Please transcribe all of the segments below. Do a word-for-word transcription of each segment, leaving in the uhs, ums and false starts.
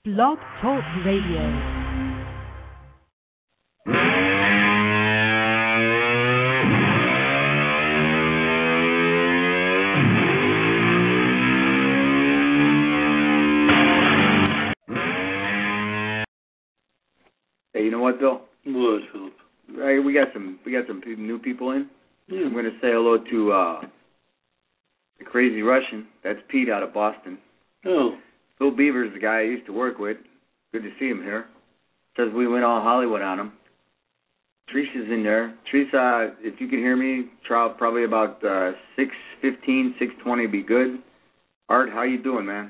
Blog Talk Radio. Hey, you know what, Bill? What, Philip? Right, we got some we got some pe- new people in. Yeah. I'm going to say hello to uh, the Crazy Russian. That's Pete out of Boston. Oh. Phil Beaver's the guy I used to work with. Good to see him here. Says we went all Hollywood on him. Teresa's in there. Teresa, if you can hear me, try probably about uh, six fifteen, six twenty be good. Art, how you doing, man?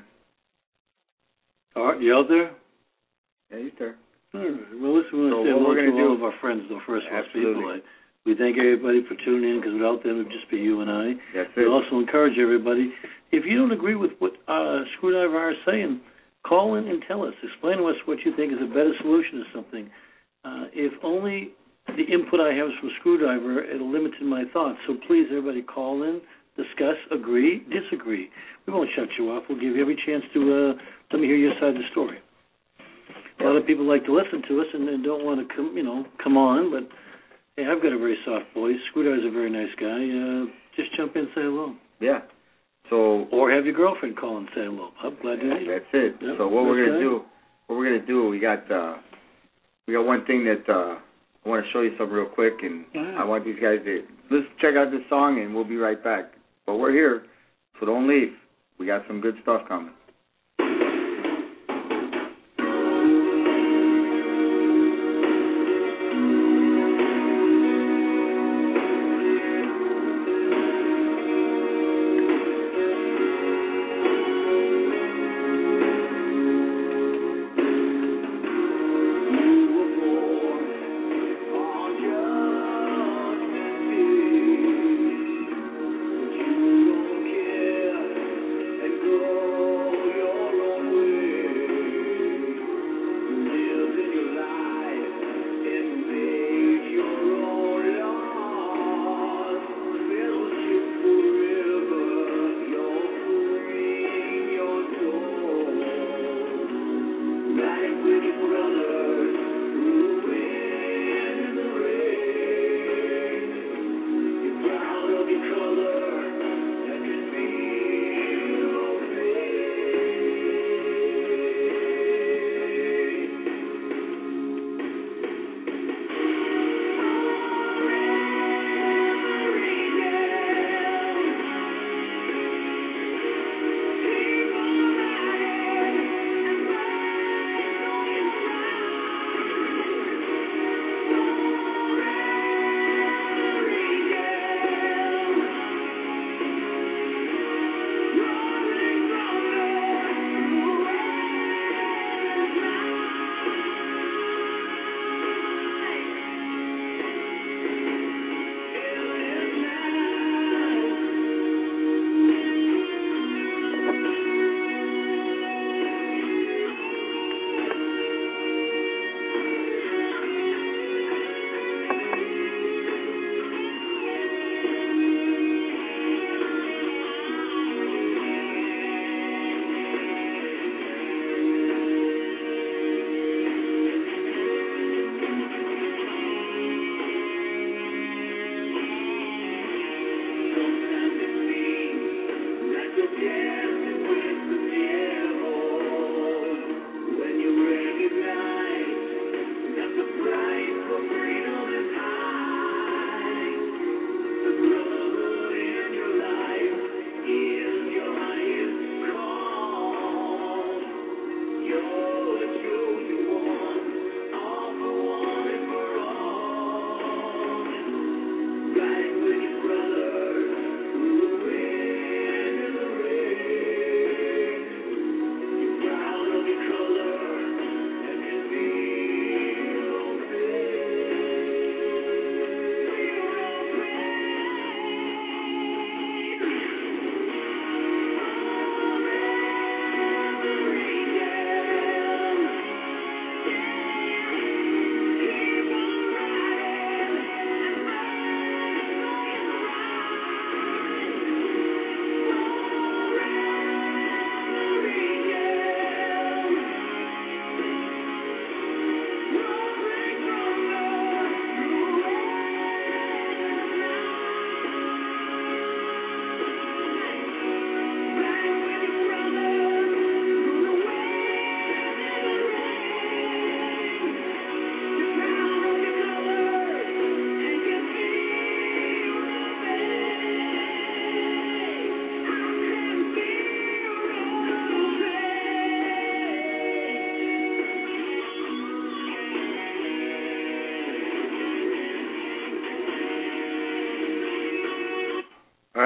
Art, you out there? Yeah, he's there. All right. Well, listen, we want So to say what hello we're to gonna all do- of our friends, though, first of all, Absolutely. people. I, we thank everybody for tuning in, because without them, it would just be you and I. That's We it. also encourage everybody, if you don't agree with what uh, Screwdriver is saying, call in and tell us. Explain to us what you think is a better solution to something. Uh, if only the input I have is from Screwdriver, it'll limit my thoughts. So please, everybody, call in, discuss, agree, disagree. We won't shut you off. We'll give you every chance to uh, let me hear your side of the story. A lot of people like to listen to us and, and don't want to come, you know, come on, but hey, I've got a very soft voice. Screwdriver's a very nice guy. Uh, just jump in and say hello. Yeah. So Or have your girlfriend call and say hello. I'm glad to meet you. that's it. Yep. So what we're gonna Okay. do? What we're gonna do? We got uh, we got one thing that uh, I want to show you something real quick, and Right. I want these guys to let's check out this song, and we'll be right back. But we're here, so don't leave. We got some good stuff coming. But you don't care and go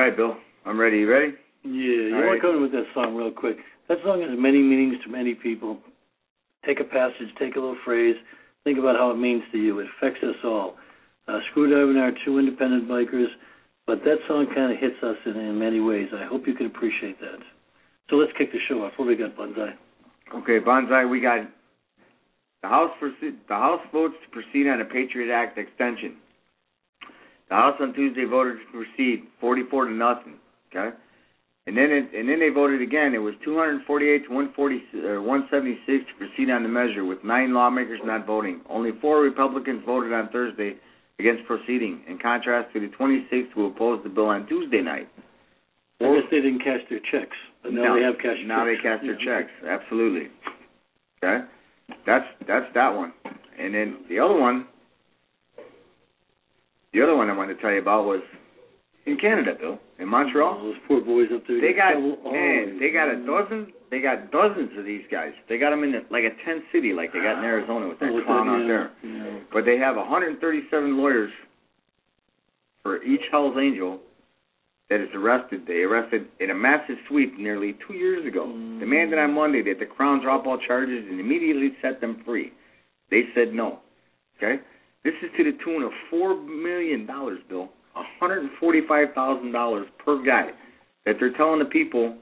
right, Bill. I'm ready. You ready? Yeah, you All want right. to come in with that song real quick. That song has many meanings to many people. Take a passage, take a little phrase, think about how it means to you. It affects us all. Uh, Screwdriver and I are two independent bikers, but that song kind of hits us in, in many ways. I hope you can appreciate that. So let's kick the show off. What do we got, Bonsai? Okay, Bonsai, we got the House, proceed, the House votes to proceed on a Patriot Act extension. The House on Tuesday voted to proceed, forty-four to nothing. Okay, and then it, and then they voted again. It was two hundred forty-eight to one forty or one seventy-six to proceed on the measure, with nine lawmakers not voting. Only four Republicans voted on Thursday against proceeding, in contrast to the twenty-six who opposed the bill on Tuesday night. I guess they didn't cash their checks, but now no, they have cashed their now checks. they cash their yeah. checks. Absolutely. Okay, that's that's that one. And then the other one. The other one I wanted to tell you about was in Canada, Bill, in Montreal. Oh, those poor boys up there. They got oh, man, they got a dozen. They got dozens of these guys. They got them in the, like a tent city, like they got in Arizona with that oh, clown that, out yeah, there. Yeah. But they have one hundred thirty-seven lawyers for each Hell's Angel that is arrested. They arrested in a massive sweep nearly two years ago. Mm. Demanded on Monday that the Crown drop all charges and immediately set them free. They said no. Okay. This is to the tune of four million dollars, Bill, one hundred forty-five thousand dollars per guy that they're telling the people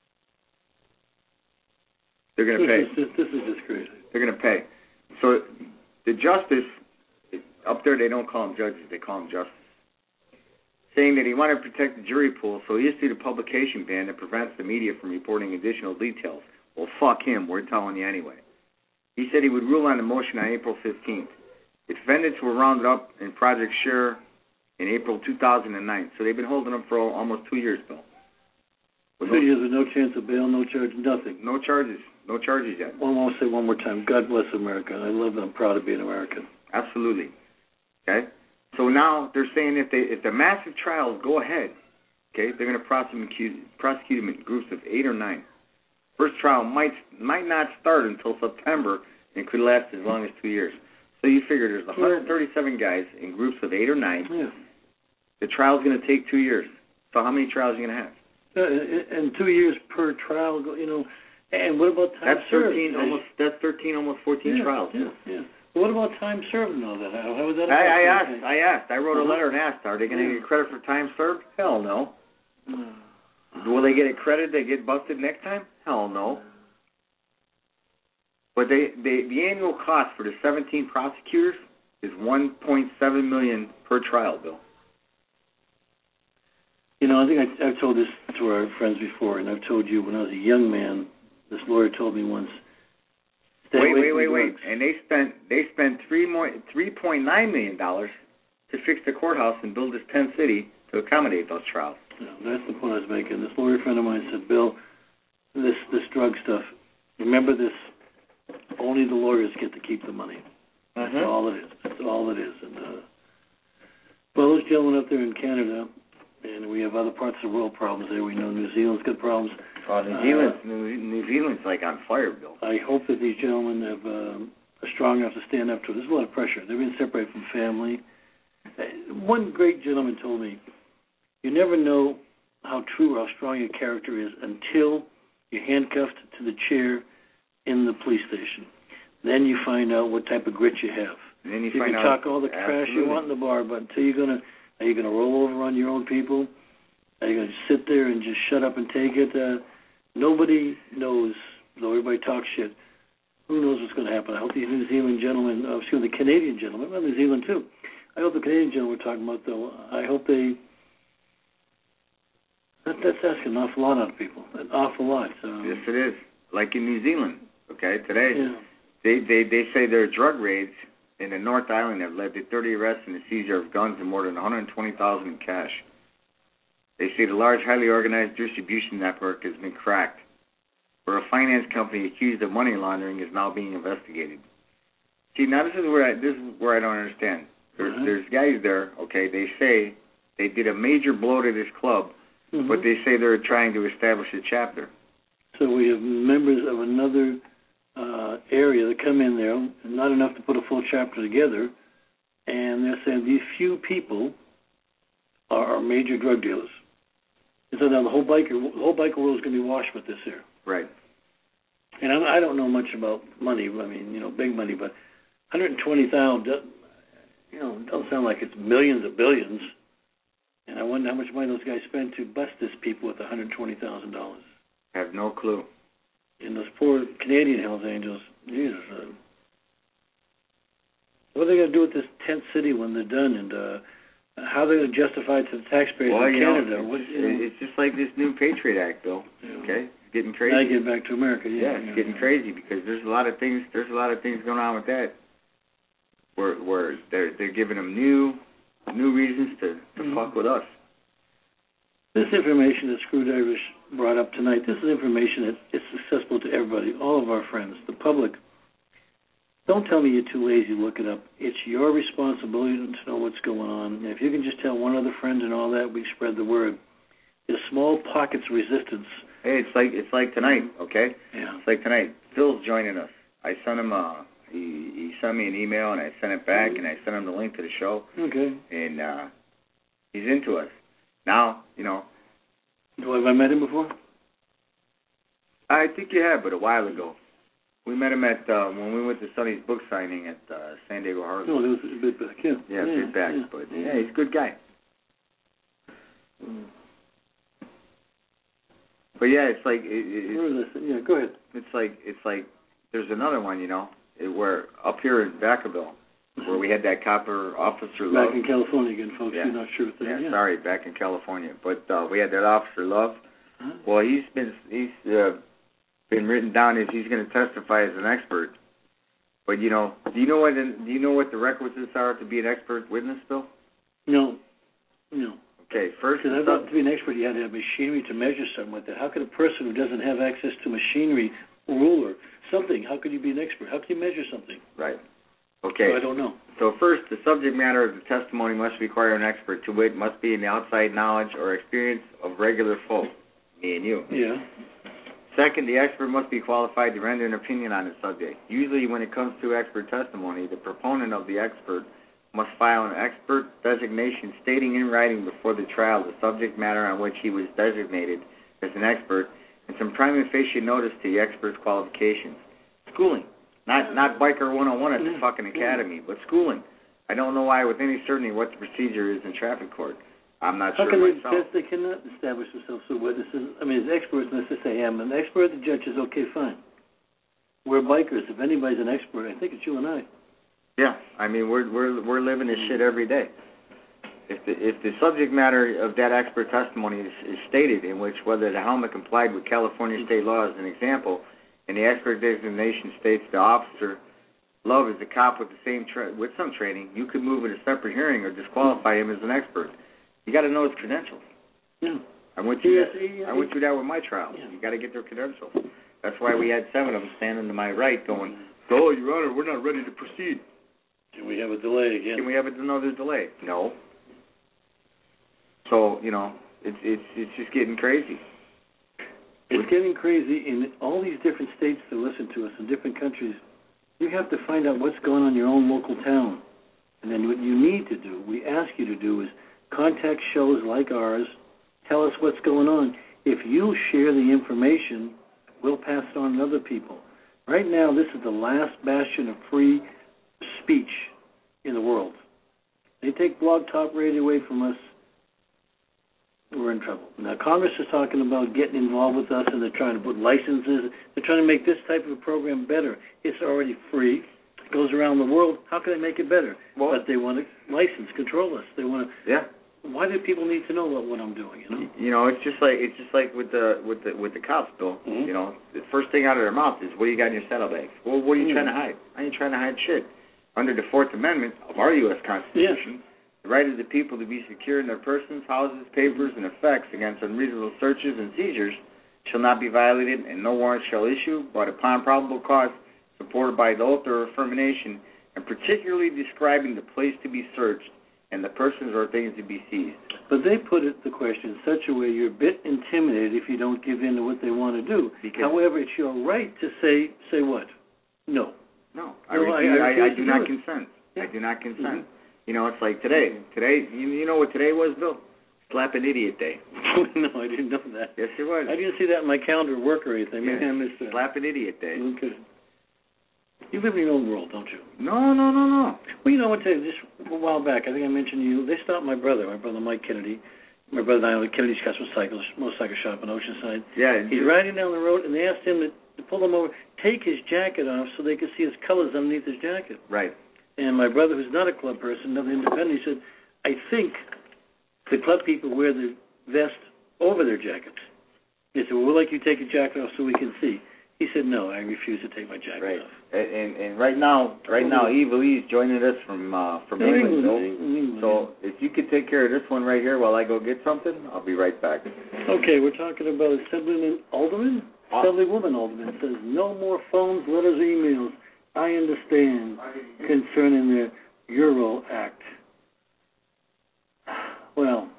they're going to pay. This is, this is just crazy. They're going to pay. So the justice, up there they don't call them judges, they call them justice, saying that he wanted to protect the jury pool, so he issued a publication ban that prevents the media from reporting additional details. Well, fuck him, we're telling you anyway. He said he would rule on the motion on April fifteenth. The defendants were rounded up in Project Share in April two thousand nine, so they've been holding them for almost two years, Bill. With two no, years with no chance of bail, no charge, nothing. No charges, no charges yet. Well, I want to say one more time, God bless America. I love and I'm proud to be an American. Absolutely. Okay? So now they're saying if they if the massive trials go ahead, okay, they're going to prosecute, prosecute them in groups of eight or nine. First trial might might not start until September and could last as long as two years. So you figure there's one hundred thirty-seven guys in groups of eight or nine. Yeah. The trial's going to take two years. So how many trials are you going to have? Uh, and two years per trial, you know. And what about time that's served? thirteen, almost, that's thirteen, almost fourteen yeah, trials. Yeah, yeah. What about time served and all that? How, how was that? I, I asked. I asked. I wrote a uh-huh. letter and asked, are they going to yeah. get credit for time served? Hell no. No. Will they get a credit? They get busted next time? Hell no. But they, they, the annual cost for the seventeen prosecutors is one point seven million dollars per trial, Bill. You know, I think I, I've told this to our friends before, and I've told you when I was a young man. This lawyer told me once. Stay wait, away wait, from wait, drugs. wait! And they spent they spent three more three point nine million dollars to fix the courthouse and build this tent city to accommodate those trials. Yeah, that's the point I was making. This lawyer friend of mine said, "Bill, this this drug stuff. Remember this." Only the lawyers get to keep the money. That's uh-huh. all it is. That's all it is. And uh, well, those gentlemen up there in Canada, and we have other parts of the world problems there. We know New Zealand's got problems. Oh, New Zealand, uh, New, New Zealand's like on fire, Bill. I hope that these gentlemen have um, are strong enough to stand up to it. There's a lot of pressure. They've been separated from family. Uh, one great gentleman told me, "You never know how true or how strong your character is until you're handcuffed to the chair in the police station. Then you find out what type of grit you have. And then you, you find can out, talk all the absolutely. trash you want in the bar, but until you're gonna, are you gonna roll over on your own people? Are you gonna sit there and just shut up and take it? Uh, nobody knows. Though everybody talks shit. Who knows what's gonna happen? I hope these New Zealand gentlemen, uh, excuse me, the Canadian gentlemen, well, New Zealand too. I hope the Canadian gentlemen we're talking about, though. I hope they. That, that's asking an awful lot out of people. An awful lot. Um, yes, it is. Like in New Zealand. Okay, today yeah. they, they they say their drug raids in the North Island have led to thirty arrests and the seizure of guns and more than one hundred twenty thousand in cash. They say the large, highly organized distribution network has been cracked, where a finance company accused of money laundering is now being investigated. See, now this is where I, this is where I don't understand. There's mm-hmm. there's guys there. Okay, they say they did a major blow to this club, mm-hmm. but they say they're trying to establish a chapter. So we have members of another uh, area that come in there, not enough to put a full chapter together, and they're saying these few people are major drug dealers. So now the whole biker, the whole biker world is going to be washed with this here. Right. And I, I don't know much about money. I mean, you know, big money, but one hundred twenty thousand dollars, you know, doesn't sound like it's millions of billions. And I wonder how much money those guys spend to bust this people with one hundred twenty thousand dollars. I have no clue. And those poor Canadian Hells Angels, Jesus. Uh, what are they going to do with this tent city when they're done? And uh, how are they going to justify it to the taxpayers well, in you Canada? Know, it's, what, you know? it's just like this new Patriot Act, Bill. Yeah. Okay, it's getting crazy. Now get back to America. Yeah, yeah it's yeah, getting yeah. crazy because there's a lot of things. There's a lot of things going on with that. Where where they're they're giving them new new reasons to, to mm-hmm. fuck with us. This information that Screwdrivers brought up tonight, this is information that is accessible to everybody, all of our friends, the public. Don't tell me you're too lazy to look it up. It's your responsibility to know what's going on. And if you can just tell one other friend and all that, we spread the word. There's small pockets of resistance. Hey, it's like it's like tonight, okay? Yeah. It's like tonight. Phil's joining us. I sent him a he, he sent me an email and I sent it back mm-hmm. and I sent him the link to the show. Okay. And uh, he's into us. Now, you know. Have I met him before? I think you have, but a while ago. We met him at uh, when we went to Sonny's book signing at uh, San Diego Harbor. Oh, that was a bit back, yeah. Yeah, yeah a bit back, yeah. but yeah, he's a good guy. Mm. But yeah, it's like it, it, Where is this? Yeah, go ahead. It's like it's like there's another one, you know, it, where up here in Vacaville, where we had that copper officer love. Back in California again, folks. Yeah. You're not sure what that yeah, is. Yeah, sorry, back in California, but uh, we had that officer love. Huh? Well, he's been he's uh, been written down as he's going to testify as an expert. But you know, do you know what do you know what the requisites are to be an expert witness, Bill? No, no. Okay, first. Because I thought to be an expert, you had to have machinery to measure something like that. How could a person who doesn't have access to machinery, ruler, something, how could you be an expert? How can you measure something? Right. Okay. So I don't know. So first, the subject matter of the testimony must require an expert. To wit, must be in the outside knowledge or experience of regular folk, me and you. Yeah. Second, the expert must be qualified to render an opinion on the subject. Usually when it comes to expert testimony, the proponent of the expert must file an expert designation stating in writing before the trial the subject matter on which he was designated as an expert and some prima facie notice to the expert's qualifications. Schooling. Not not Biker one oh one at the yeah. fucking academy, but schooling. I don't know why with any certainty what the procedure is in traffic court. I'm not How sure can myself. they, they cannot establish themselves as witnesses? I mean, as experts, let's just say, I'm an expert, the judge is okay, fine. We're bikers. If anybody's an expert, I think it's you and I. Yeah, I mean, we're we're we're living this shit every day. If the if the subject matter of that expert testimony is, is stated in which whether the helmet complied with California state law as an example, and the expert designation states the officer Love is a cop with the same tra- with some training, you could move in a separate hearing or disqualify him as an expert. You got to know his credentials. Yeah. I went through yes, that. yeah, I went through that with my trial. Yeah. You got to get their credentials. That's why we had seven of them standing to my right, going, "Oh, Your Honor, we're not ready to proceed. Can we have a delay again? Can we have another delay?" No. So you know, it's it's it's just getting crazy. It's getting crazy in all these different states that listen to us in different countries. You have to find out what's going on in your own local town. And then what you need to do, we ask you to do, is contact shows like ours, tell us what's going on. If you share the information, we'll pass it on to other people. Right now, this is the last bastion of free speech in the world. They take Blog Talk Radio away from us, we're in trouble. Now, Congress is talking about getting involved with us, and they're trying to put licenses. They're trying to make this type of a program better. It's already free. It goes around the world. How can they make it better? Well, but they want to license, control us. They want to. Yeah. Why do people need to know what, what I'm doing? You know. You know, it's just like it's just like with the with the with the cops, Bill. Mm-hmm. You know, the first thing out of their mouth is, "What do you got in your saddlebags?" Well, what are you mm-hmm. trying to hide? I ain't trying to hide shit. Under the Fourth Amendment of our U S Constitution. Yeah. The right of the people to be secure in their persons, houses, papers, and effects against unreasonable searches and seizures shall not be violated, and no warrant shall issue, but upon probable cause, supported by the oath or affirmation, and particularly describing the place to be searched and the persons or things to be seized. But they put it the question in such a way you're a bit intimidated if you don't give in to what they want to do. Because However, it's your right to say say what? No. No, I, no, refuse, I, I, I, I do do not it. consent. Yeah. I do not consent. Mm-hmm. You know, it's like today. Today, you, you know what today was, Bill? Slap an Idiot Day. No, I didn't know that. Yes, it was. I didn't see that in my calendar at work or anything. Yeah. Maybe I missed that. Slap an idiot day. Okay. You live in your own world, don't you? No, no, no, no. Well, you know what? Just a while back, I think I mentioned you. They stopped my brother, my brother Mike Kennedy. My brother and I own the Kennedy's Custom Cycles, motorcycle shop in Oceanside. Yeah. He's riding down the road, and they asked him to, to pull him over, take his jacket off so they could see his colors underneath his jacket. Right. And my brother, who's not a club person, another independent, he said, I think the club people wear the vest over their jackets. They said, well, we'd like you to take your jacket off so we can see. He said, no, I refuse to take my jacket right. off. And, and and right now, right now, Eva Lee's joining us from uh, from No, England. England, England. So if you could take care of this one right here while I go get something, I'll be right back. Okay, we're talking about Assemblyman Alderman. Uh, Assemblywoman Alderman says, no more phones, letters, emails. I understand concerning the Euro Act. Well,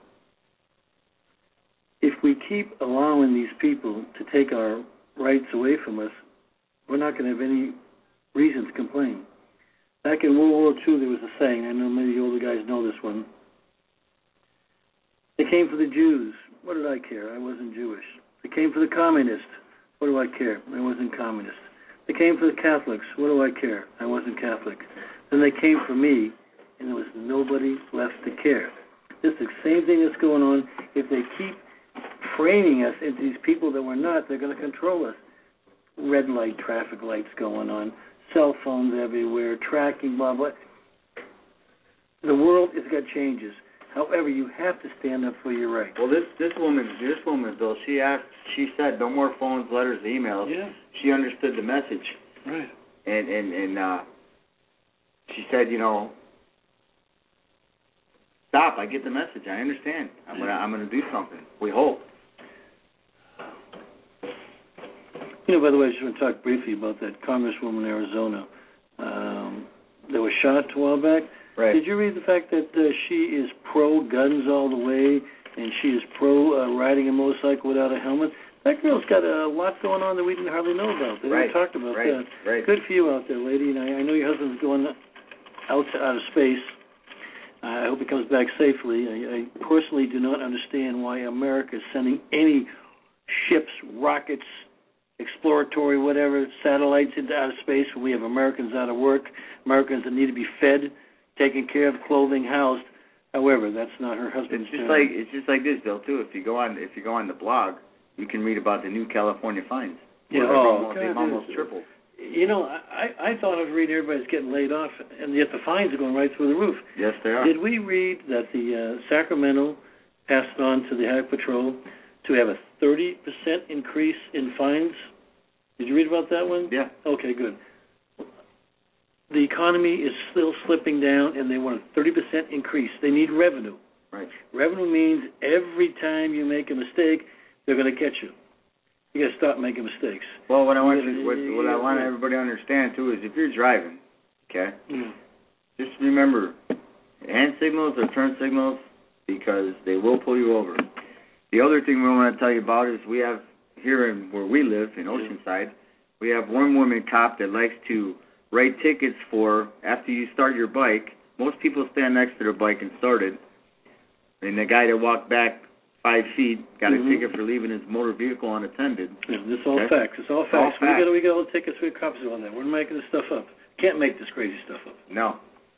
if we keep allowing these people to take our rights away from us, we're not going to have any reason to complain. Back in World War Two, there was a saying, I know many of the older guys know this one. They came for the Jews. What did I care? I wasn't Jewish. They came for the communists. What do I care? I wasn't communist. They came for the Catholics. What do I care? I wasn't Catholic. Then they came for me, and there was nobody left to care. This is the same thing that's going on. If they keep framing us into these people that we're not, they're going to control us. Red light, traffic lights going on, cell phones everywhere, tracking, blah, blah. The world has got changes. However, you have to stand up for your rights. Well, this this woman, this woman, though, she asked, she said, no more phones, letters, emails. Yeah. She understood the message. Right. And and and uh, she said, you know, stop. I get the message. I understand. I'm gonna I'm gonna do something. We hope. You know, by the way, I just want to talk briefly about that Congresswoman in Arizona um, that was shot a while back. Right. Did you read the fact that uh, she is pro-guns all the way, and she is pro-riding uh, a motorcycle without a helmet? That girl's got a lot going on that we didn't hardly know about. They right. haven't talked about right. that. Right. Good for you out there, lady. And I, I know your husband's going out to outer space. I hope he comes back safely. I, I personally do not understand why America is sending any ships, rockets, exploratory, whatever, satellites into outer space when we have Americans out of work, Americans that need to be fed, taken care of, clothing, housed. However, that's not her husband's It's just job. like it's just like this, Bill. Too. If you go on if you go on the blog, you can read about the new California fines. Yeah, they've oh, almost, God, they've almost it's- tripled. You know, I, I thought I was reading everybody's getting laid off, and yet the fines are going right through the roof. Yes, they are. Did we read that the uh, Sacramento passed on to the Highway Patrol to have a thirty percent increase in fines? Did you read about that one? Yeah. Okay, good. The economy is still slipping down, and they want a thirty percent increase. They need revenue. Right. Revenue means every time you make a mistake, they're going to catch you. You got to stop making mistakes. Well, what I want Yeah, you, what, yeah, what I yeah. want everybody to understand too is if you're driving, okay, Yeah. just remember hand signals are turn signals because they will pull you over. The other thing we want to tell you about is we have here in where we live in Oceanside, we have one woman cop that likes to write tickets for after you start your bike. Most people stand next to their bike and start it, and the guy that walked back five feet got Mhm. a ticket for leaving his motor vehicle unattended. Yeah, this is all Okay. facts. It's all It's all facts. we facts. got we got all the tickets. We got copies of all that. We're making this stuff up. Can't make this crazy stuff up. No.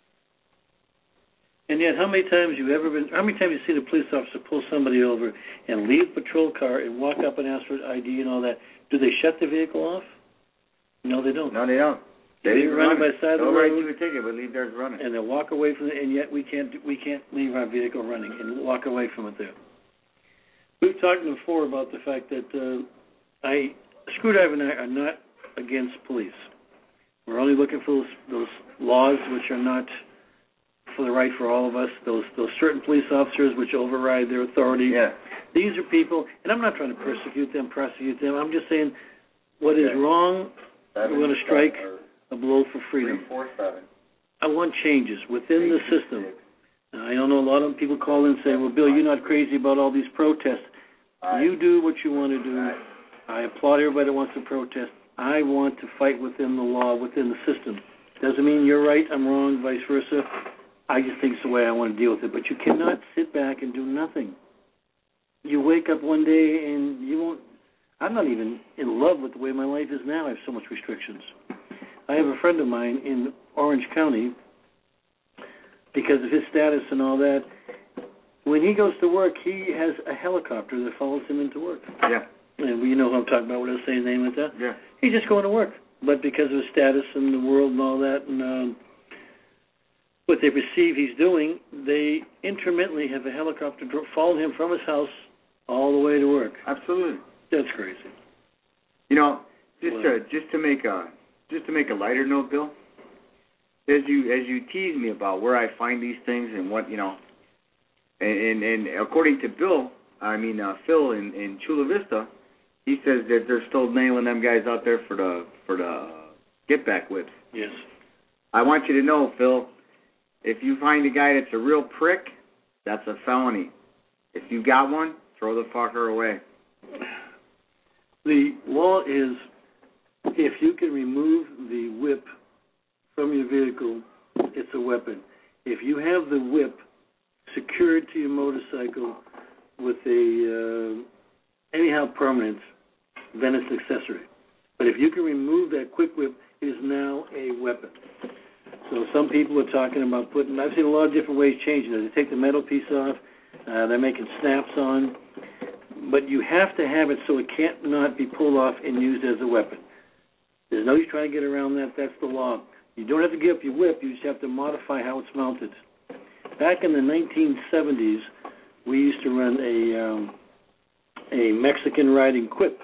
And yet, how many times you ever been? How many times you seen a police officer pull somebody over and leave a patrol car and walk up and ask for I D and all that? Do they shut the vehicle off? No, they don't. No, they don't. They They leave it run it by running. the side of the They'll write road. you a ticket, but leave theirs running. And they'll walk away from it, and yet we can't we can't leave our vehicle running and walk away from it there. We've talked before about the fact that uh, I Screwdriver and I are not against police. We're only looking for those, those laws which are not for the right for all of us. Those those certain police officers which override their authority. Yeah. These are people, and I'm not trying to persecute them, prosecute them. I'm just saying what is Okay. wrong. Seven, We're going to strike or a blow for freedom. Three, four, seven. I want changes within the Eight, two, system. six. Now, I don't know, a lot of people call in and say, well, Bill, you're not crazy about all these protests. All right. You do what you want to do. All right. I applaud everybody that wants to protest. I want to fight within the law, within the system. Doesn't mean you're right, I'm wrong, vice versa. I just think it's the way I want to deal with it. But you cannot sit back and do nothing. you wake up one day and you won't. I'm not even in love with the way my life is now. I have so much restrictions. I have a friend of mine in Orange County, because of his status and all that. When he goes to work, he has a helicopter that follows him into work. Yeah. And we know who I'm talking about. What I say his name with that? Yeah. He's just going to work. But because of his status in the world and all that, and um, what they perceive he's doing, they intermittently have a helicopter follow him from his house all the way to work. Absolutely. That's crazy. You know, just to, just to make a just to make a lighter note, Bill. As you as you tease me about where I find these things and what you know, and and, and according to Bill, I mean uh, Phil in, in Chula Vista, he says that they're still nailing them guys out there for the for the get back whips. Yes. I want you to know, Phil, if you find a guy that's a real prick, that's a felony. If you got one, throw the fucker away. The law is, if you can remove the whip from your vehicle, it's a weapon. If you have the whip secured to your motorcycle with a uh, anyhow permanent, then it's accessory. But if you can remove that quick whip, it is now a weapon. So some people are talking about putting, I've seen a lot of different ways changing it. They take the metal piece off, uh, they're making snaps on, but you have to have it so it can't not be pulled off and used as a weapon. There's no use trying to get around that. That's the law. You don't have to give up your whip. You just have to modify how it's mounted. Back in the nineteen seventies, we used to run a um, a Mexican riding quip.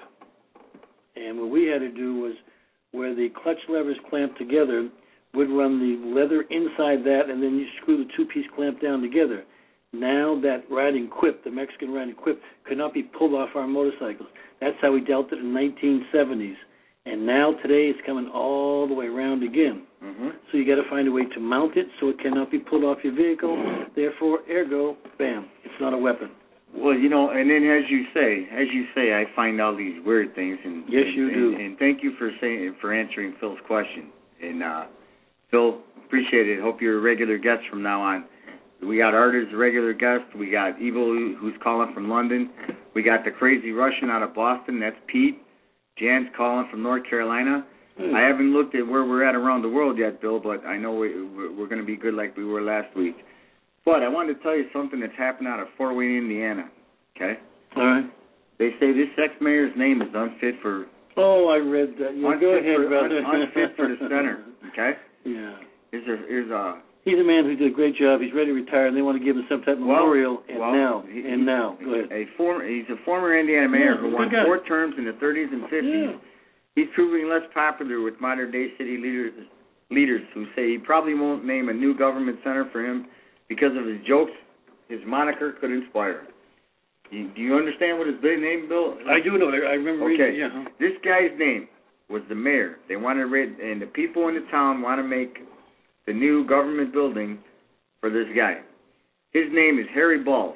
And what we had to do was where the clutch levers clamped together, would run the leather inside that, and then you screw the two-piece clamp down together. Now that riding quip, the Mexican riding quip, could not be pulled off our motorcycles. That's how we dealt it in the nineteen seventies. And now today it's coming all the way around again. Mm-hmm. So you got to find a way to mount it so it cannot be pulled off your vehicle. Therefore, ergo, bam, it's not a weapon. Well, you know, and then as you say, as you say, I find all these weird things. And yes, and, you and, do. And thank you for saying for answering Phil's question. And uh, Phil, appreciate it. Hope you're a regular guest from now on. We got Art as a regular guest. We got Evil, who's calling from London. We got the Crazy Russian out of Boston. That's Pete. Jan's calling from North Carolina. Hmm. I haven't looked at where we're at around the world yet, Bill, but I know we, we're going to be good like we were last week. But I wanted to tell you something that's happened out of Fort Wayne, Indiana. Okay? All right. They say this ex-mayor's name is unfit for... Oh, I read that. Yeah, go ahead, for, brother. Un, unfit for the center. Okay? Yeah. Here's a... Here's a He's a man who did a great job. He's ready to retire, and they want to give him some type of well, memorial. And well, now, he, and now, go ahead. A former, he's a former Indiana mayor yeah, who won four terms in the thirties and fifties. Yeah. He's proving less popular with modern-day city leaders, leaders who say he probably won't name a new government center for him because of his jokes his moniker could inspire. You, do you understand what his big name, Bill? I do know. I remember okay. reading. Yeah. This guy's name was the mayor. They want to read, and the people in the town want to make the new government building for this guy. His name is Harry Balls.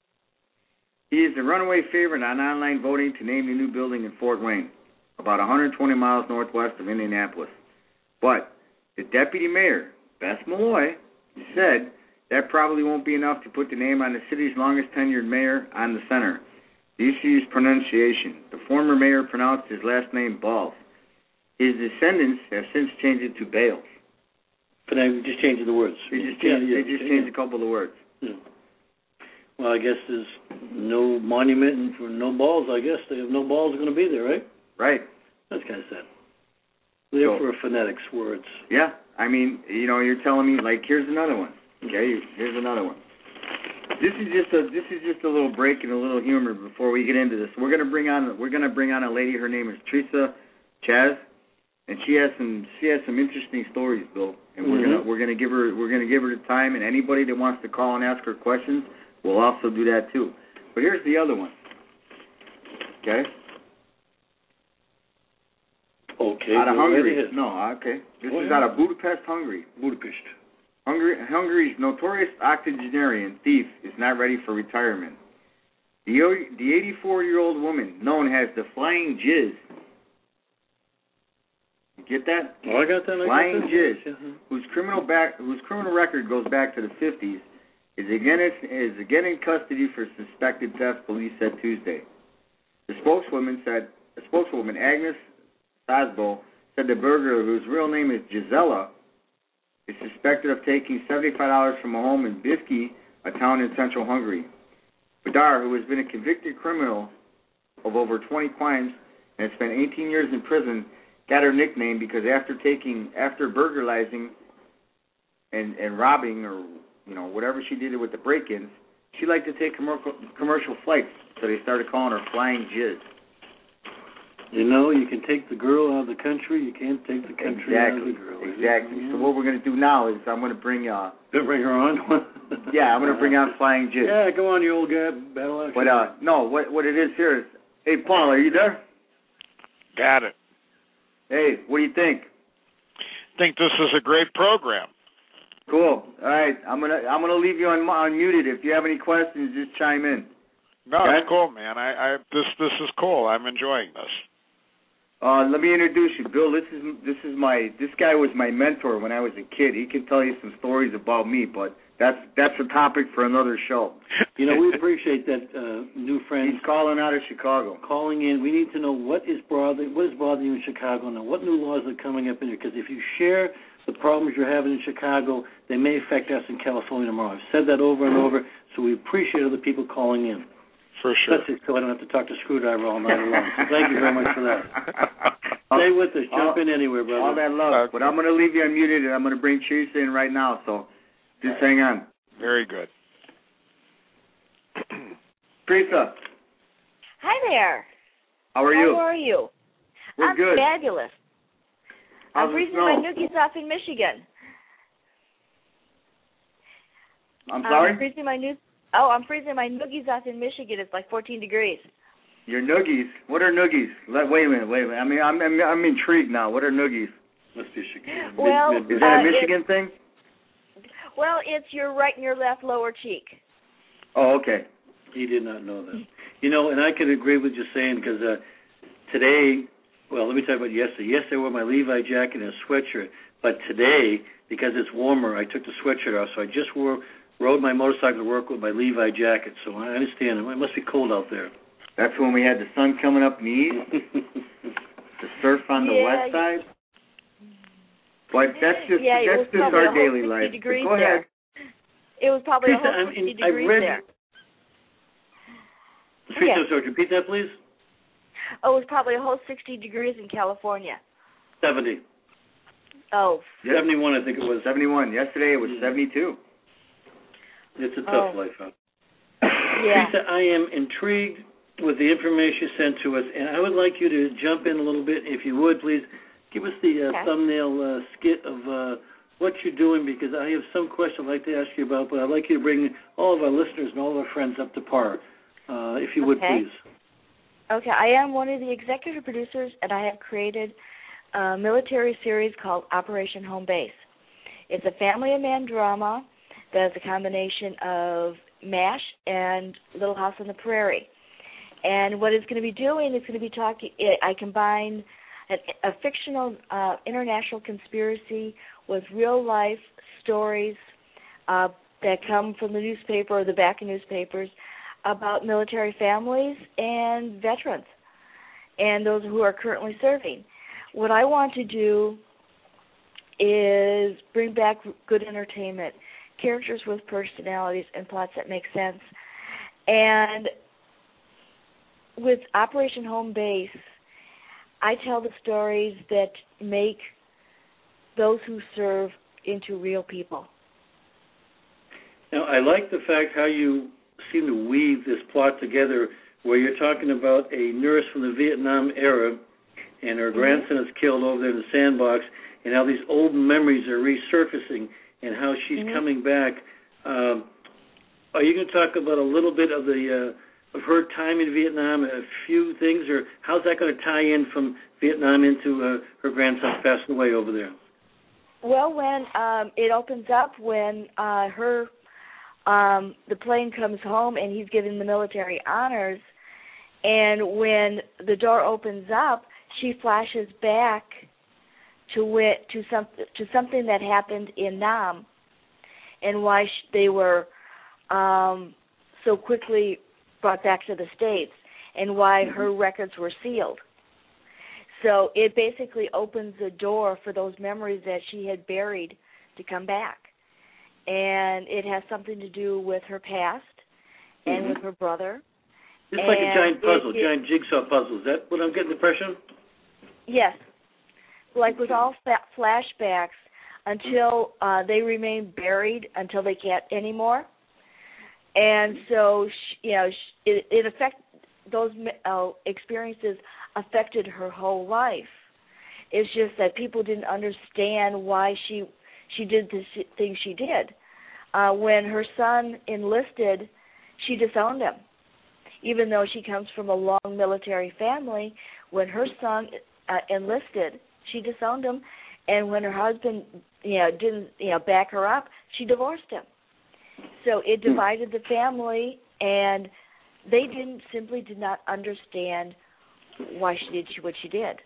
He is the runaway favorite on online voting to name the new building in Fort Wayne, about one hundred twenty miles northwest of Indianapolis. But the deputy mayor, Bess Malloy, said that probably won't be enough to put the name on the city's longest tenured mayor on the center. The issue is pronunciation. The former mayor pronounced his last name Balls. His descendants have since changed it to Bales. But I just changed the words. They just changed, yeah, yeah, they just yeah, changed yeah. a couple of words. Yeah. Well, I guess there's no monument and for no balls. I guess they have no balls are going to be there, right? Right. That's kind of sad. They're so, for phonetics words. Yeah. I mean, you know, you're telling me like here's another one. Okay, here's another one. This is just a this is just a little break and a little humor before we get into this. We're gonna bring on we're gonna bring on a lady. Her name is Teresa Chaz, and she has some she has some interesting stories, Bill. And we're mm-hmm. gonna we're gonna give her we're gonna give her the time, and anybody that wants to call and ask her questions will also do that too. But here's the other one. Okay. Okay. Out of Hungary. No, okay. This oh, is yeah. out of Budapest, Hungary. Budapest. Hungary, Hungary's notorious octogenarian thief is not ready for retirement. The the eighty-four-year-old woman known as the Flying Jizz. You get that? Oh, I got that. I Flying got that. Jizz, Yeah. whose criminal back whose criminal record goes back to the fifties, is again is again in custody for suspected theft, police said Tuesday. The spokeswoman said, a spokeswoman, Agnes Sasbo, said the burglar, whose real name is Gisela, is suspected of taking seventy-five dollars from a home in Bivki, a town in central Hungary. Badar, who has been a convicted criminal of over twenty crimes and has spent eighteen years in prison, got her nickname because after taking, after burglarizing and, and robbing, or you know whatever she did with the break-ins, she liked to take commercial commercial flights, so they started calling her Flying Jiz. You know, you can take the girl out of the country, you can't take the country exactly, out of the girl. Exactly. Yeah. So what we're going to do now is I'm going to bring uh. Don't bring her on. yeah, I'm going to bring on Flying Jiz. Yeah, go on, you old guy. Battle action. But uh, no, what what it is here is, hey Paul, are you there? Got it. Hey, what do you think? Think this is a great program. Cool. All right, I'm gonna I'm gonna leave you un- unmuted. If you have any questions, just chime in. No, okay? It's cool, man. I, I this this is cool. I'm enjoying this. Uh, let me introduce you, Bill. This is this is my this guy was my mentor when I was a kid. He can tell you some stories about me, but that's that's a topic for another show. You know, we appreciate that, uh, new friend. He's calling out of Chicago. Calling in. We need to know what is bothering what is bothering you in Chicago now. What new laws are coming up in here? Because if you share the problems you're having in Chicago, they may affect us in California tomorrow. I've said that over and over, so we appreciate other people calling in. For sure. Especially so I don't have to talk to Screwdriver all night long. So thank you very much for that. Stay with us. Jump all, in anywhere, brother. All that love. Okay. But I'm going to leave you unmuted, and I'm going to bring Teresa in right now, so just right. hang on. Very good. Teresa. Hi there. How are you? How are you? We're I'm good. fabulous. How's I'm freezing snow? my noogies off in Michigan. I'm sorry? I'm freezing my new. Oh, I'm freezing my noogies off in Michigan. It's like fourteen degrees. Your noogies? What are noogies? Let, wait a minute, wait a minute. I mean, I'm, I'm I'm intrigued now. What are noogies? Must be Chicago. Well, is that a uh, Michigan thing? Well, it's your right and your left lower cheek. Oh, okay. He did not know that. You know, and I could agree with you saying because uh, today, well, let me talk about yesterday. Yesterday I wore my Levi jacket and a sweatshirt, but today, because it's warmer, I took the sweatshirt off, so I just wore rode my motorcycle to work with my Levi jacket. So I understand it must be cold out there. That's when we had the sun coming up in the east. The surf on the yeah, west side. But that's just yeah, that's just our daily life. Go ahead. It was probably Teresa, a whole sixty I mean, degrees I read, there. Teresa, Okay. sorry, repeat that, please. Oh, it was probably a whole sixty degrees in California. Seventy. Oh. Yep. Seventy-one, I think it was. Seventy-one. Yesterday it was yeah. seventy-two. It's a tough Oh. life, huh? Yeah. Teresa, I am intrigued with the information you sent to us, and I would like you to jump in a little bit, if you would, please. Give us the uh, Okay. thumbnail uh, skit of uh, what you're doing, because I have some questions I'd like to ask you about, but I'd like you to bring all of our listeners and all of our friends up to par, uh, if you would, Okay. please. Okay, I am one of the executive producers, and I have created a military series called Operation Home Base. It's a family of man drama that is a combination of MASH and Little House on the Prairie. And what it's going to be doing is going to be talking, I combine a, a fictional uh, international conspiracy with real-life stories uh, that come from the newspaper or the back of newspapers about military families and veterans and those who are currently serving. What I want to do is bring back good entertainment, characters with personalities and plots that make sense. And with Operation Home Base, I tell the stories that make those who serve into real people. Now, I like the fact how you seem to weave this plot together where you're talking about a nurse from the Vietnam era and her mm-hmm. grandson is killed over there in the sandbox, and how these old memories are resurfacing and how she's mm-hmm. coming back. Um, are you going to talk about a little bit of the uh, of her time in Vietnam, a few things, or how's that going to tie in from Vietnam into uh, her grandson passing away over there? Well, when um, it opens up, when uh, her um, the plane comes home and he's given the military honors, and when the door opens up, she flashes back to wit, to some to something that happened in Nam, and why sh- they were um, so quickly brought back to the States and why mm-hmm. her records were sealed. So it basically opens the door for those memories that she had buried to come back. And it has something to do with her past and mm-hmm. with her brother. It's like a giant puzzle, it, it, giant jigsaw puzzle. Is that what I'm getting the impression? Yes. Like with all fa- flashbacks, until uh, they remain buried, until they can't anymore. And so, she, you know, she, it, it affect those uh, experiences affected her whole life. It's just that people didn't understand why she she did the things she did. Uh, when her son enlisted, she disowned him. Even though she comes from a long military family, when her son uh, enlisted, she disowned him, and when her husband, you know, didn't, you know, back her up, she divorced him. So it divided the family, and they didn't simply did not understand why she did what she did.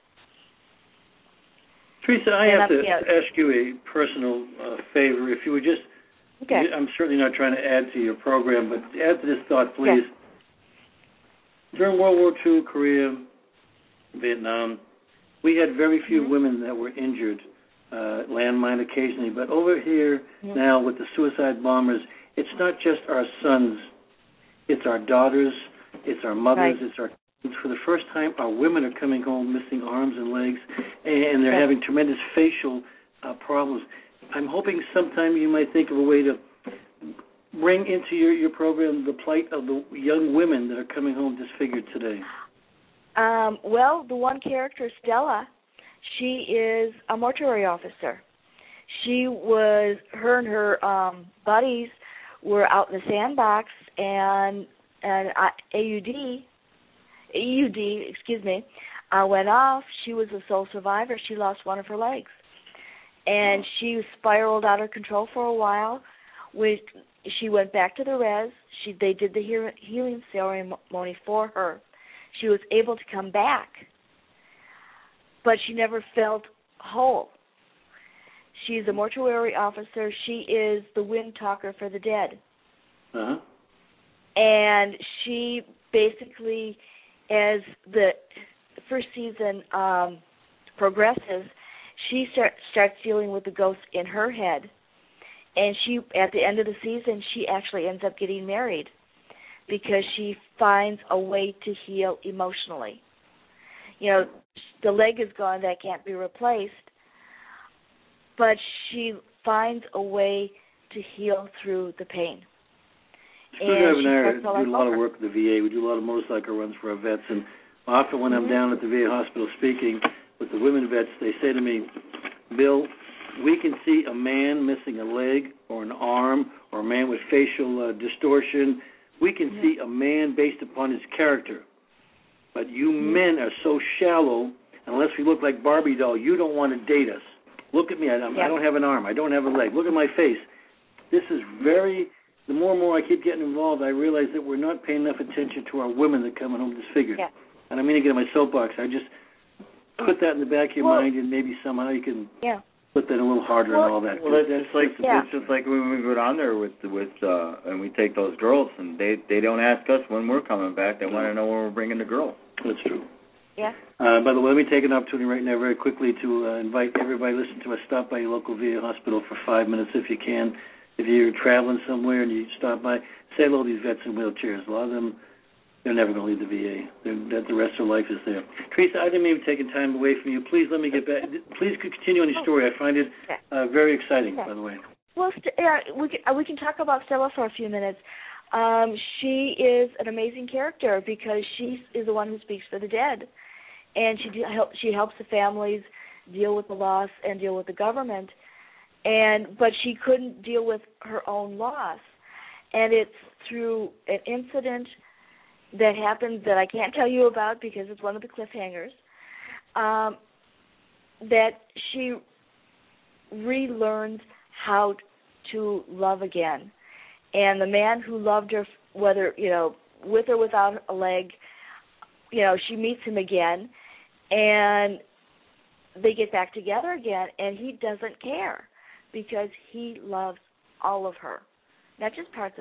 Teresa, I and have I'm, to yeah. ask you a personal uh, favor. If you would just, okay. I'm certainly not trying to add to your program, but add to this thought, please. Yeah. During World War Two, Korea, Vietnam, we had very few mm-hmm. women that were injured, uh, landmine occasionally. But over here mm-hmm. now with the suicide bombers, it's not just our sons, it's our daughters, it's our mothers, right. it's our kids. For the first time, our women are coming home missing arms and legs, and they're right. having tremendous facial uh, problems. I'm hoping sometime you might think of a way to bring into your, your program the plight of the young women that are coming home disfigured today. Um, well, the one character, Stella, she is a mortuary officer. She was, her and her um, buddies were out in the sandbox, and an A U D, A U D, excuse me, uh, went off. She was the sole survivor. She lost one of her legs, and she spiraled out of control for a while. We, she went back to the res. She, they did the healing ceremony for her. She was able to come back, but she never felt whole. She's a mortuary officer. She is the wind talker for the dead. Uh-huh. And she basically, as the first season um, progresses, she start, starts dealing with the ghosts in her head. And she, at the end of the season, she actually ends up getting married because she finds a way to heal emotionally. You know, the leg is gone, that can't be replaced, but she finds a way to heal through the pain. Screwdriver and I do a lot of work at the V A. We do a lot of motorcycle runs for our vets, and often when mm-hmm. I'm down at the V A hospital speaking with the women vets, they say to me, Bill, we can see a man missing a leg or an arm or a man with facial uh, distortion. We can mm-hmm. see a man based upon his character. But you mm-hmm. men are so shallow, unless we look like Barbie doll, you don't want to date us. Look at me. I, yeah. I don't have an arm. I don't have a leg. Look at my face. This is very, the more and more I keep getting involved, I realize that we're not paying enough attention to our women that come home disfigured. Yeah. And I mean to get on my soapbox. I just put that in the back of your well, mind, and maybe somehow you can yeah. put that a little harder well, and all that. Well, it's just like yeah. it's just like when we go down there with with uh, and we take those girls, and they they don't ask us when we're coming back. They want to know when we're bringing the girl. That's true. Yeah. Uh, by the way, let me take an opportunity right now very quickly to uh, invite everybody listening to us, stop by your local V A hospital for five minutes if you can. If you're traveling somewhere and you stop by, say hello to these vets in wheelchairs. A lot of them, they're never going to leave the V A. They're, the rest of their life is there. Teresa, I didn't mean to take time away from you. Please let me get back. Please continue on your story. I find it uh, very exciting, okay. by the way. Well, st- yeah, we can, uh, we can talk about Stella for a few minutes. Um, she is an amazing character because she is the one who speaks for the dead, and she de- help, she helps the families deal with the loss and deal with the government, and but she couldn't deal with her own loss, and it's through an incident that happened that I can't tell you about because it's one of the cliffhangers, um, that she relearns how to love again. And the man who loved her, whether, you know, with or without a leg, you know, she meets him again, and they get back together again, and he doesn't care because he loves all of her. Not just parts of her,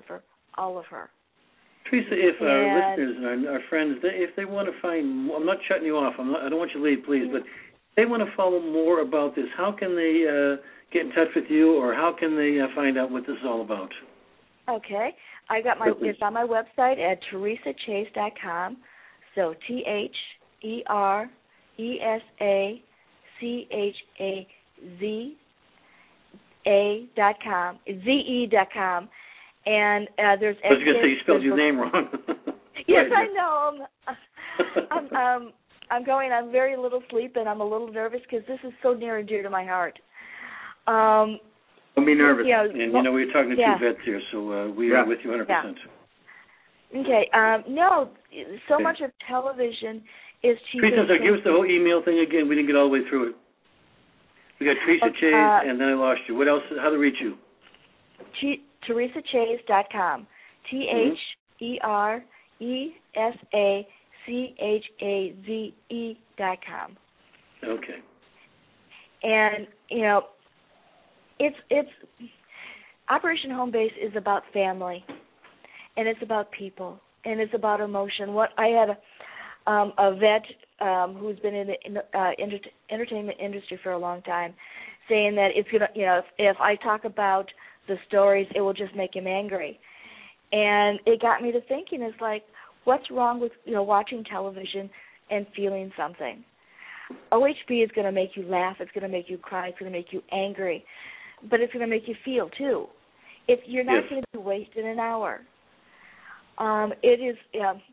all of her. Teresa, if and, our listeners and our, our friends, they, if they want to find more, I'm not shutting you off, I'm not, I don't want you to leave, please, but if they want to follow more about this, how can they uh, get in touch with you, or how can they uh, find out what this is all about? Okay. I got my, it's on my website at teresa chase dot com. So T H E R E S A C H A Z A dot com, Z E dot com. And uh, there's... I was going to say you spelled your name wrong. Yes, I know. I'm, I'm, um, I'm going on very little sleep, and I'm a little nervous because this is so near and dear to my heart. Um, Don't be nervous. You know, and, you know, we're talking to yeah. two vets here, so uh, we yeah. are with you one hundred percent. Yeah. Okay. Um, no, so okay. much of television is cheap. Teresa, so give us the whole email thing again. We didn't get all the way through it. We got Teresa okay, Chase, uh, and then I lost you. What else? How to reach you? teresa chase dot com. T H E R E S A C H A Z E dot com. Okay. And, you know, it's it's Operation Home Base is about family, and it's about people, and it's about emotion. What I had a, um, a vet um, who's been in the in the, uh, inter- entertainment industry for a long time, saying that it's gonna, you know, if, if I talk about the stories, it will just make him angry. And it got me to thinking, it's like, what's wrong with, you know, watching television and feeling something? O H B is going to make you laugh. It's going to make you cry. It's going to make you angry. But it's going to make you feel, too. If you're not yes. going to be wasting an hour. Um, it is, um,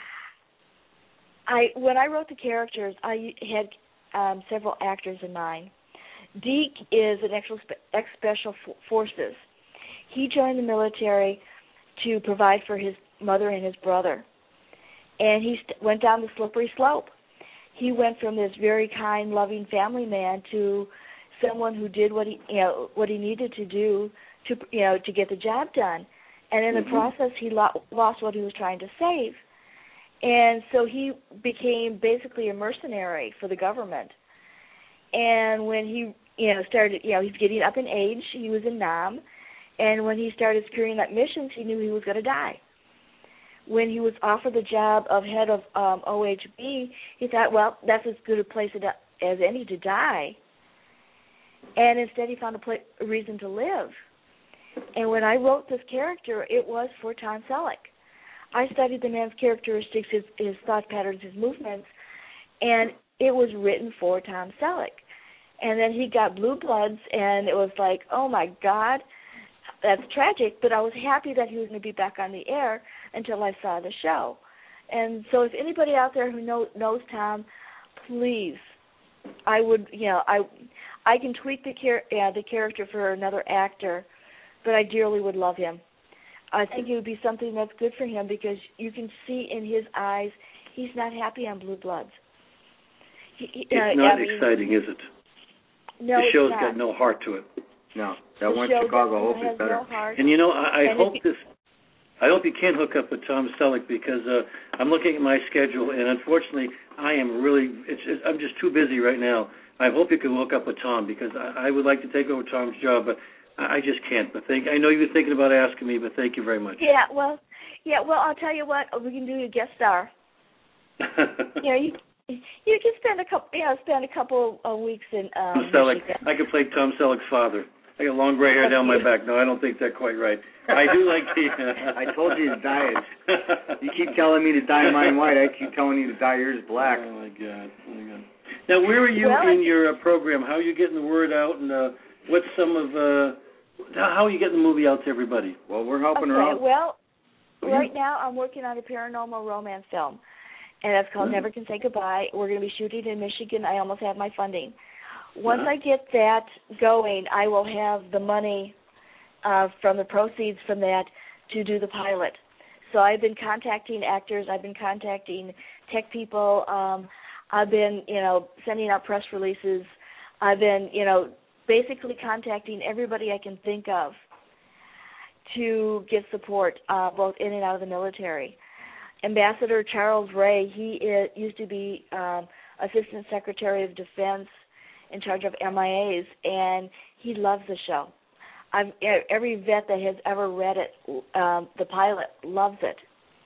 I when I wrote the characters, I had um, several actors in mind. Deke is an ex-special forces. He joined the military to provide for his mother and his brother. And he st- went down the slippery slope. He went from this very kind, loving family man to someone who did what he, you know, what he needed to do to, you know, to get the job done. And in mm-hmm. the process, he lo- lost what he was trying to save. And so he became basically a mercenary for the government. And when he, you know, started, you know, he's getting up in age. He was in Nam. And when he started screwing up missions, he knew he was going to die. When he was offered the job of head of um, O H B, he thought, well, that's as good a place as any to die. And instead he found a, pla- a reason to live. And when I wrote this character, it was for Tom Selleck. I studied the man's characteristics, his, his thought patterns, his movements, and it was written for Tom Selleck. And then he got Blue Bloods, and it was like, oh, my God, that's tragic, but I was happy that he was going to be back on the air until I saw the show. And so if anybody out there who know, knows Tom, please, I would, you know, I I can tweak the, char- yeah, the character for another actor, but I dearly would love him. I think it would be something that's good for him because you can see in his eyes he's not happy on Blue Bloods. He, he, it's uh, not I mean, exciting, is it? No, the show's it's not. got no heart to it. No, that one Chicago Hope is better. No and you know, I, I and hope you, this. I hope you can hook up with Tom Selleck because uh, I'm looking at my schedule, and unfortunately, I am really. It's, it's, I'm just too busy right now. I hope you can hook up with Tom because I, I would like to take over Tom's job, but I just can't. But thank. I know you were thinking about asking me, but thank you very much. Yeah, well, yeah, well, I'll tell you what. We can do a guest star. you know, you you can spend a couple. Yeah, spend a couple of weeks in. Um, Tom Selleck. Michigan. I could play Tom Selleck's father. I got long gray hair down my back. No, I don't think that's quite right. I do like the... I told you to dye it. You keep telling me to dye mine white. I keep telling you to dye yours black. Oh, my God. Oh, my God. Now, where are you well, in your uh, program? How are you getting the word out? And uh, what's some of... Uh, how are you getting the movie out to everybody? Well, we're helping okay, her out. Well, right now I'm working on a paranormal romance film, and that's called mm-hmm. Never Can Say Goodbye. We're going to be shooting in Michigan. I almost have my funding. Once uh-huh. I get that going, I will have the money uh, from the proceeds from that to do the pilot. So I've been contacting actors. I've been contacting tech people. Um, I've been, you know, sending out press releases. I've been, you know, basically contacting everybody I can think of to get support, uh, both in and out of the military. Ambassador Charles Ray, he is, used to be um, Assistant Secretary of Defense in charge of M I As, and he loves the show. I've every vet that has ever read it, um, the pilot, loves it.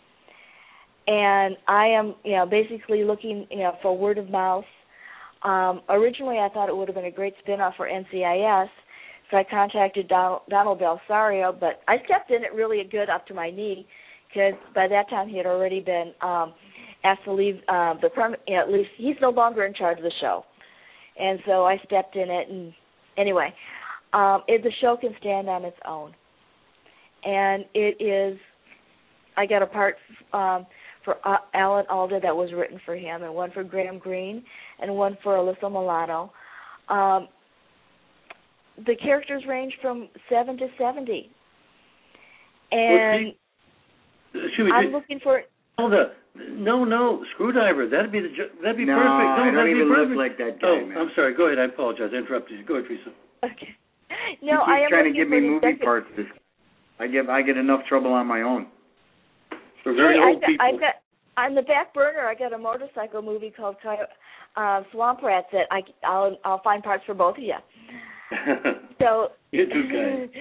And I am, you know, basically looking, you know, for word of mouth. Um, originally, I thought it would have been a great spin-off for N C I S, so I contacted Donald, Donald Belsario, but I stepped in it really good up to my knee, because by that time he had already been um, asked to leave uh, the permit. You know, at least he's no longer in charge of the show, and so I stepped in it. And anyway, um, it, the show can stand on its own, and it is. I got a part um, for uh, Alan Alda that was written for him, and one for Graham Greene, and one for Alyssa Milano. Um, the characters range from seven to seventy, and Excuse me, I'm looking for. Alda, no, no, Screwdriver. That'd be the that'd be no, perfect. No, I don't that'd even be look perfect. like that guy, Oh, man. I'm sorry. Go ahead. I apologize. I interrupted you. Go ahead, Teresa. Okay. He No, keeps I am trying to looking give for me an movie executive- parts. This, I get I get enough trouble on my own. For very hey, old I've got, people. I've got on the back burner. I got a motorcycle movie called uh, Swamp Rats that I I'll I'll find parts for both of you. So You're too kind.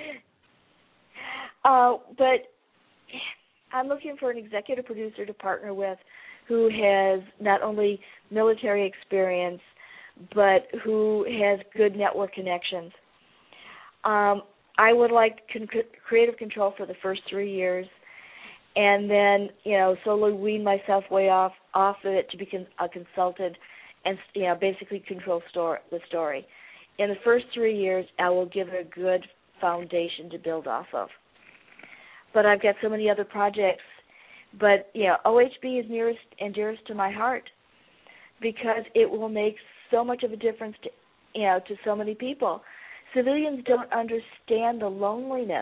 uh, but I'm looking for an executive producer to partner with who has not only military experience but who has good network connections. Um, I would like con- creative control for the first three years, and then, you know, slowly wean myself way off off of it to become a consultant and, you know, basically control store, the story. In the first three years, I will give it a good foundation to build off of. But I've got so many other projects. But, you know, O H B is nearest and dearest to my heart because it will make so much of a difference to, you know, to so many people. Civilians don't understand the loneliness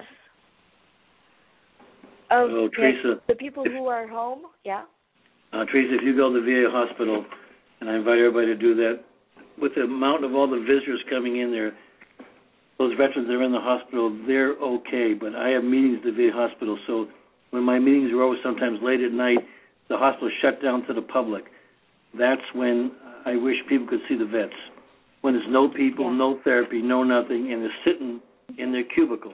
of Oh, you Teresa. know, the people who are home. Yeah. Uh, Teresa, if you go to the V A hospital, and I invite everybody to do that, with the amount of all the visitors coming in there, those veterans that are in the hospital, they're okay. But I have meetings at the V A hospital, so when my meetings are over, sometimes late at night, the hospital shut down to the public. That's when I wish people could see the vets. When there's no people, yeah. no therapy, no nothing, and they're sitting in their cubicle.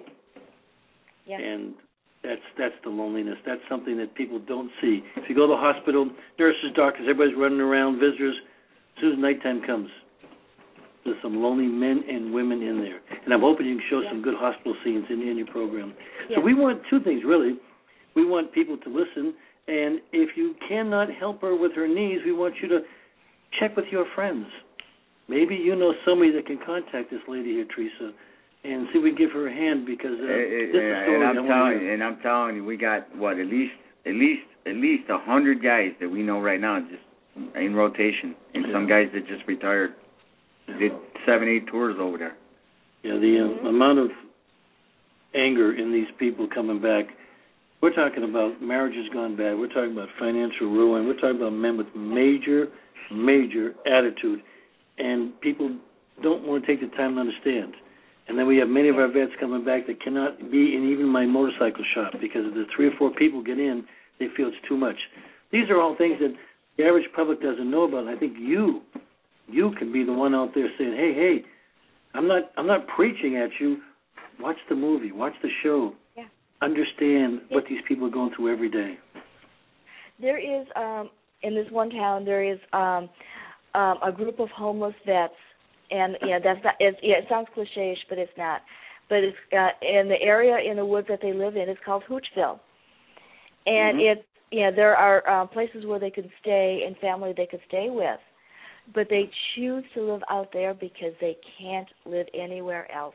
Yeah. And that's that's the loneliness. That's something that people don't see. If you go to the hospital, nurses, doctors, everybody's running around, visitors. As soon as nighttime comes, there's some lonely men and women in there. And I'm hoping you can show yeah. some good hospital scenes in, in your program. Yeah. So we want two things, really. We want people to listen, and if you cannot help her with her knees, we want you to check with your friends. Maybe you know somebody that can contact this lady here, Teresa, and see if we can give her a hand because uh, and, this is a story and I I'm want telling to hear. you, and I'm telling you, we got what at least at least at least a hundred guys that we know right now just in rotation, and Yeah. some guys that just retired. Yeah. Did seven, eight tours over there. Yeah, the uh, amount of anger in these people coming back. We're talking about marriages gone bad. We're talking about financial ruin. We're talking about men with major, major attitude, and people don't want to take the time to understand. And then we have many of our vets coming back that cannot be in even my motorcycle shop because if the three or four people get in, they feel it's too much. These are all things that the average public doesn't know about. And I think you, you can be the one out there saying, "Hey, hey, I'm not, I'm not preaching at you. Watch the movie. Watch the show. Yeah. Understand yeah. what these people are going through every day." There is, um, in this one town, there is um, um, a group of homeless vets, and yeah, that's not. It's, yeah, it sounds cliche-ish, but it's not. But it's uh, in the area in the woods that they live in. It's called Hoochville, and Mm-hmm. it's yeah. There are uh, places where they can stay and family they could stay with, but they choose to live out there because they can't live anywhere else.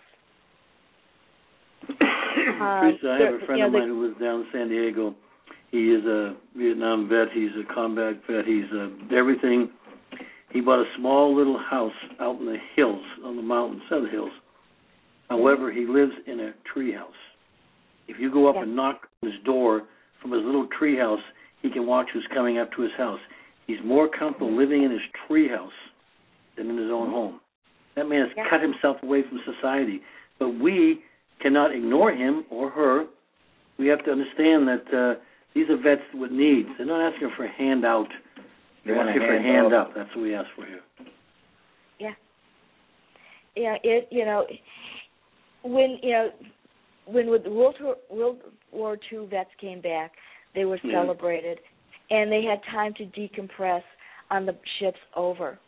Um, Teresa, I have a friend you know, of mine who lives down in San Diego. He is a Vietnam vet. He's a combat vet. He's uh, everything. He bought a small little house out in the hills, on the mountains, of the hills. However, he lives in a tree house. If you go up yeah. and knock on his door from his little tree house, he can watch who's coming up to his house. He's more comfortable living in his tree house than in his own home. That man has yeah. cut himself away from society. But we cannot ignore him or her. We have to understand that uh, these are vets with needs. They're not asking for a handout. They They're want gonna for a hand hand up. up. That's what we ask for here. Yeah. Yeah, it, you know, when, you know, when with World War, World War Two vets came back, they were Yeah. celebrated, and they had time to decompress on the ships over.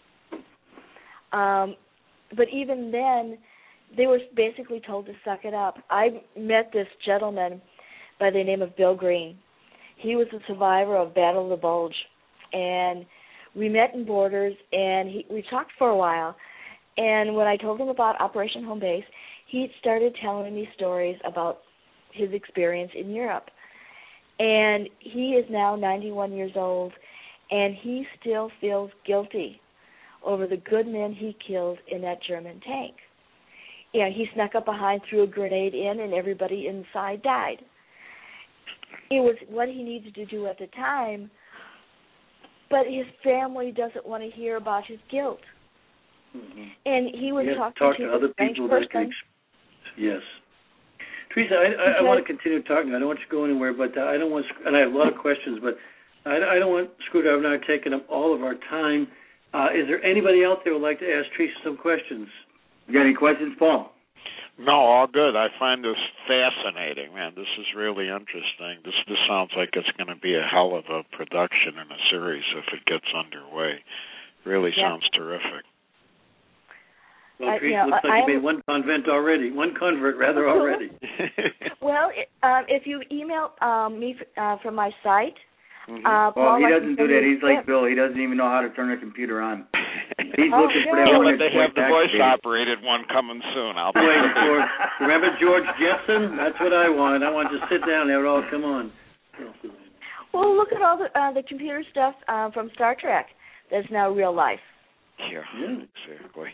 Um, but even then, they were basically told to suck it up. I met this gentleman by the name of Bill Green. He was a survivor of Battle of the Bulge, and we met in Borders, and he, we talked for a while. And when I told him about Operation Home Base, he started telling me stories about his experience in Europe. And he is now ninety-one years old, and he still feels guilty over the good men he killed in that German tank. Yeah, he snuck up behind, threw a grenade in, and everybody inside died. It was what he needed to do at the time, but his family doesn't want to hear about his guilt. Mm-hmm. And he was You have talking to talk to to a other French people that person. can. Yes. Teresa, I, I, I want to continue talking. I don't want you to go anywhere, but I don't want, and I have a lot of questions, but I, I don't want Screwdriver and I taking up all of our time. Uh, is there anybody out there who would like to ask Teresa some questions? You got any questions, Paul? No, all good. I find this fascinating, man. This is really interesting. This this sounds like it's going to be a hell of a production in a series if it gets underway. Really Yeah. sounds terrific. Well, Uh, Teresa, you know, looks like I you am- made one convent already, one convert rather already. Well, it, um, if you email um, me uh, from my site, Mhm. uh, Well, Paul, he I can doesn't do send that. you He's like tips. Bill. He doesn't even know how to turn a computer on. He's Oh, looking for no. that Yeah, one but that's they have the voice activated. operated one coming soon. I'll be Waiting for. Remember George Jetson? That's what I want. I want to sit down there. All come on. Well, look at all the uh, the computer stuff uh, from Star Trek that's now real life. Yeah, Yeah. exactly.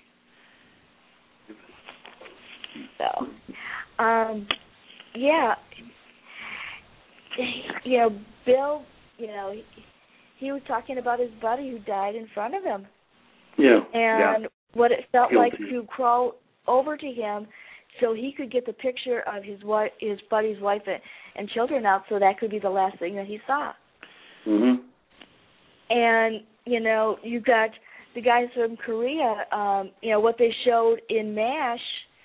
So, um, yeah, you know, Bill, you know, he, he was talking about his buddy who died in front of him, Yeah. and what it felt Guilty. like to crawl over to him so he could get the picture of his wife, his buddy's wife and, and children out, so that could be the last thing that he saw. Mhm. And you know, you got the guys from Korea. Um, you know, what they showed in MASH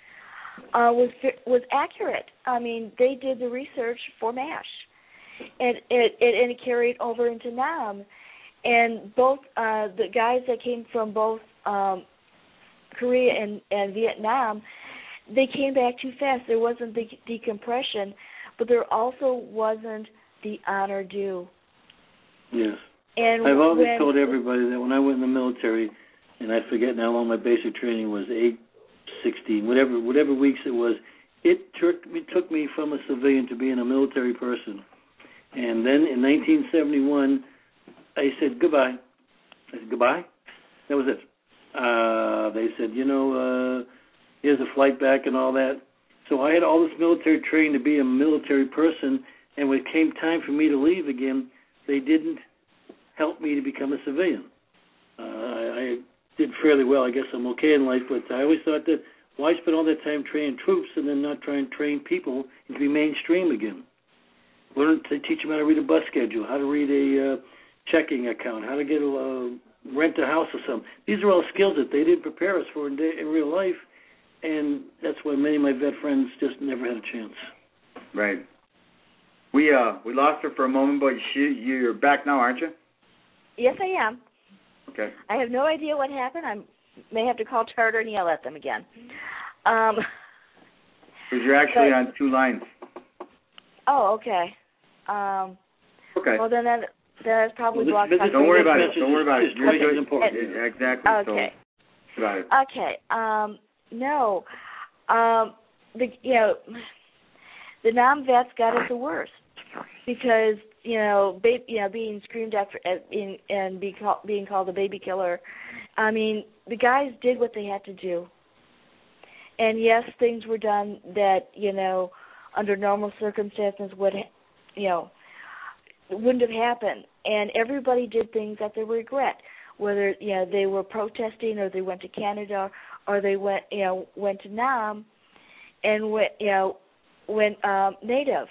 uh, was was accurate. I mean, they did the research for MASH, and it, it and it carried over into Nam. And both uh, the guys that came from both um, Korea and, and Vietnam, they came back too fast. There wasn't the decompression, but there also wasn't the honor due. Yes. And I've always when, told everybody that when I went in the military, and I forget now how long my basic training was, eight, sixteen, whatever whatever weeks it was, it took me, took me from a civilian to being a military person. And then in nineteen seventy-one, I said goodbye. I said goodbye. That was it. Uh, they said, you know, uh, here's a flight back and all that. So I had all this military training to be a military person, and when it came time for me to leave again, they didn't help me to become a civilian. Uh, I, I did fairly well. I guess I'm okay in life, but I always thought that why spend all that time training troops and then not try and train people and to be mainstream again? Learn to teach them how to read a bus schedule, how to read a uh, checking account, how to get a uh, rent a house or something. These are all skills that they didn't prepare us for in, day, in real life, and that's why many of my vet friends just never had a chance. Right. We uh we lost her for a moment, but she, you're back now, aren't you? yes, I am. Okay. I have no idea what happened. I may have to call Charter and yell at them again. Um, Because you're actually but- on two lines. oh, okay. Um, Okay. well, then that that is probably Well, blocked. this- by this- Don't worry about it. message Don't worry about it. is- You're is doing important. Yeah, exactly. Okay. So, got it. Okay. Um, no. Um, the you know the non-vets got it the worst because you know ba- you know being screamed at, for, at being, and be call, being called a baby killer. I mean, the guys did what they had to do, and yes, things were done that you know under normal circumstances would you know wouldn't have happened, and everybody did things at their regret. Whether you know they were protesting, or they went to Canada, or they went you know went to Nam, and went you know went um, native.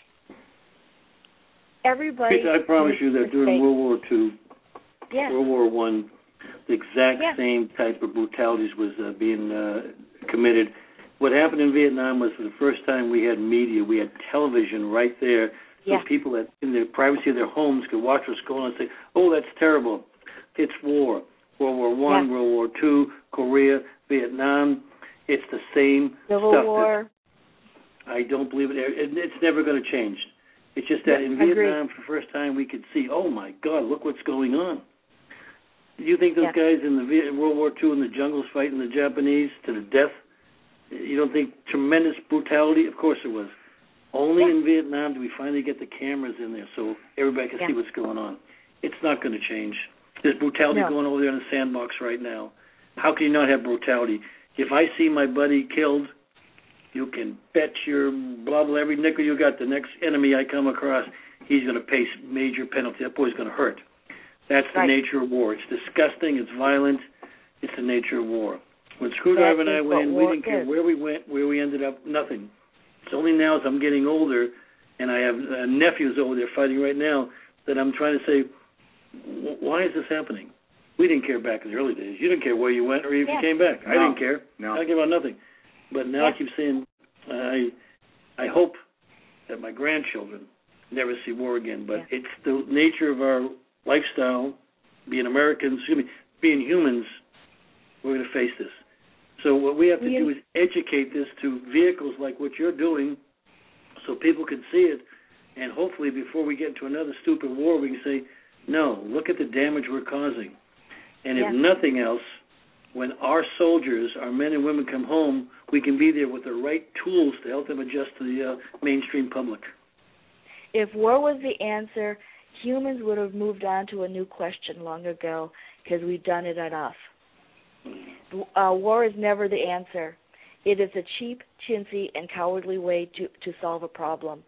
Everybody. Teresa, I promise you that during World War Two, yeah. World War One, the exact Yeah. same type of brutalities was uh, being uh, committed. what happened in Vietnam was for the first time we had media, we had television right there, so yeah. people that in the privacy of their homes could watch what's going on and say, oh, that's terrible. It's war. World War One, yeah. World War Two, Korea, Vietnam. It's the same Civil stuff. War. I don't believe it. It's never going to change. It's just that yeah, in agreed. Vietnam, for the first time, we could see, oh, my God, look what's going on. Do you think those yeah. guys in the Viet- World War Two in the jungles fighting the Japanese to the death, you don't think tremendous brutality? Of course it was. Only yeah. in Vietnam do we finally get the cameras in there so everybody can yeah. see what's going on. It's not going to change. There's brutality no. going over there in the sandbox right now. How can you not have brutality? If I see my buddy killed, you can bet your blah, blah, every nickel you got, the next enemy I come across, he's going to pay major penalty. That boy's going to hurt. That's the right. nature of war. It's disgusting. It's violent. It's the nature of war. When Screwdriver and I went in, we didn't care where we went, where we ended up, nothing. It's only now as I'm getting older, and I have uh, nephews over there fighting right now, that I'm trying to say, why is this happening? We didn't care back in the early days. You didn't care where you went or if yeah. you came back. No. I didn't care. No. I didn't care about nothing. But now yeah. I keep saying, I I hope that my grandchildren never see war again. But yeah. it's the nature of our lifestyle, being Americans, excuse me, being humans, we're going to face this. So what we have to yeah. do is educate this to vehicles like what you're doing so people can see it. And hopefully before we get into another stupid war, we can say, no, look at the damage we're causing. And yeah. if nothing else, when our soldiers, our men and women come home, we can be there with the right tools to help them adjust to the uh, mainstream public. If war was the answer, humans would have moved on to a new question long ago because we've done it enough. Uh, war is never the answer. It is a cheap, chintzy, and cowardly way to, to solve a problem.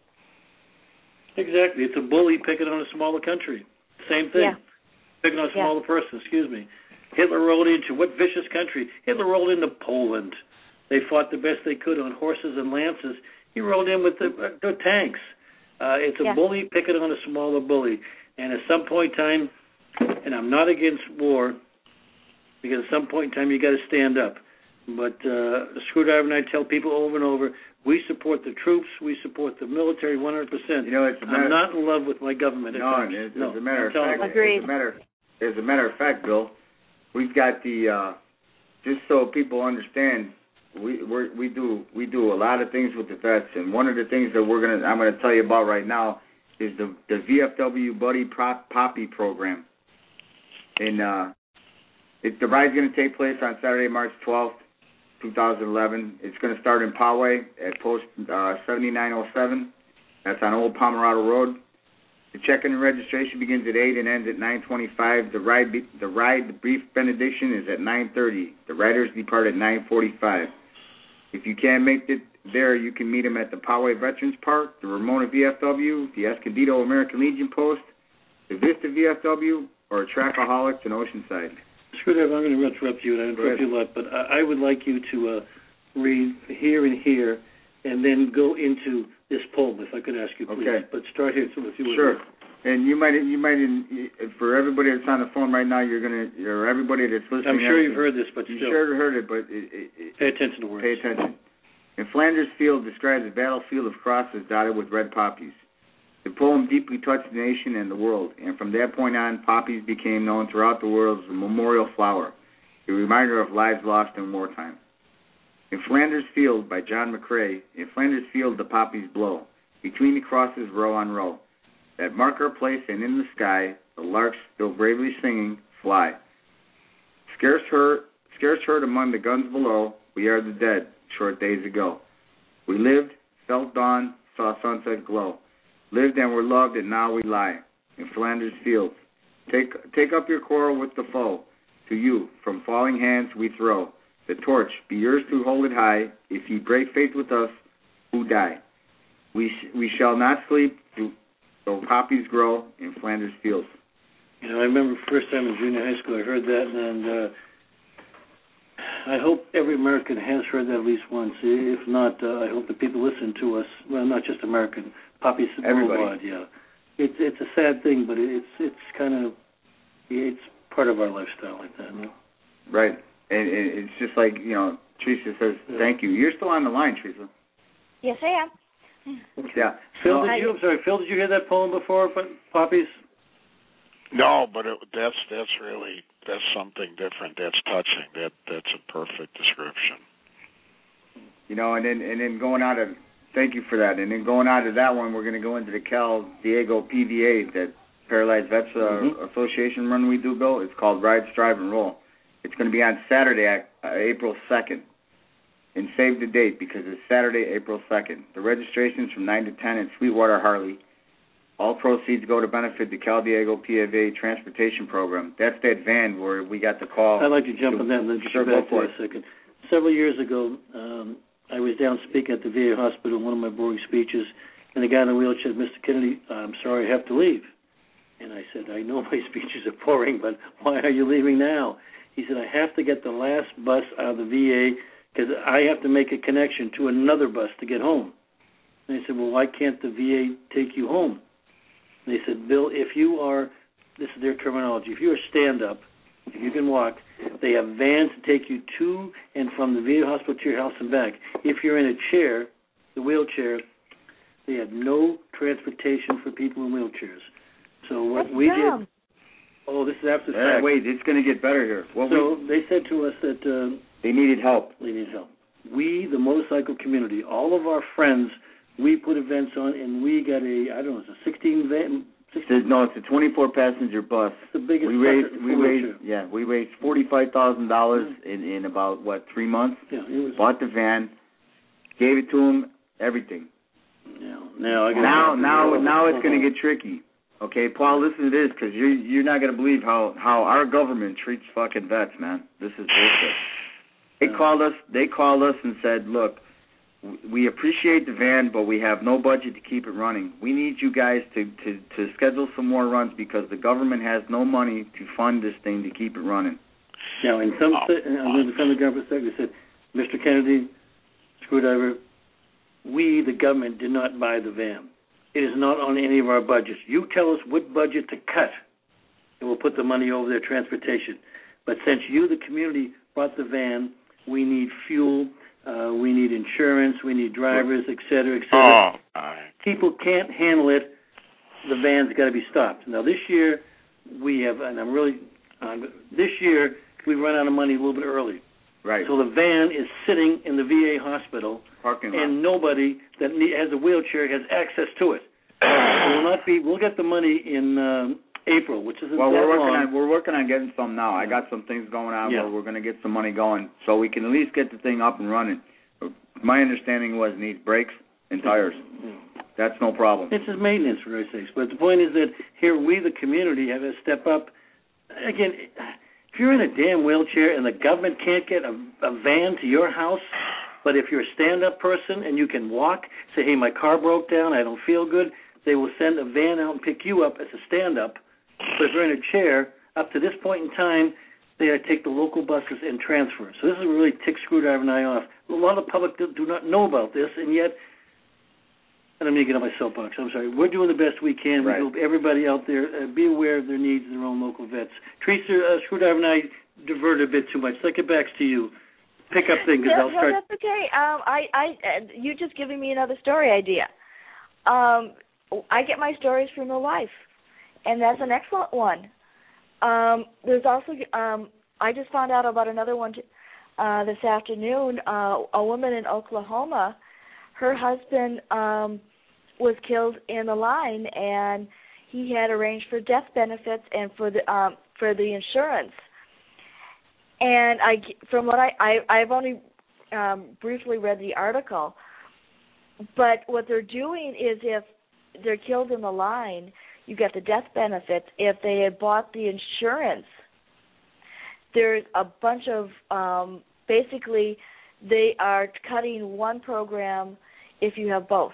Exactly. It's a bully picking on a smaller country. Same thing. Yeah. Picking on a yeah. smaller person, excuse me. Hitler rolled into what vicious country? Hitler rolled into Poland. They fought the best they could on horses and lances. He rolled in with the, uh, the tanks. Uh, it's a yeah. bully picking on a smaller bully. And at some point in time, and I'm not against war, because at some point in time you got to stand up. But uh, Screwdriver and I tell people over and over, we support the troops, we support the military one hundred percent. You know, it's a matter, I'm not in love with my government. No, it's, no, as a matter of fact, Agreed. as a matter, as a matter of fact, Bill, we've got the uh, just so people understand, we we're, we do we do a lot of things with the vets, and one of the things that we're gonna I'm gonna tell you about right now is the the V F W Buddy Prop, Poppy program, and uh, it, the ride's gonna take place on Saturday, March twelfth. two thousand eleven. It's going to start in Poway at post uh, seventy-nine oh seven. That's on Old Pomerado Road. The check-in and registration begins at eight and ends at nine twenty-five. The ride, be, the ride, the brief benediction is at nine thirty. The riders depart at nine forty-five. If you can't make it there, you can meet them at the Poway Veterans Park, the Ramona V F W, the Escondido American Legion Post, the Vista V F W, or Trackaholics in Oceanside. Screwdriver, I'm going to interrupt you, and I interrupt you a lot, but I, I would like you to uh, read here and here, and then go into this poem, if I could ask you, please. Okay. But start here, so if you would. Sure. And you might, you might, for everybody that's on the phone right now, you're gonna, or everybody that's listening. I'm sure you've heard this, but you still. sure heard it, but it, it, it, pay attention to words. Pay attention. In Flanders Field describes a battlefield of crosses dotted with red poppies. The poem deeply touched the nation and the world, and from that point on, poppies became known throughout the world as a memorial flower, a reminder of lives lost in wartime. In Flanders Field by John McCrae, in Flanders Field the poppies blow, between the crosses row on row. At mark our place and in the sky, the larks still bravely singing, fly. Scarce heard, scarce heard among the guns below, we are the dead, short days ago. We lived, felt dawn, saw sunset glow. Lived and were loved, and now we lie in Flanders Fields. Take take up your quarrel with the foe. To you, from falling hands we throw the torch. Be yours to hold it high. If ye break faith with us, who die? We sh- we shall not sleep, though poppies grow in Flanders Fields. You know, I remember the first time in junior high school I heard that, and uh, I hope every American has heard that at least once. If not, uh, I hope the people listen to us. Well, not just American. Poppies worldwide, yeah. It's it's a sad thing, but it's it's kind of it's part of our lifestyle like that, no? Right, and, and it's just like, you know, Teresa says, thank you. You're still on the line, Teresa. Yes, I am. Yeah. Phil, No, did you? I'm sorry, Phil. Did you hear that poem before, Poppies? No, but it, that's that's really that's something different. That's touching. That that's a perfect description. You know, and then and then going out of thank you for that. And then going out of that one, we're going to go into the Cal Diego P V A, that Paralyzed Vets uh, mm-hmm. Association run we do, Bill. It's called Ride, Strive, and Roll. It's going to be on Saturday, uh, April second. And save the date because it's Saturday, April second. The registration's from nine to ten at Sweetwater Harley. All proceeds go to benefit the Cal Diego P V A transportation program. That's that van where we got the call. I'd like to jump to, on that and then sure, get back to that a second. Several years ago, um, I was down speaking at the V A hospital, one of my boring speeches, and the guy in the wheelchair said, Mister Kennedy, I'm sorry I have to leave. And I said, I know my speeches are boring, but why are you leaving now? He said, I have to get the last bus out of the V A because I have to make a connection to another bus to get home. And I said, well, why can't the V A take you home? And they said, Bill, if you are, this is their terminology, if you are stand-up, if you can walk, they have vans to take you to and from the V A hospital to your house and back. If you're in a chair, the wheelchair, they have no transportation for people in wheelchairs. So what That's we dumb. did, oh, this is absolute Yeah, fact. wait, it's going to get better here. What so we, they said to us that uh, they needed help. They needed help. We, the motorcycle community, all of our friends, we put events on, and we got a, I don't know, it's a sixteen van. sixteen No, it's a twenty-four passenger bus. It's the biggest. We raised, we raised, yeah, we raised forty-five thousand dollars in in about what three months. Yeah, it was. Bought the van, gave it to him, everything. Now, now, I now, now, now it's going to get tricky. Okay, Paul, listen to this, because you're you're not going to believe how how our government treats fucking vets, man. This is bullshit. They called us. They called us and said, "Look, we appreciate the van, but we have no budget to keep it running. We need you guys to, to, to schedule some more runs because the government has no money to fund this thing to keep it running." Now, in some, oh, sta- I'm going to defend the government for a second. They said, Mister Kennedy, Screwdriver, we, the government, did not buy the van. It is not on any of our budgets. You tell us what budget to cut, and we'll put the money over their transportation. But since you, the community, bought the van, we need fuel, uh, we need insurance, we need drivers, et cetera, et cetera. Oh, people can't handle it. The van's got to be stopped. Now, this year, we have, and I'm really, uh, this year, we run out of money a little bit early. Right. So the van is sitting in the V A hospital, parking lot, and nobody that has a wheelchair has access to it. We'll not be. We'll get the money in um, April, which isn't well, that we're working long. on we're working on getting some now. I got some things going on yeah. where we're going to get some money going, so we can at least get the thing up and running. My understanding was it needs brakes and tires. Yeah. That's no problem. It's just maintenance, for Christ's sakes. But the point is that here we, the community, have to step up. Again, if you're in a damn wheelchair and the government can't get a, a van to your house, but if you're a stand-up person and you can walk, say, hey, my car broke down, I don't feel good, they will send a van out and pick you up as a stand-up. But if you're in a chair, up to this point in time, they take the local buses and transfer. So this is really tick Screwdriver and I off. A lot of the public do, do not know about this, and yet, I don't mean to get on my soapbox, I'm sorry, we're doing the best we can. Right. We hope everybody out there uh, be aware of their needs in their own local vets. Teresa, uh, Screwdriver and I diverted a bit too much. Let's get back to you. Pick up things, no, I'll start. No, that's okay. Um, I, I, uh, you just giving me another story idea. Um, I get my stories from the life, and that's an excellent one. Um, there's also, um, I just found out about another one t- uh, this afternoon. Uh, a woman in Oklahoma, her husband um, was killed in the line, and he had arranged for death benefits and for the um, for the insurance. And I, from what I, I I've only um, briefly read the article, but what they're doing is if they're killed in the line, you get the death benefits. If they had bought the insurance, there's a bunch of, um, basically, they are cutting one program if you have both.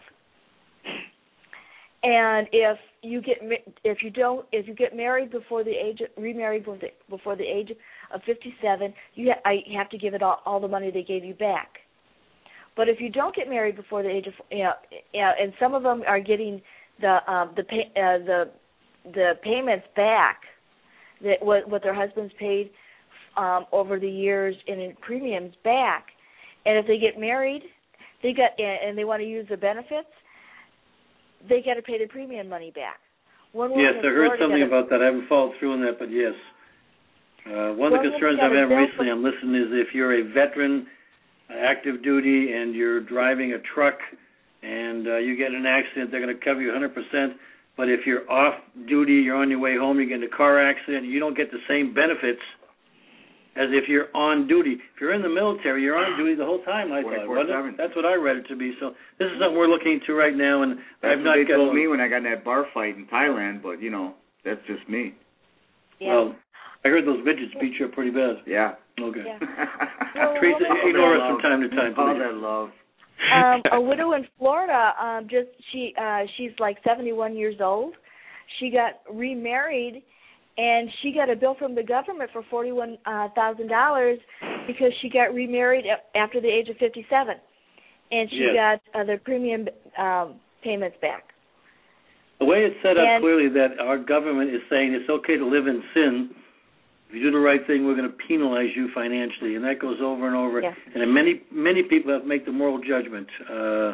And if you get if you don't if you get married before the age remarried before the, before the age of fifty-seven, you ha- I have to give it all, all the money they gave you back. But if you don't get married before the age of you know, you know and some of them are getting the um, the pay, uh, the the payments back that what what their husbands paid um, over the years in premiums back, And if they get married, they got and they want to use the benefits, they got to pay the premium money back. One yes, I heard something about that. I haven't followed through on that, but yes. Uh, one of the concerns I've had recently, I'm listening, is if you're a veteran, uh, active duty, and you're driving a truck and uh, you get in an accident, they're going to cover you one hundred percent. But if you're off duty, you're on your way home, you get in a car accident, you don't get the same benefits as if you're on duty. If you're in the military, you're on duty the whole time, I thought. Wasn't it? That's what I read it to be. So this is something we're looking into right now. And that's I've what not they told one. me when I got in that bar fight in Thailand, but, you know, that's just me. Yeah. Well, I heard those midgets beat you up pretty bad. Yeah. Okay. Yeah. well, Teresa, well, ignore us love. from time to time, please. All that love. um, a widow in Florida, um, just she uh, she's like seventy-one years old. She got remarried, and she got a bill from the government for forty-one thousand dollars because she got remarried after the age of fifty-seven, and she yes. got uh, the premium um, payments back. The way it's set up and, clearly that our government is saying it's okay to live in sin. If you do the right thing, we're going to penalize you financially, and that goes over and over. Yes. And many many people have to make the moral judgment. Uh,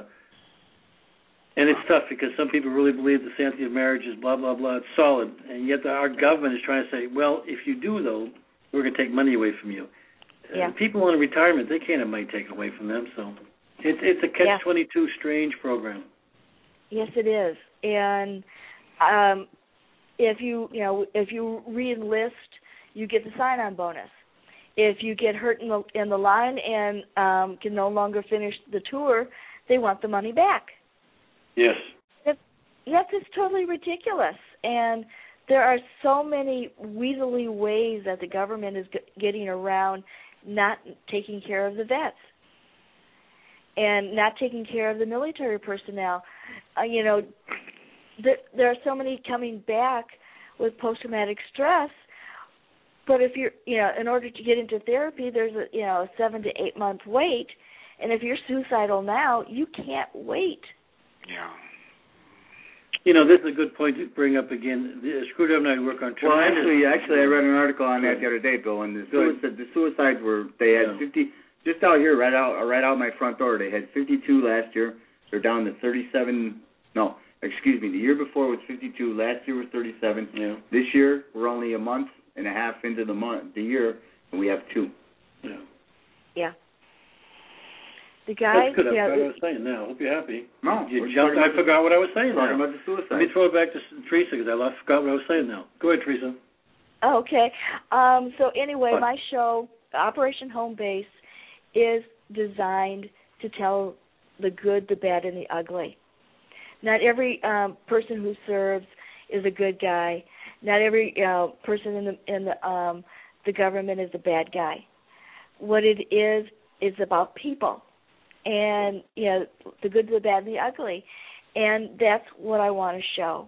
and it's tough because some people really believe the sanctity of marriage is blah, blah, blah. It's solid. And yet the, our government is trying to say, well, if you do, though, we're going to take money away from you. Yeah. Uh, people on retirement, they can't have money taken away from them. So it's, it's a catch twenty-two yeah. strange program. Yes, it is. And um, if you, you know, if you re-enlist, you get the sign-on bonus. If you get hurt in the in the line and um, can no longer finish the tour, they want the money back. Yes. That, that's just totally ridiculous. And there are so many weaselly ways that the government is g- getting around not taking care of the vets and not taking care of the military personnel. Uh, you know, there, there are so many coming back with post-traumatic stress. But if you're, you know, in order to get into therapy, there's a, you know, a seven to eight month wait, and if you're suicidal now, you can't wait. Yeah. You know, this is a good point to bring up again. The Screwdriver and I work on. Well, actually, actually, I read an article on that the other day, Bill, and the suicide, the suicides were they had yeah. fifty just out here, right out, right out my front door. They had fifty-two last year. They're down to thirty-seven. No, excuse me. The year before was fifty-two. Last year was thirty-seven. Yeah. This year we're only a month and a half into the month, the year, and we have two. Yeah. Yeah. The guys. That's good. I yeah, forgot what I was saying now. I hope you're happy. No. You jumped. I forgot what I was saying Talking now. about the suicide. Let me throw it back to Teresa because I lost, forgot what I was saying now. Go ahead, Teresa. Oh, okay. Um, so anyway, what? my show, Operation Home Base, is designed to tell the good, the bad, and the ugly. Not every um, person who serves is a good guy. Not every uh, person in the in the um, the government is a bad guy. What it is is about people, and you know the good, the bad, and the ugly, and that's what I want to show.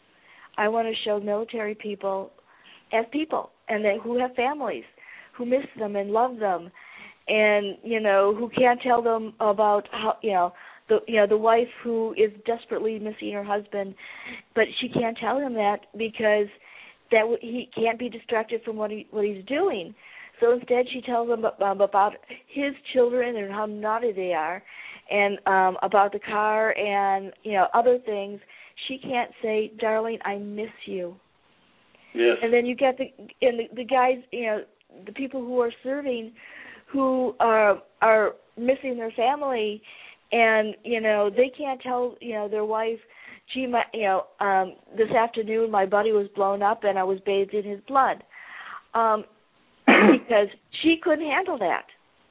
I want to show military people as people, and they, who have families, who miss them and love them, and you know who can't tell them about how you know. The, you know, the wife who is desperately missing her husband, but she can't tell him that because that w- he can't be distracted from what he what he's doing. So instead, she tells him um, about his children and how naughty they are, and um, about the car and you know other things. She can't say, "Darling, I miss you." Yes. And then you get the and the, the guys, you know, the people who are serving, who are are missing their family. And, you know, they can't tell, you know, their wife, gee, my, you know, um, this afternoon my buddy was blown up and I was bathed in his blood. Um, because she couldn't handle that.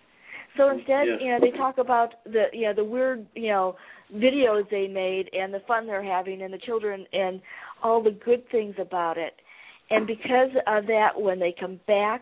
So instead, yes. you know, they talk about the, you know, the weird, you know, videos they made and the fun they're having and the children and all the good things about it. And because of that, when they come back,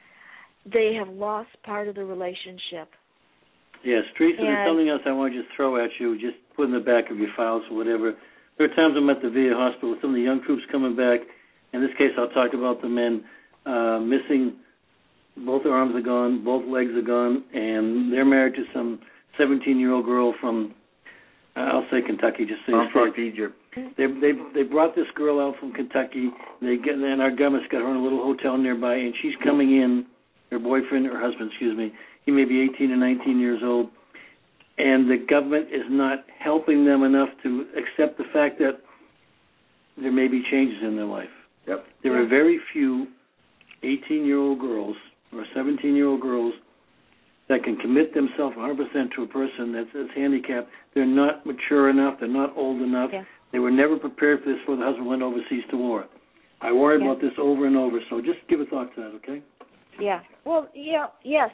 they have lost part of the relationship. Yes, Teresa, and, there's something else I want to just throw at you, just put in the back of your files or whatever. There are times I'm at the V A hospital with some of the young troops coming back. In this case, I'll talk about the men uh, missing, both their arms are gone, both legs are gone, and they're married to some seventeen-year-old girl from, uh, I'll say Kentucky, just say from Egypt. They they they brought this girl out from Kentucky. They get and our government's got her in a little hotel nearby, and she's coming in. Her boyfriend, her husband, excuse me, he may be eighteen or nineteen years old, and the government is not helping them enough to accept the fact that there may be changes in their life. Yep. There are very few eighteen-year-old girls or seventeen-year-old girls that can commit themselves one hundred percent to a person that's, that's handicapped. They're not mature enough. They're not old enough. Yeah. They were never prepared for this before the husband went overseas to war. I worry Yeah. about this over and over, so just give a thought to that, okay? Yeah. Well, yeah, yes.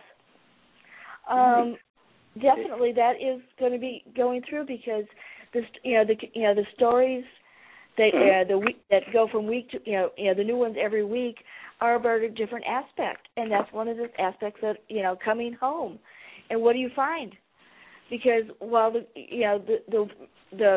Um, definitely, that is going to be going through because the st- you know the you know the stories that uh, the week that go from week to you know you know the new ones every week are about a different aspect, and that's one of the aspects of you know coming home. And what do you find? Because while the you know the the the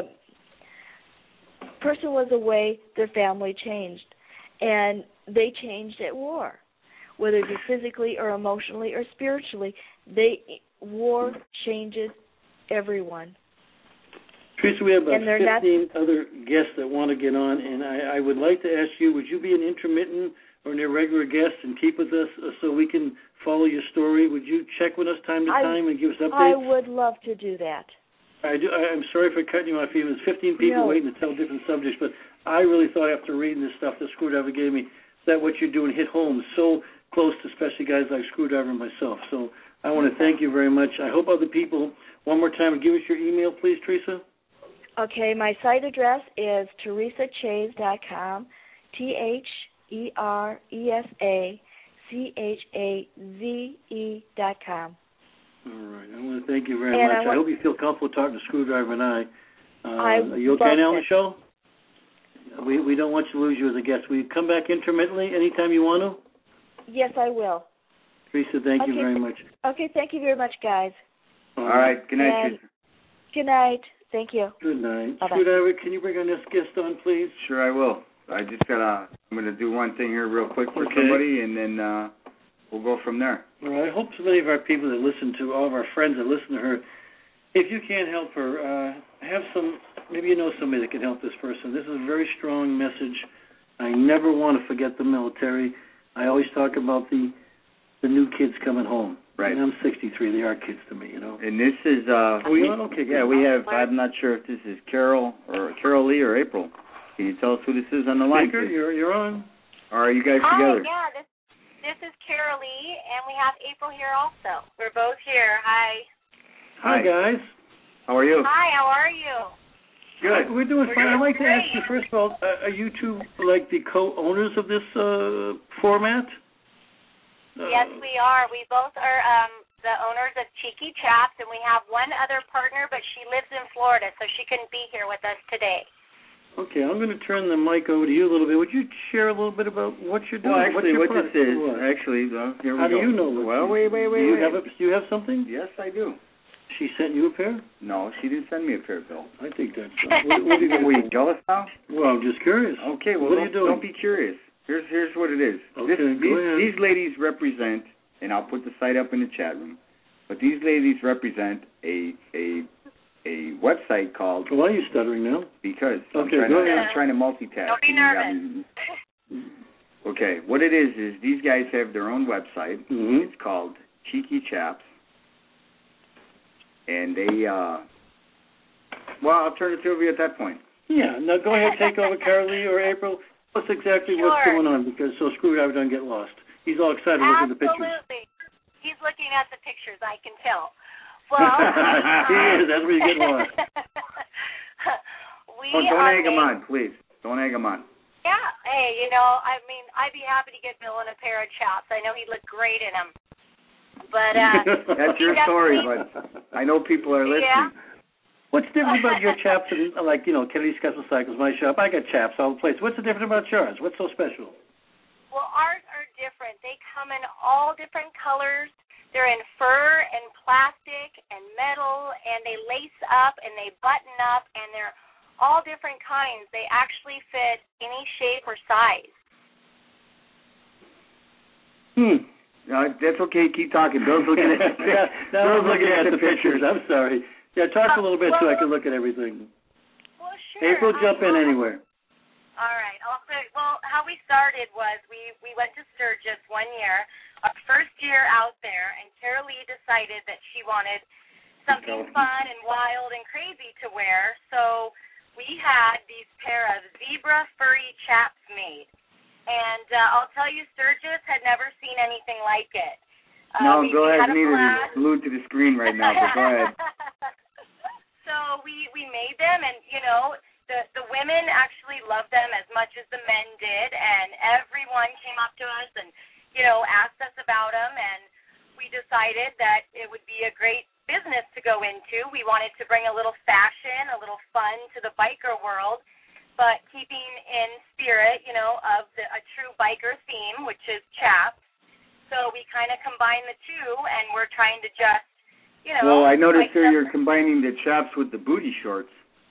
person was away, their family changed, and they changed at war, whether it be physically or emotionally or spiritually. They war changes everyone. Teresa, we have about And they're fifteen other guests that want to get on, and I, I would like to ask you, would you be an intermittent or an irregular guest and keep with us uh, so we can follow your story? Would you check with us time to I, time and give us updates? I would love to do that. I do, I, I'm sorry for cutting you off. There was fifteen people No. waiting to tell different subjects, but I really thought after reading this stuff that Screwdriver gave me that what you're doing hit home so close to especially guys like Screwdriver and myself. So I want to thank you very much. I hope other people, one more time, give us your email, please, Teresa. Okay, my site address is teresa chase dot com, T H E R E S A C H A Z E dot com. All right. I want to thank you very And much. I, I, want, hope you feel comfortable talking to Screwdriver and I. Uh, I are you okay now on the it. show? We we don't want you to lose you as a guest. Will you come back intermittently anytime you want to? Yes, I will. Teresa, thank okay, you very much. Okay, thank you very much, guys. All right. Good night, And Teresa. good night. Thank you. Good night. Bye-bye. Screwdriver, can you bring our next guest on, please? Sure, I will. I just gotta. I'm gonna do one thing here real quick for Okay. somebody, and then uh, we'll go from there. All right. I hope so many of our people that listen to, all of our friends that listen to her, if you can't help her, uh, have some, maybe you know somebody that can help this person. This is a very strong message. I never want to forget the military. I always talk about the the new kids coming home. Right. And I'm sixty-three. They are kids to me, you know. And this is. Uh, Oh, you're on? Okay, yeah, good. we have. I'm not sure if this is Carol or Carol Lee or April. Can you tell us who this is on the line? Baker, please? you're you're on. Or are you guys Hi, together? yeah, this this is Carol Lee, and we have April here also. We're both here. Hi. Hi, Hi. guys. How are you? Hi, how are you? Good. We're doing We're fine. I'd doing like to ask you, great. first of all, uh, are you two like the co-owners of this uh, format? Uh, Yes, we are. We both are um, the owners of Cheeky Chaps, and we have one other partner, but she lives in Florida, so she couldn't be here with us today. Okay, I'm going to turn the mic over to you a little bit. Would you share a little bit about what you're doing? Well, actually, What's what your this is, product? actually, well, here we How go. do you know? What Well, you- wait, wait, wait, do you wait. Have a, do you have something? Yes, I do. She sent you a pair? No, she didn't send me a pair, Bill. I think that's right. What, what are you Are going we jealous now? Well, I'm just curious. Okay, well, What are don't, you doing? don't be curious. Here's here's what it is. Okay, this, go these, ahead. these ladies represent, and I'll put the site up in the chat room, but these ladies represent a a a website called Why are you stuttering now? Because I'm Okay, trying go to, ahead. I'm trying to multitask. Don't be and you got nervous. me- Okay, what it is is these guys have their own website. Mm-hmm. It's called Cheeky Chaps, and they. uh Well, I'll turn it over to you at that point. Yeah, now go ahead, take over, Carolee or April. Tell us exactly what's Sure. going on, because so Screwdriver doesn't get lost. He's all excited looking at the pictures. Absolutely. He's looking at the pictures, I can tell. Well, He is. That's where you get lost. we Oh, don't are egg them made- on, please. Don't egg them on. Yeah, hey, you know, I mean, I'd be happy to get Bill in a pair of chaps. I know he'd look great in them. But uh, That's he your story, definitely- but I know people are listening. Yeah. What's different about your chaps and, like, you know, Kennedy's Custom Cycles, my shop? I got chaps all the place. What's the difference about yours? What's so special? Well, ours are different. They come in all different colors. They're in fur and plastic and metal, and they lace up and they button up, and they're all different kinds. They actually fit any shape or size. Hmm. No, that's okay. Keep talking. Bill's looking at the, Yeah, now I'm Bill's looking at the pictures. I'm sorry. Yeah, talk a little bit so I can look at everything. Well, sure. April, jump in Um, anywhere. All right. Also, well, how we started was we, we went to Sturgis one year our first year out there, and Carolee decided that she wanted something fun and wild and crazy to wear. So we had these pair of zebra furry chaps made. And uh, I'll tell you, Sturgis had never seen anything like it. Uh, no, we, go we ahead. Neither is glued to the screen right now, but go ahead. So we, we made them, and, you know, the, the women actually loved them as much as the men did, and everyone came up to us and, you know, asked us about them, and we decided that it would be a great business to go into. We wanted to bring a little fashion, a little fun to the biker world, but keeping in spirit, you know, of the, a true biker theme, which is chaps. So we kind of combine the two, and we're trying to just, you know. Well, I noticed here you're combining the chaps with the booty shorts.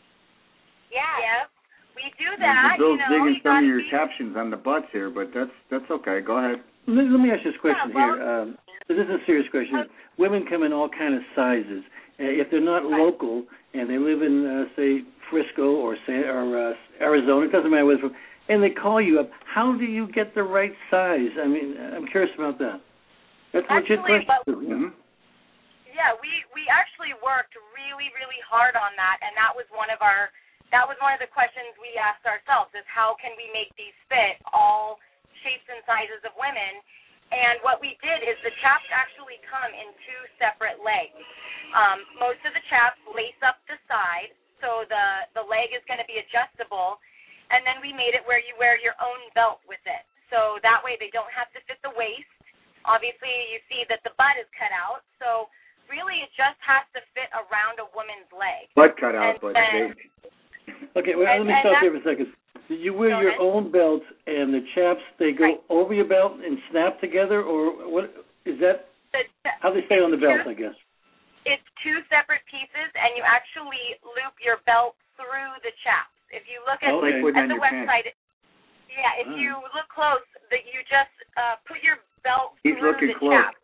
Yeah. Yep. We do that. Bill's you know, digging you some of your be... captions on the butts here, but that's that's okay. Go ahead. Let, let me ask you this question yeah, well, here. Um, this is a serious question. Uh, Women come in all kind of sizes. Uh, if they're not right. local and they live in, uh, say, Frisco or San, or uh, Arizona, it doesn't matter where they're from, and they call you up, how do you get the right size? I mean, I'm curious about that. That's a legit actually, question. But, mm-hmm. Yeah, we, we actually worked really, really hard on that, and that was one of our that was one of the questions we asked ourselves is how can we make these fit all shapes and sizes of women? And what we did is the chaps actually come in two separate legs. Um, most of the chaps lace up the side, so the, the leg is going to be adjustable, and then we made it where you wear your own belt with it. So that way they don't have to fit the waist. Obviously, you see that the butt is cut out, so really it just has to fit around a woman's leg. Butt cut out, but then, okay, well, and, let me stop there for a second. You wear your ahead. own belts, and the chaps, they go right. over your belt and snap together, or what is that? The, how they stay on the belt, two, I guess. It's two separate pieces, and you actually loop your belt through the chaps. If you look at, okay. at the website, it, yeah, if right. you look close, that you just uh, put your belt He's through looking the close. chaps.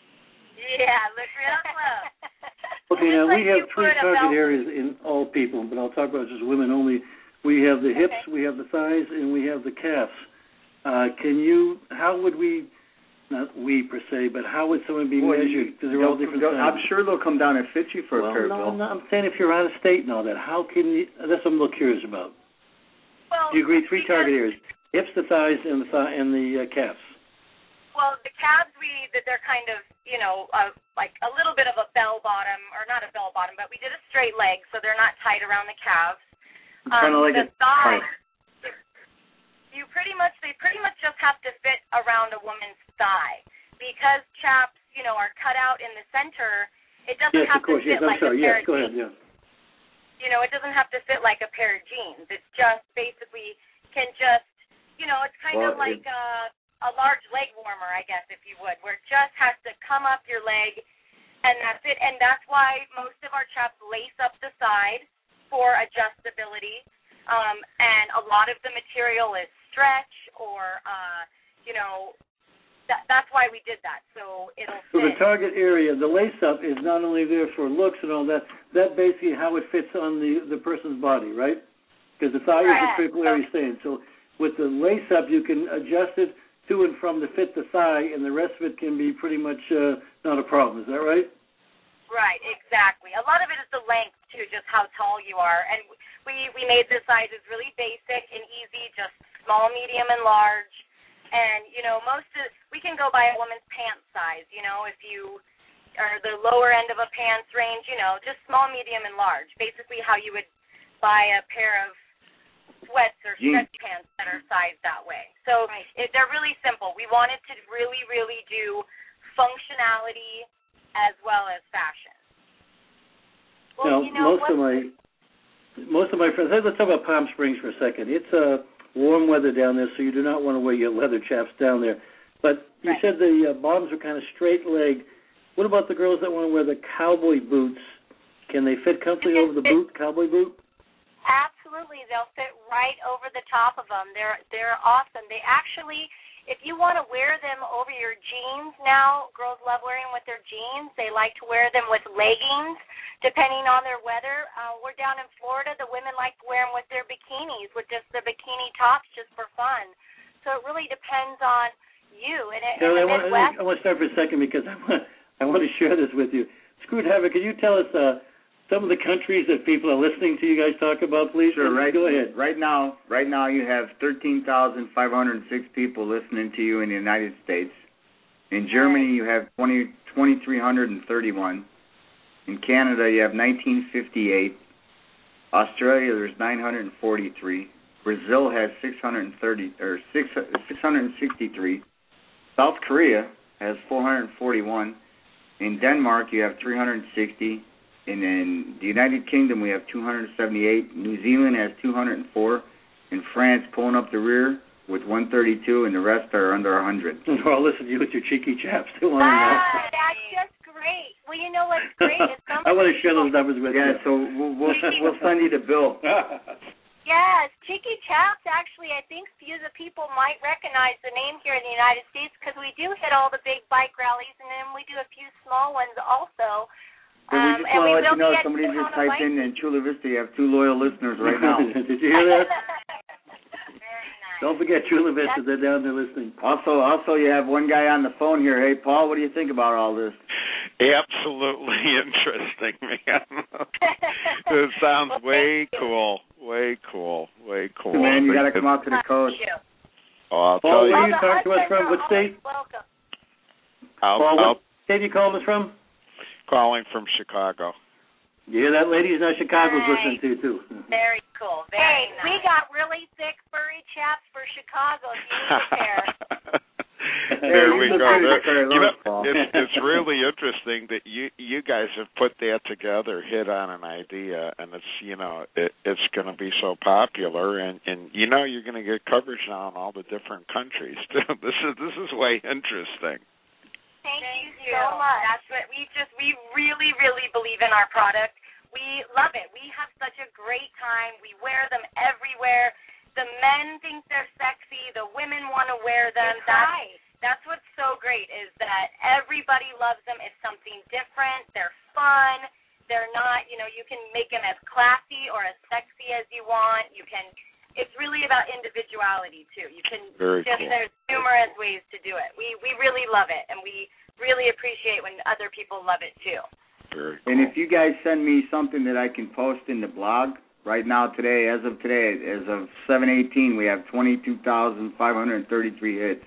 Yeah, look real close. Okay, now like we have three target belt... areas in all people, but I'll talk about just women only. We have the hips, okay. we have the thighs, and we have the calves. Uh, can you, how would we, not we per se, but how would someone be well, measured? Because they're all different sizes. I'm sure they'll come down and fit you for well, a pair, no, Bill. no, I'm saying if you're out of state and all that, how can you, that's what I'm a little curious about. Well, Do you agree three because, target areas, hips, the thighs, and the, thigh, and the uh, calves? Well, the calves, we, that they're kind of, you know, uh, like a little bit of a bell bottom, or not a bell bottom, but we did a straight leg, so they're not tight around the calves. Kind of um, like the a thighs, you pretty much, they pretty much just have to fit around a woman's thigh. Because chaps, you know, are cut out in the center, it doesn't yes, have of course, to fit yes, like I'm sorry. a pair Yes, of go jeans. ahead, yeah. You know, it doesn't have to fit like a pair of jeans. It's just basically can just, you know, it's kind well, of like it, a, a large leg warmer, I guess, if you would, where it just has to come up your leg, and that's it. And that's why most of our chaps lace up the side for adjustability. Um, and a lot of the material is stretch or, uh, you know, that, that's why we did that. So it'll fit. So the target area, the lace-up, is not only there for looks and all that, that's basically how it fits on the, the person's body, right? Because the thigh is the critical area staying. So with the lace-up, you can adjust it to and from to fit the thigh, and the rest of it can be pretty much uh, not a problem. Is that right? Right, exactly. A lot of it is the length, too, just how tall you are. And we, we made the sizes really basic and easy, just small, medium, and large. And, you know, most of, we can go by a woman's pants size, you know, if you are the lower end of a pants range, you know, just small, medium, and large. Basically how you would buy a pair of sweats or stretch mm. pants that are sized that way. So right. it, they're really simple. We wanted to really, really do functionality as well as fashion. Well, now, you know, most of my most of my friends. Let's talk about Palm Springs for a second. It's uh, warm weather down there, so you do not want to wear your leather chaps down there. But you right. said the uh, bottoms are kind of straight leg. What about the girls that want to wear the cowboy boots? Can they fit comfortably over the fit. boot, cowboy boot? Absolutely, they'll fit right over the top of them. They're they're awesome. They actually. If you want to wear them over your jeans now, girls love wearing with their jeans. They like to wear them with leggings, depending on their weather. Uh, we're down in Florida. The women like to wear them with their bikinis, with just their bikini tops, just for fun. So it really depends on do. And in, Carol, in the I want, Midwest, I want to start for a second because I want, I want to share this with you. Screwdriver, can you tell us uh, some of the countries that people are listening to you guys talk about, please? Sure. Right. Go ahead. Right now, right now you have thirteen thousand five hundred six people listening to you in the United States. In Germany, you have twenty twenty-three thirty-one. In Canada, you have nineteen fifty-eight. Australia, there's nine hundred forty-three. Brazil has six hundred thirty or six six hundred sixty-three. South Korea has four hundred forty-one. In Denmark, you have three hundred sixty. And in the United Kingdom, we have two hundred seventy-eight. New Zealand has two hundred four. In France, pulling up the rear with one thirty-two, and the rest are under one hundred. Well, listen to you with your cheeky chaps. Still want to ah, know. that's just great. Well, you know what's great is some I want to share people, those numbers with Yeah, you. so we'll we'll, we'll send you the bill. Yes, Cheeky Chaps, actually, I think few of the people might recognize the name here in the United States because we do hit all the big bike rallies, and then we do a few small ones also. So we Um, just and want we to let will you know be at somebody just Daytona typed in Bike- in Chula Vista. You have two loyal listeners right now. Did you hear that? Very nice. Don't forget Chula Vista. They're down there listening. Also, also you have one guy on the phone here. Hey, Paul, what do you think about all this? Absolutely interesting, man. It sounds Well, way thank you. cool, way cool, way cool. Man, you got to come out to the coast. Thank you. Oh, I'll Paul, tell where you. are you Well, the talking to us husbands from? are What state? always welcome. I'll, Paul, I'll what state you calling us from? calling from Chicago. You hear that, ladies? Now Chicago's Nice. listening to you, too. Very cool. Very hey, nice. We got really thick, furry chaps for Chicago if you need a pair. There Hey, we you go. look There, pretty you know, close, Paul. it's, it's really interesting that you you guys have put that together, hit on an idea, and it's you know it, it's going to be so popular, and, and you know you're going to get coverage now in all the different countries. this is this is way interesting. Thank, Thank you so much. That's what we just we really really believe in our product. We love it. We have such a great time. We wear them everywhere. The men think they're sexy. The women want to wear them. That's right. That's what's so great is that everybody loves them. It's something different. They're fun. They're not, you know, you can make them as classy or as sexy as you want. You can. It's really about individuality too. You can. Very just, cool. There's numerous ways to do it. We we really love it, and we really appreciate when other people love it too. Very cool. And if you guys send me something that I can post in the blog, right now today, as of today, as of seven eighteen, we have twenty-two thousand five hundred thirty-three hits.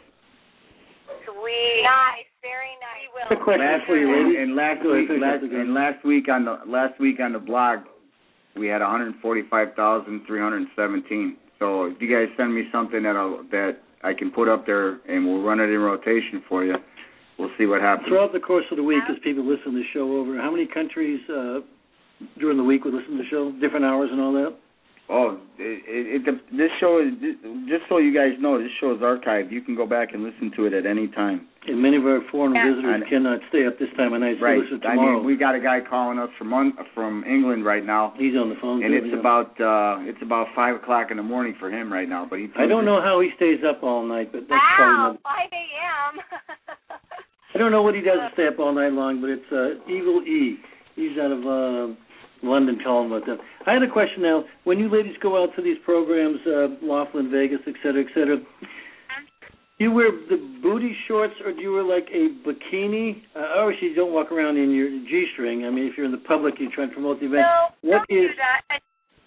Sweet. Nice. Very nice. We will. Quick question Last for you, week, ladies. and last Go ahead, week, finish last, up the and last week on the last week on the blog, we had one hundred forty-five thousand three hundred seventeen. So if you guys send me something that I'll, that I can put up there, and we'll run it in rotation for you, we'll see what happens. Throughout the course of the week, as people listen to the show over, how many countries uh, during the week would listen to the show? Different hours and all that? Oh, it, it, it, this show is, just so you guys know, this show is archived. You can go back and listen to it at any time. And many of our foreign Yeah. visitors I- cannot stay up this time of night, so Right. listen I tomorrow. mean, we got a guy calling us from un, from England right now, He's on the phone. and too, it's yeah. about uh, it's about five o'clock in the morning for him right now. But he I don't know how he stays up all night, but that's Wow, probably five a.m. I don't know what he does to stay up all night long, but it's uh, Eagle E. He's out of uh, London calling about that. I had a question now. When you ladies go out to these programs, uh, Laughlin, Vegas, et cetera, et cetera, do you wear the booty shorts or do you wear like a bikini? Uh, obviously, you don't walk around in your G-string. I mean, if you're in the public, you try and promote the event. No, What don't is do that. And,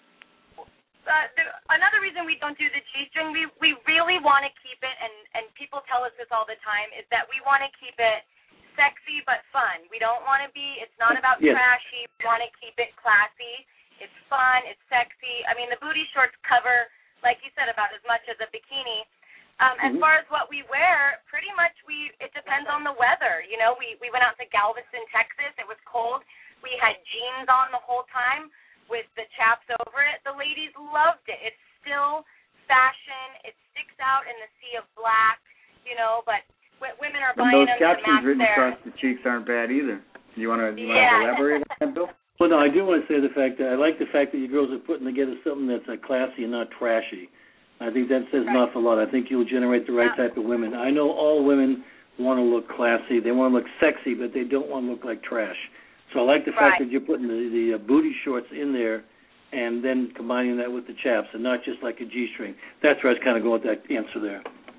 uh, the, another reason we don't do the G-string, we we really want to keep it, and and people tell us this all the time, is that we want to keep it sexy but fun. We don't want to be. It's not about Yes. trashy. We want to keep it classy. It's fun. It's sexy. I mean, the booty shorts cover, like you said, about as much as a bikini. Um, Mhm. As far as what we wear, pretty much we. It depends on the weather. You know, we we went out to Galveston, Texas. It was cold. We had jeans on the whole time with the chaps over it. The ladies loved it. It's still fashion. It sticks out in the sea of black. You know, but w- women are And buying those them to captions match written their. across the cheeks aren't bad either. You want to you want to Yeah. elaborate on that, Bill? Well, no, I do want to say the fact that I like the fact that you girls are putting together something that's uh, classy and not trashy. I think that says an Right. awful lot. I think you'll generate the right Yeah. type of women. I know all women want to look classy. They want to look sexy, but they don't want to look like trash. So I like the fact Right. that you're putting the, the uh, booty shorts in there and then combining that with the chaps and not just like a G-string. That's where I was kind of going with that answer there. Thank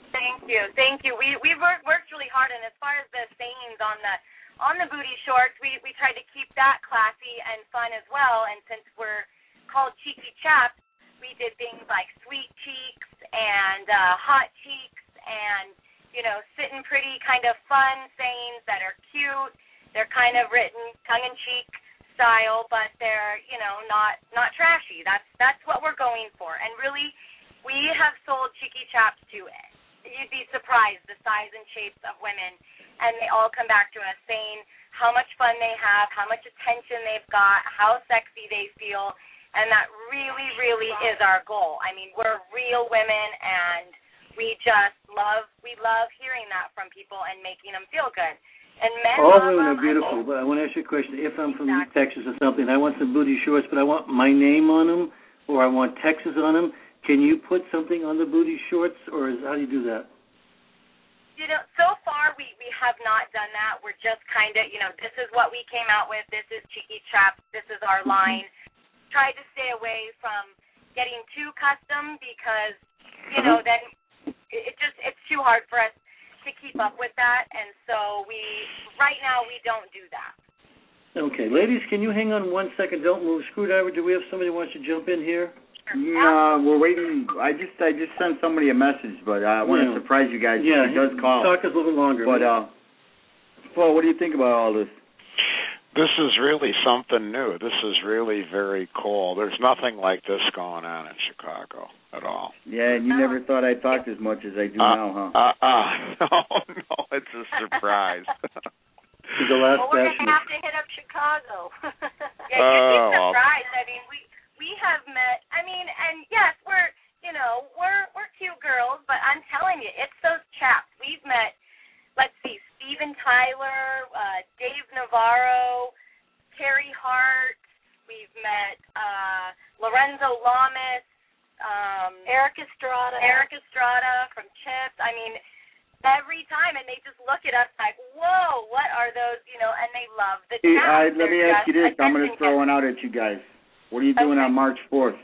you, thank you. We we worked worked really hard, and as far as the sayings on the on the booty shorts, we we tried to keep that classy and fun as well. And since we're called Cheeky Chaps, we did things like sweet cheeks and uh, hot cheeks, and you know, sitting pretty kind of fun sayings that are cute. They're kind of written tongue in cheek style, but they're you know not not trashy. That's that's what we're going for, and really, we have sold Cheeky Chaps to it. You'd be surprised the size and shapes of women, and they all come back to us saying how much fun they have, how much attention they've got, how sexy they feel, and that really, really is our goal. I mean, we're real women, and we just love we love hearing that from people and making them feel good. And men all love women them. are beautiful, but I want to ask you a question. If I'm from Exactly. Texas or something, I want some booty shorts, but I want my name on them, or I want Texas on them. Can you put something on the booty shorts, or is, how do you do that? You know, so far we, we have not done that. We're just kind of, you know, this is what we came out with. This is Cheeky Chaps. This is our line. Tried to stay away from getting too custom because, you know, then it just it's too hard for us to keep up with that. And so we, right now, we don't do that. Okay. Ladies, can you hang on one second? Don't move. Screwdriver, do we have somebody who wants to jump in here? No, we're waiting. I just I just sent somebody a message, but I want to Yeah. surprise you guys. Yeah, He does call. talk us a little bit longer. But, uh, Paul, what do you think about all this? This is really something new. This is really very cool. There's nothing like this going on in Chicago at all. Yeah, and you never thought I talked as much as I do uh, now, huh? Uh, uh, no, no, it's a surprise. She's the last well, we're going to fashion. have to hit up Chicago. yeah, Oh, you'd be well. surprised. I mean, we we have met, I mean, and yes, we're, you know, we're we're cute girls, but I'm telling you, it's those chaps. We've met, let's see, Steven Tyler, uh, Dave Navarro, Terry Hart. We've met uh, Lorenzo Lamas, um, Eric Estrada. Eric Estrada from Chips. I mean, every time, and they just look at us like, whoa, what are those, you know, and they love the Hey, chaps. uh, let me They're ask you just this. I'm going to attention throw getters. one out at you guys. What are you doing Okay. on March fourth?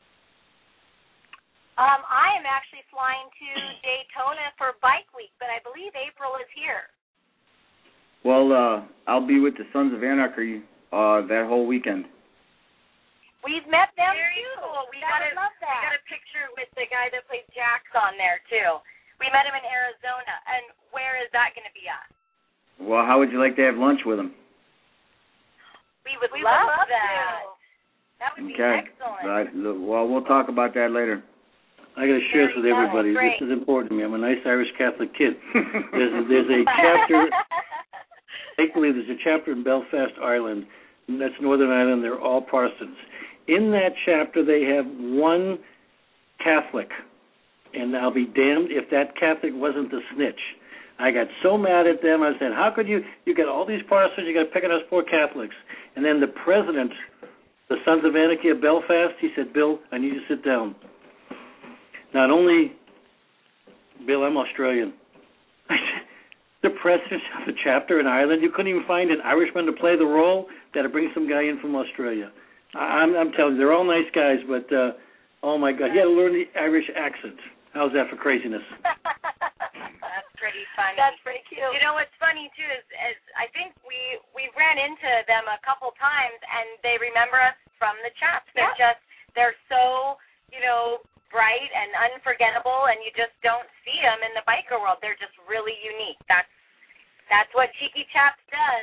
Um, I am actually flying to Daytona for Bike Week, but I believe April is here. Well, uh, I'll be with the Sons of Anarchy uh, that whole weekend. We've met them Very too. cool. We I got a would love that. we got a picture with the guy that played Jax on there too. We met him in Arizona, and where is that going to be at? Well, how would you like to have lunch with them? We would We love, would love that. to. That would be Okay. excellent. Right. Look, well, we'll talk about that later. I got to share this with Very everybody. good. This is important to me. I'm a nice Irish Catholic kid. There's a, there's a chapter. Thankfully, there's a chapter in Belfast, Ireland. And that's Northern Ireland. They're all Protestants. In that chapter, they have one Catholic, and I'll be damned if that Catholic wasn't the snitch. I got so mad at them. I said, "How could you? You got all these Protestants. You got to pick on us poor Catholics." And then the president, the Sons of Anarchy of Belfast, he said, "Bill, I need you to sit down." Not only, Bill, I'm Australian. I said, the president of the chapter in Ireland, you couldn't even find an Irishman to play the role? Got to bring some guy in from Australia. I, I'm, I'm telling you, they're all nice guys, but uh, oh my God, you got to learn the Irish accent. How's that for craziness? That's pretty funny. That's pretty cute. You know what's funny too is, is I think we we ran into them a couple times, and they remember us from the chaps. They're Yeah. just they're so you know bright and unforgettable, and you just don't see them in the biker world. They're just really unique. That's that's what Cheeky Chaps does.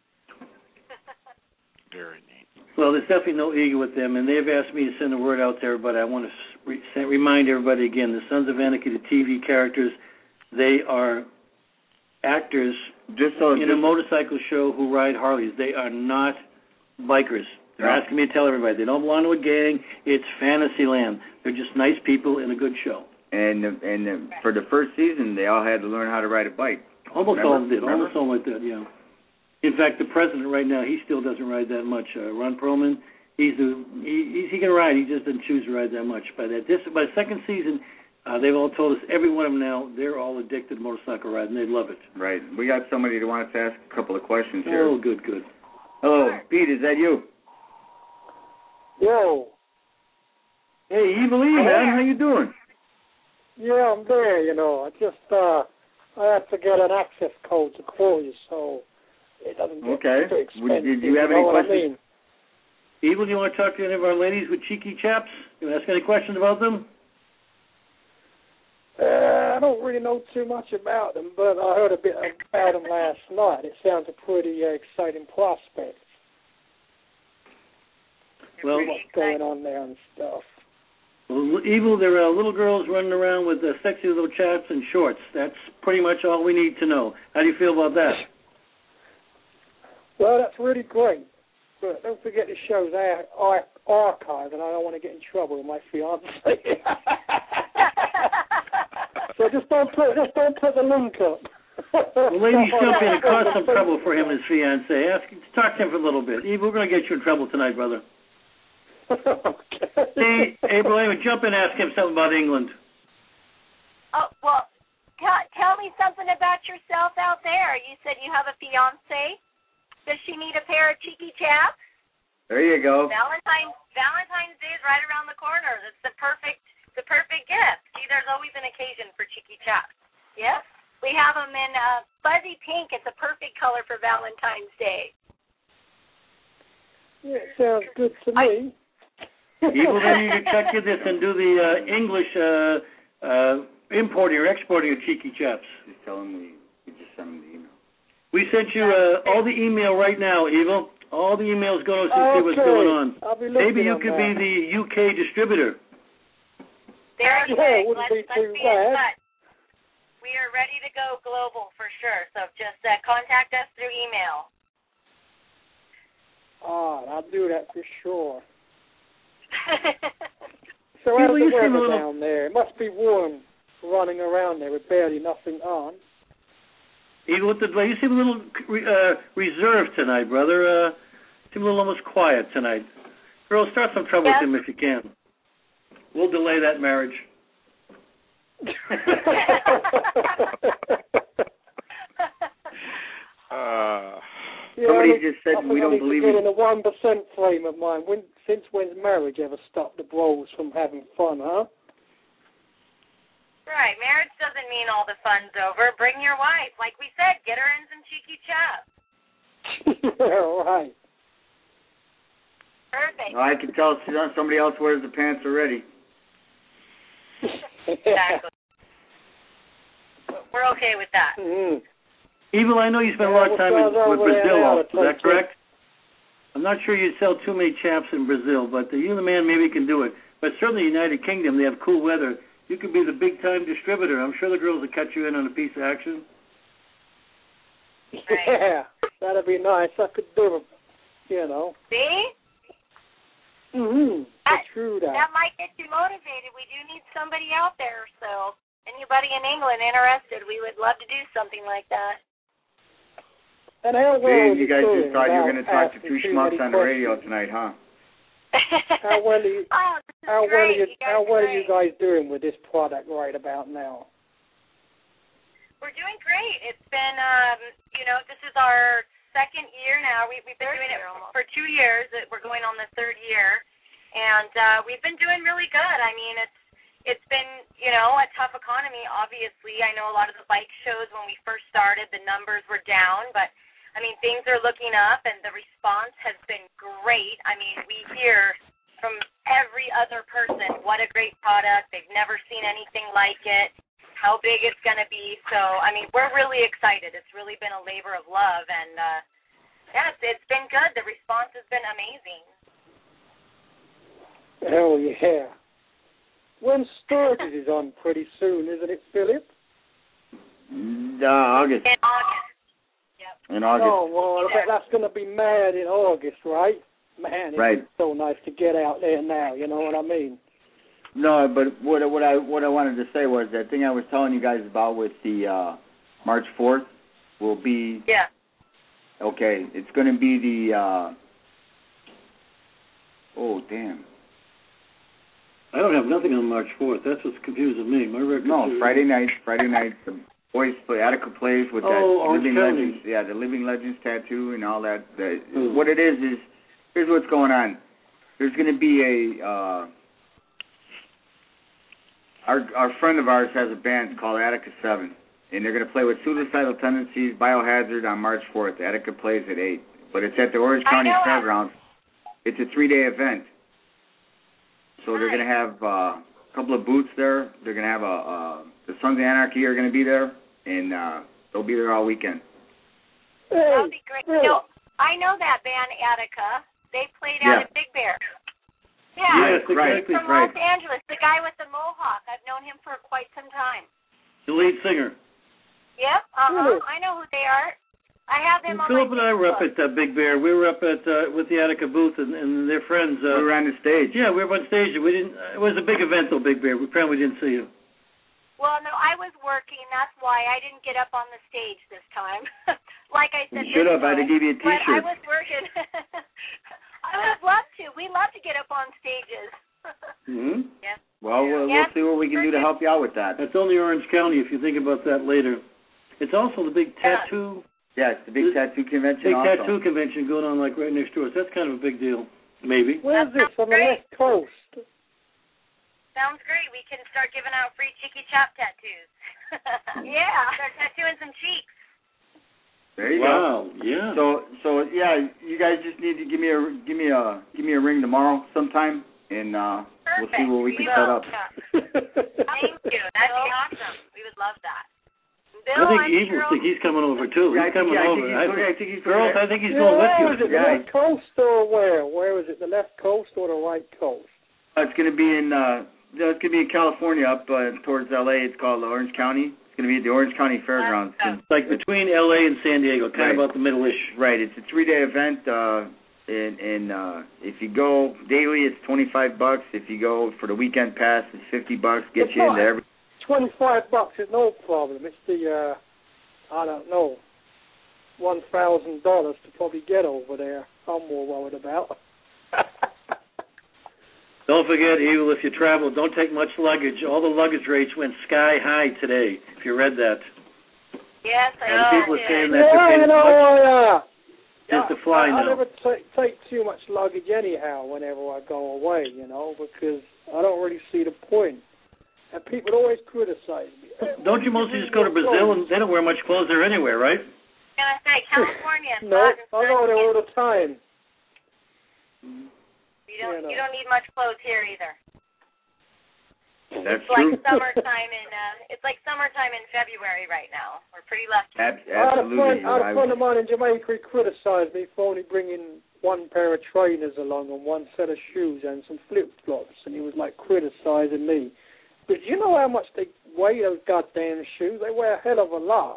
Very neat. Well, there's definitely no ego with them, and they've asked me to send a word out to everybody. I want to re- send, remind everybody again, the Sons of Anarchy, the T V characters, they are actors Just so, in just, a motorcycle show who ride Harleys. They are not bikers. They're No. asking me to tell everybody. They don't belong to a gang. It's Fantasyland. They're just nice people in a good show. and and uh, for the first season, they all had to learn how to ride a bike. Almost Remember? all of them did. Remember? Almost all like that, yeah. In fact, the president right now, he still doesn't ride that much. Uh, Ron Perlman, he's the he, he can ride. He just doesn't choose to ride that much. By that, this by the second season, uh, they've all told us every one of them now they're all addicted to motorcycle riding. They love it. Right. We got somebody that wants to ask a couple of questions here. Oh, good, good. Hello, Pete. Is that you? Yo, Hey, Eveline, man. How you doing? Yeah, I'm there, you know. I just, uh, I have to get an access code to call you, so it doesn't get okay. too expensive. Would, do you have you any know questions? I mean? Evil, do you want to talk to any of our ladies with cheeky chaps? You want to ask any questions about them? Uh, I don't really know too much about them, but I heard a bit about them last night. It sounds a pretty uh, exciting prospect. Well, what's going on there and stuff. Well, Evil, there are little girls running around with uh, sexy little chaps and shorts. That's pretty much all we need to know. How do you feel about that? Well, that's really great. But don't forget the show's ar- ar- archive, and I don't want to get in trouble with my fiance. So just don't put just don't put the link up. Well, ladies, jump in. It caused some trouble for him and his fiance. Ask, talk to him for a little bit. Evil, we're going to get you in trouble tonight, brother. Okay. Hey, Abraham, jump in and ask him something about England. Oh, well, t- tell me something about yourself out there. You said you have a fiance. Does she need a pair of cheeky chaps? There you go. Valentine's Valentine's Day is right around the corner. It's the perfect the perfect gift. See, there's always an occasion for cheeky chaps. Yes, we have them in uh, fuzzy pink. It's a perfect color for Valentine's Day. Yeah, it sounds good to me. Evil, then you can check with this and do the uh, English uh, uh, importing or exporting of cheeky chaps. Just tell him we, we just sent him the email. We sent you uh, all the email right now, Evil. All the emails going to see okay. what's going on. I'll be Maybe you on could that. be the U K distributor. Very Yeah, good. it wouldn't Let's, be let's too be in bad. touch. We are ready to go global for sure. So just uh, contact us through email. Ah, I'll do that for sure. So Evil, how's you the seem a weather little- down there? It must be warm running around there with barely nothing on. Evil, with the, you seem a little uh, reserved tonight, brother. Uh, seem a little almost quiet tonight. Girl, start some trouble Yes. with him if you can. We'll delay that marriage. Uh, Yeah, Somebody I think- just said I think we I don't need believe to get in- in the one percent frame of mind. When, since when's marriage ever stopped the bros from having fun, huh? Right. Marriage doesn't mean all the fun's over. Bring your wife. Like we said, get her in some cheeky chaps. Yeah, right. Perfect. I can tell somebody else wears the pants already. Exactly. We're okay with that. Mm-hmm. Evil, I know you spent a lot of time in, with Brazil also. Is that correct? I'm not sure you sell too many chaps in Brazil, but uh, you and the man maybe can do it. But certainly United Kingdom, they have cool weather. You could be the big-time distributor. I'm sure the girls will cut you in on a piece of action. Yeah, that'd be nice. I could do it, you know. See? Mm-hmm. That, True that. that might get you motivated. We do need somebody out there, so anybody in England interested, we would love to do something like that. And how well Dave, are you guys doing just thought you were without going to talk to asking two too schmucks many on the radio questions? tonight, huh? How well are you? Oh, this is How well great. are you? You guys How are well are you great. guys doing with this product right about now? We're doing great. It's been, um, you know, this is our second year now. We, we've been Third doing it year almost. for two years. We're going on the third year, and uh, we've been doing really good. I mean, it's it's been, you know, a tough economy. Obviously, I know a lot of the bike shows when we first started, the numbers were down, but I mean, things are looking up, and the response has been great. I mean, we hear from every other person what a great product. They've never seen anything like it, how big it's going to be. So, I mean, we're really excited. It's really been a labor of love, and, uh, yeah, it's, it's been good. The response has been amazing. Hell yeah. When Sturgis is on pretty soon, isn't it, Philip? Uh, August. In August. Yep. In August. Oh, well, I bet that's going to be mad in August, right? Man, it's Right. so nice to get out there now, you know what I mean? No, but what what I what I wanted to say was that thing I was telling you guys about with the uh, March fourth will be Yeah. okay. It's going to be the uh, oh damn I don't have nothing on March fourth. That's what's confusing me. My record. no Friday night Friday night the boys play Attica plays with Oh, that Orange Living County. Legends yeah the Living Legends tattoo and all that. The, Hmm. What it is is here's what's going on. There's going to be a uh, our our friend of ours has a band called Attica Seven, and they're going to play with Suicidal Tendencies, Biohazard on March fourth. Attica plays at eight, but it's at the Orange County Fairgrounds. It's a three-day event, so they're going to have uh, a couple of booths there. They're going to have a uh, the Sons of Anarchy are going to be there, and uh, they'll be there all weekend. Hey, That'll be great. really? No, I know that band, Attica. They played Yeah. out at Big Bear. Yeah, Yes, exactly. from right. Los Angeles. The guy with the mohawk. I've known him for quite some time. The lead singer. Yep, uh-huh. Really? I know who they are. I have them on Philip my and I were up Facebook. at uh, Big Bear. We were up at uh, with the Attica booth and, and their friends. Uh, we were on the stage. Yeah, we were on stage. We didn't. It was a big event though, Big Bear. We probably didn't see you. Well, no, I was working. That's why I didn't get up on the stage this time. Like I said, You should this have. I'd time, have give you a but I T-shirt. was working. I would have loved to. We love to get up on stages. Mm-hmm. Yeah. Well, we'll, Yeah. we'll see what we can do to help you out with that. That's only Orange County. If you think about that later, it's also the big Yeah. tattoo, Yeah, it's the big tattoo convention big also. tattoo convention going on like right next door. So that's kind of a big deal. Maybe. Where's this, on the Great. West Coast? Sounds great. We can start giving out free cheeky chop tattoos. Yeah. Start tattooing some cheeks. There you Wow. go. Yeah. So, so yeah, you guys just need to give me a give me a give me a ring tomorrow sometime, and uh, we'll see what we can set up. Thank you. That'd be awesome. We would love that. Bill, I think I'm Evil sure think he's coming over too. Yeah, I He's think, coming yeah, I over. think he's, I okay, think, I think he's girls, okay. I think he's Yeah, going with where you. was it, the Yeah. left coast or where? Where was it, the left coast or the right coast? Uh, it's going to be in uh, no, it's going to be in California, up uh, towards L A. It's called Orange County. It's going to be at the Orange County Fairgrounds. Awesome. Like between L A and San Diego, kind Right. of about the middle-ish. Right. It's a three-day event, uh, and, and uh, if you go daily, it's twenty-five bucks. If you go for the weekend pass, it's fifty bucks. Gets It's you into not. every. Twenty-five bucks is no problem. It's the uh, I don't know, one thousand dollars to probably get over there. I'm more worried about. Don't forget, Evil, if you travel, don't take much luggage. All the luggage rates went sky high today, if you read that. Yes, I And know. people are saying that Yeah, you're you paying know, much I, uh, just to fly I, I now. never take take too much luggage anyhow whenever I go away, you know, because I don't really see the point. And people always criticize me. Don't you mostly just go to Brazil and they don't wear much clothes there anywhere, right? I was going to say, California is No, hot and I go there sunny. all the time. You don't, you know. you don't need much clothes here either. That's It's like true. summertime in uh, it's like summertime in February right now. We're pretty lucky. Ab- I had a absolutely. friend, I had I a friend would- of mine in Jamaica who criticised me for only bringing one pair of trainers along and one set of shoes and some flip-flops, and he was like criticising me. But you know how much they weigh, those goddamn shoes? They weigh a hell of a lot.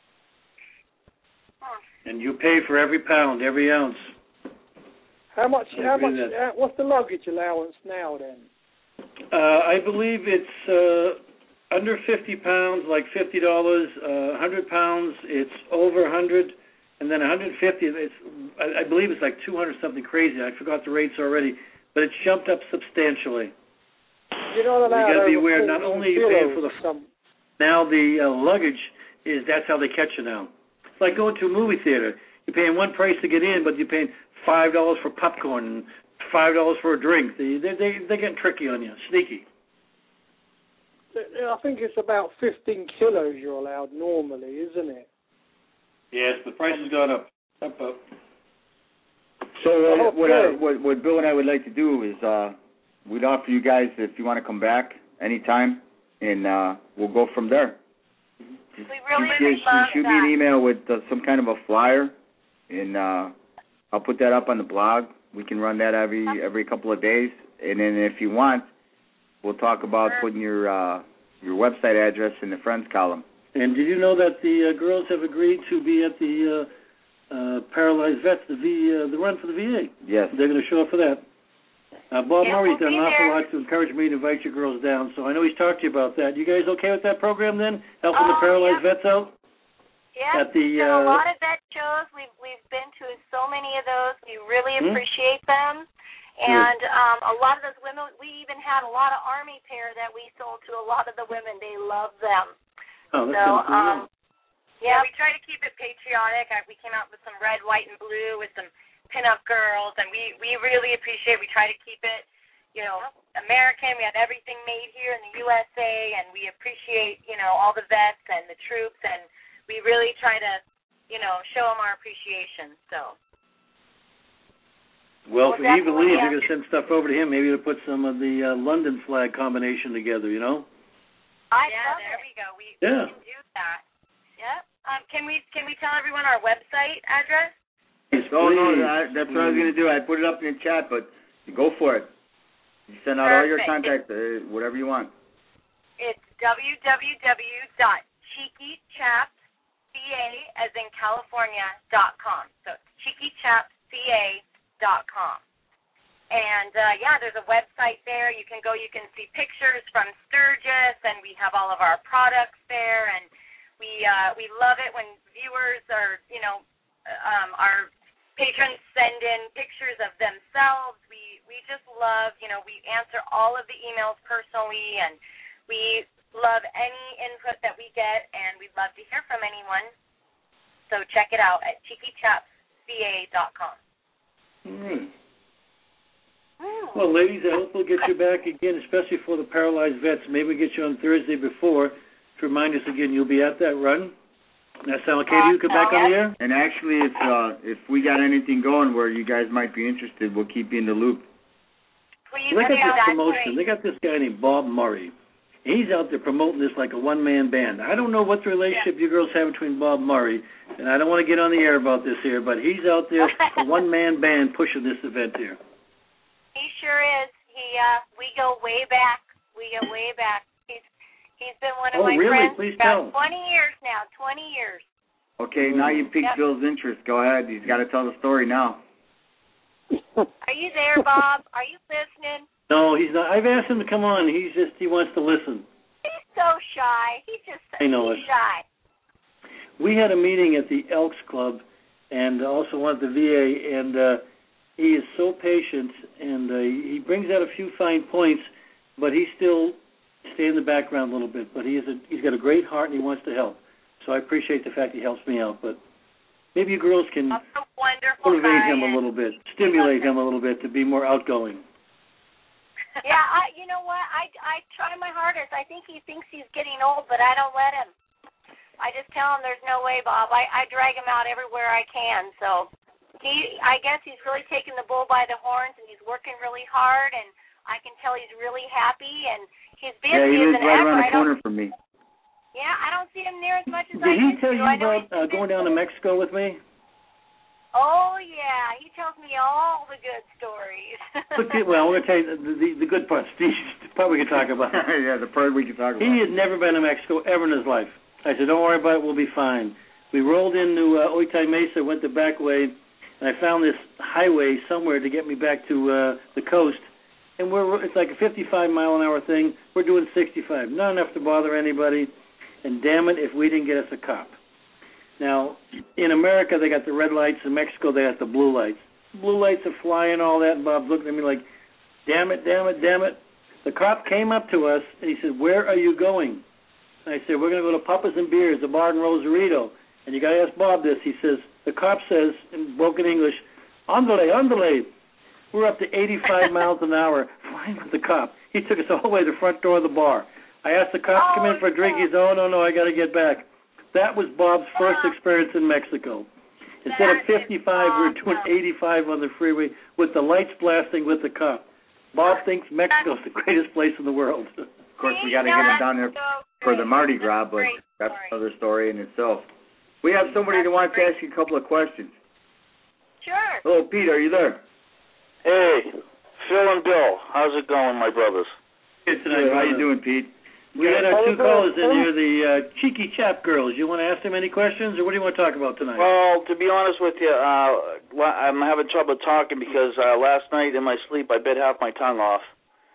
And you pay for every pound, every ounce. How much? I How agree much? with that. Uh, what's the luggage allowance now then? Uh, I believe it's uh, under fifty pounds, like fifty dollars. Uh, one hundred pounds, it's over one hundred. And then one hundred fifty, it's, I, I believe it's like two hundred something crazy. I forgot the rates already. But it's jumped up substantially. You're not allowed You gotta be over aware, not fourteen only are you paying kilos for the- or some. Now the uh, luggage is, that's how they catch you now. It's like going to a movie theater. You're paying one price to get in, but you're paying five dollars for popcorn and five dollars for a drink. They, they, they, they're getting tricky on you, sneaky. I think it's about fifteen kilos you're allowed normally, isn't it? Yes, the price has gone up. Up, up. So uh, what, I, Okay. what what Bill and I would like to do is uh, we'd offer you guys if you want to come back anytime, and uh, we'll go from there. We really shoot, would love shoot me that. an email with uh, some kind of a flyer, and uh, I'll put that up on the blog. We can run that every every couple of days, and then if you want, we'll talk about Sure. putting your uh, your website address in the friends column. And did you know that the uh, girls have agreed to be at the uh, uh, Paralyzed Vets, the V, uh, the run for the V A? Yes. They're going to show up for that. Uh, Bob Yeah, Murray's we'll done be an awful there. lot to encourage me to invite you girls down, so I know he's talked to you about that. You guys okay with that program then? Helping the Oh, Paralyzed yeah. Vets out? Yeah, At the, we've done a uh, lot of vet shows. We've we've been to so many of those. We really Hmm? appreciate them. And um, a lot of those women, we even had a lot of Army pair that we sold to a lot of the women. They love them. Oh, that's So, kinda cool. um, Yeah, yeah, we try to keep it patriotic. I, we came out with some red, white, and blue with some pin-up girls, and we, we really appreciate. We try to keep it, you know, American. We have everything made here in the U S A, and we appreciate, you know, all the vets and the troops, and we really try to, you know, show them our appreciation. So. Well, Well, if he believes, definitely, you're going to send stuff over to him. Maybe to put some of the uh, London flag combination together, you know? I yeah, there it. we go. We, yeah. we can do that. Yep. Um, can we can we tell everyone our website address? Yes, oh, no, that, that's what I was going to do. I put it up in the chat, but go for it. You send out Perfect. all your contacts, uh, whatever you want. It's w w w dot cheeky chaps c a as in California dot com. So it's cheeky chaps c a dot com. And, uh, yeah, there's a website there. You can go, you can see pictures from Sturgis, and we have all of our products there. And we uh, we love it when viewers or, you know, um, our patrons send in pictures of themselves. We, we just love, you know, we answer all of the emails personally, and we love any input that we get, and we'd love to hear from anyone. So check it out at cheeky chaps c a dot com. Mm. Well, ladies, I hope we'll get you back again, especially for the paralyzed vets. Maybe we'll get you on Thursday before to remind us again you'll be at that run. That sound okay to you? Come back on the air? And actually, if uh, if we got anything going where you guys might be interested, we'll keep you in the loop. Please, well, they got yeah, this promotion. Great. They got this guy named Bob Murray. He's out there promoting this like a one-man band. I don't know what the relationship yeah. you girls have between Bob Murray, and I don't want to get on the air about this here, but he's out there, a one-man band pushing this event here. He sure is. He, uh, we go way back. We go way back. He's he's been one of oh, my really? friends Please for tell. twenty years now. Twenty years. Okay, now you piqued yep. Bill's interest. Go ahead. He's got to tell the story now. Are you there, Bob? Are you listening? No, he's not. I've asked him to come on. He's just he wants to listen. He's so shy. He's just so I know he's shy. We had a meeting at the Elks Club, and also one at the V A, and. Uh, He is so patient, and uh, he brings out a few fine points, but he still stays in the background a little bit. But he is a, he's got a great heart, and he wants to help. So I appreciate the fact he helps me out. But maybe you girls can motivate him a little bit, stimulate him a little bit to be more outgoing. Yeah, I, you know what? I, I try my hardest. I think he thinks he's getting old, but I don't let him. I just tell him there's no way, Bob. I, I drag him out everywhere I can, so... He, I guess he's really taking the bull by the horns, and he's working really hard, and I can tell he's really happy, and he's busy yeah, he as lives an right ever. around the corner from me. Yeah, I don't see him near as much as Did I he used tell to. you I know about uh, going down to Mexico with me? Oh, yeah. He tells me all the good stories. Well, I'm going to tell you the, the, the good parts. The part we can talk about. Yeah, the part we can talk about. He had never been to Mexico ever in his life. I said, don't worry about it. We'll be fine. We rolled into uh, Otay Mesa, went the back way, and I found this highway somewhere to get me back to uh, the coast. And we're it's like a fifty-five mile an hour thing. We're doing sixty-five. Not enough to bother anybody. And damn it, if we didn't get us a cop. Now, in America, they got the red lights. In Mexico, they got the blue lights. Blue lights are flying, all that. And Bob's looking at me like, damn it, damn it, damn it. The cop came up to us, and he said, where are you going? And I said, we're going to go to Papas and Beers, the bar in Rosarito. And you got to ask Bob this. He says, the cop says in broken English, andale, andale. We're up to eighty-five miles an hour flying with the cop. He took us all the way to the front door of the bar. I asked the cop to come in for a drink. He said, oh, no, no, I got to get back. That was Bob's first experience in Mexico. Instead of fifty-five, we were doing eighty-five on the freeway with the lights blasting with the cop. Bob thinks Mexico's the greatest place in the world. Of course, we got to get him down there for the Mardi Gras, but that's another story in itself. We have somebody that wants to ask you a couple of questions. Sure. Hello, Pete, are you there? Hey, Phil and Bill, how's it going, my brothers? Good tonight. How you doing, Pete? We had our two callers in here, the uh, Cheeky Chap girls. You want to ask them any questions, or what do you want to talk about tonight? Well, to be honest with you, uh, I'm having trouble talking because uh, last night in my sleep I bit half my tongue off.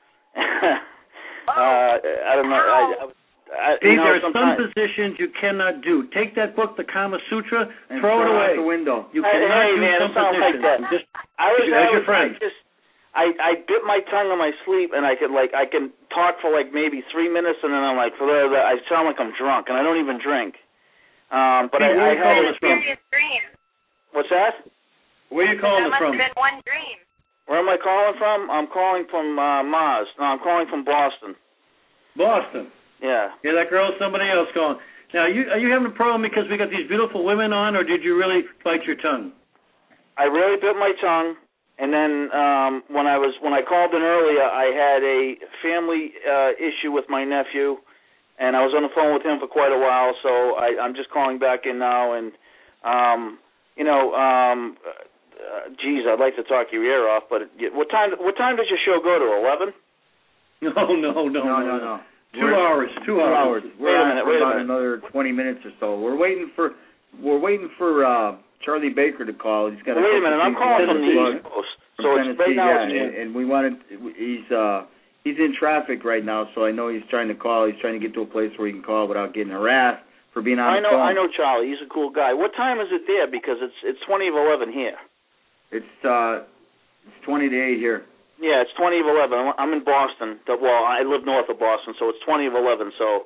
uh, I don't know. I, I, I, Pete, you know, there are sometimes... some positions you cannot do. Take that book, the Kama Sutra, and throw it away. Out the window. You cannot hey, do man, some it sounds positions. like that. Just, I was, as I your was friend. I just, I, I bit my tongue in my sleep, and I could like I can talk for like maybe three minutes, and then I'm like, I sound like I'm drunk, and I don't even drink. Um, but Pete, I, I had a serious dream. What's that? Where are you calling us from? That must have been one dream. Where am I calling from? I'm calling from uh, Mars. No, I'm calling from Boston. Boston. Yeah. Yeah, that girl's somebody else calling. Now, are you, are you having a problem because we got these beautiful women on, or did you really bite your tongue? I really bit my tongue, and then um, when I was when I called in earlier, I had a family uh, issue with my nephew, and I was on the phone with him for quite a while. So I, I'm just calling back in now, and um, you know, um, uh, geez, I'd like to talk your ear off, but what time? What time does your show go to? Eleven? No, no, no, no, no, no. Two we're, hours. Two, two hours. hours. We're wait a minute. for Wait about a minute. Another twenty minutes or so. We're waiting for. We're waiting for uh, Charlie Baker to call. He's got. Wait a minute. I'm calling from the East Coast. So it's right now. Yeah, it's and, and we wanted. He's uh, he's in traffic right now, so I know he's trying to call. He's trying to get to a place where he can call without getting harassed for being on I know. the phone. I know Charlie. He's a cool guy. What time is it there? Because it's it's twenty of eleven here. It's uh, it's twenty to eight here. Yeah, it's twenty of eleven. I'm in Boston. Well, I live north of Boston, so it's twenty of eleven. So,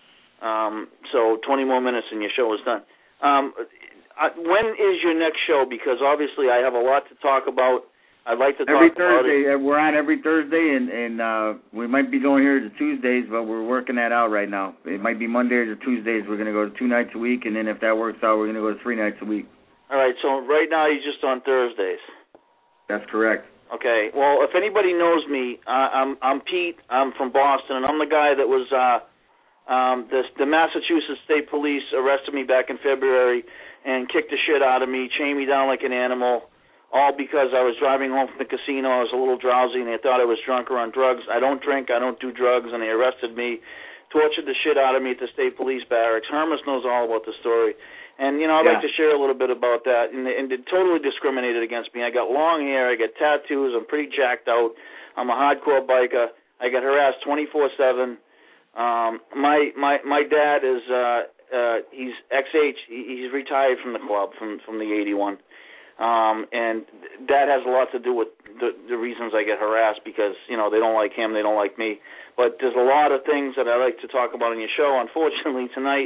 um, so twenty more minutes and your show is done. Um, I, when is your next show? Because obviously I have a lot to talk about. I'd like to talk every about Thursday. it. We're on every Thursday, and and uh, we might be going here to Tuesdays, but we're working that out right now. It might be Mondays or Tuesdays. We're going to go to two nights a week, and then if that works out, we're going to go to three nights a week. All right. So right now you're just on Thursdays. That's correct. Okay. Well, if anybody knows me, uh, I'm I'm Pete. I'm from Boston, and I'm the guy that was uh, um, the the Massachusetts State Police arrested me back in February and kicked the shit out of me, chained me down like an animal, all because I was driving home from the casino. I was a little drowsy, and they thought I was drunk or on drugs. I don't drink. I don't do drugs, and they arrested me, tortured the shit out of me at the State Police barracks. Hermes knows all about the story. And, you know, I'd yeah. like to share a little bit about that. And, and it totally discriminated against me. I got long hair. I got tattoos. I'm pretty jacked out. I'm a hardcore biker. I got harassed twenty-four seven. Um, my my my dad is uh, uh, he's X H. He's retired from the club from from the eighty-one. Um, and that has a lot to do with the, the reasons I get harassed because, you know, they don't like him, they don't like me. But there's a lot of things that I like to talk about on your show. Unfortunately, tonight,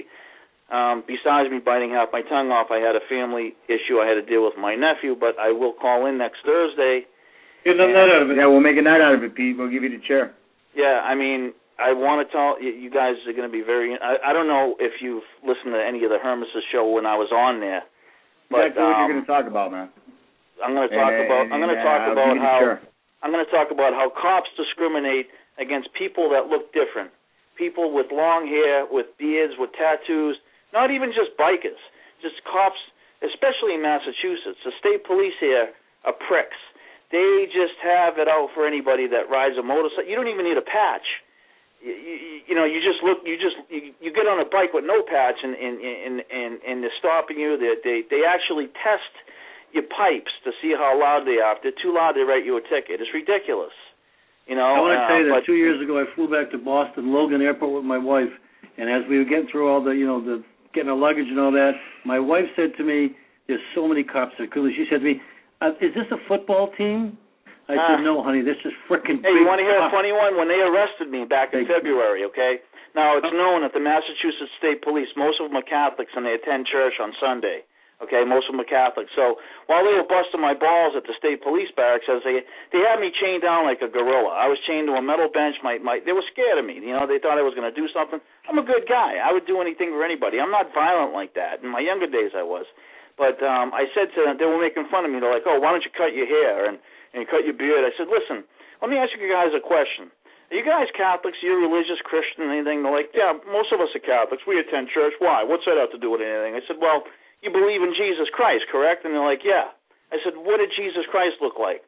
Um, besides me biting half my tongue off, I had a family issue I had to deal with my nephew, but I will call in next Thursday. Get a night out of it. Yeah, we'll make a night out of it, Pete. We'll give you the chair. Yeah, I mean, I want to tell you, you guys are going to be very. I, I don't know if you've listened to any of the Hermes' show when I was on there, but exactly what um, you're going to talk about, man. I'm going to talk and, about. And, I'm going to and, talk uh, about how. Chair. I'm going to talk about how cops discriminate against people that look different, people with long hair, with beards, with tattoos. Not even just bikers, just cops, especially in Massachusetts. The state police here are pricks. They just have it out for anybody that rides a motorcycle. You don't even need a patch. You, you, you know, you just look. You just you, you get on a bike with no patch, and and and and, and they're stopping you. They they they actually test your pipes to see how loud they are. If they're too loud, they write you a ticket. It's ridiculous. You know. I want to uh, tell you that but, two years ago, I flew back to Boston Logan Airport with my wife, and as we were getting through all the, you know, the getting our luggage and all that, my wife said to me, there's so many cops there. She said to me, uh, is this a football team? I uh, said, no, honey, this is freaking Hey, big you want to hear cops. a funny one? When they arrested me back in February, okay? Now, it's known that the Massachusetts State Police, most of them are Catholics, and they attend church on Sunday. Okay, most of them are Catholics. So while they were busting my balls at the state police barracks, as they they had me chained down like a gorilla. I was chained to a metal bench. My my they were scared of me. You know, they thought I was going to do something. I'm a good guy. I would do anything for anybody. I'm not violent like that. In my younger days, I was. But um, I said to them, they were making fun of me. They're like, "Oh, why don't you cut your hair and and cut your beard?" I said, "Listen, let me ask you guys a question. Are you guys Catholics? Are you religious, Christian, anything?" They're like, "Yeah, most of us are Catholics. We attend church. Why? What's that have to do with anything?" I said, "Well, you believe in Jesus Christ, correct?" And they're like, "Yeah." I said, "What did Jesus Christ look like?"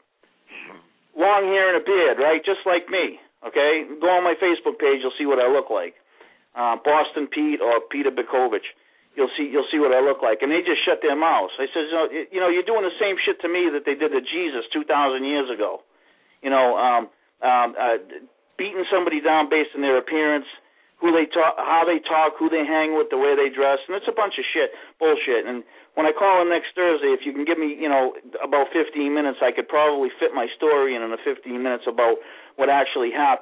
Long hair and a beard, right? Just like me, okay? Go on my Facebook page, you'll see what I look like. Uh, Boston Pete or Peter Bikovich. You'll see you'll see what I look like. And they just shut their mouths. I said, you know, you know, you're doing the same shit to me that they did to Jesus two thousand years ago. You know, um, um, uh, beating somebody down based on their appearance, who they talk, how they talk, who they hang with, the way they dress, and it's a bunch of shit, bullshit. And when I call in next Thursday, if you can give me, you know, about fifteen minutes, I could probably fit my story in in the fifteen minutes about what actually happened.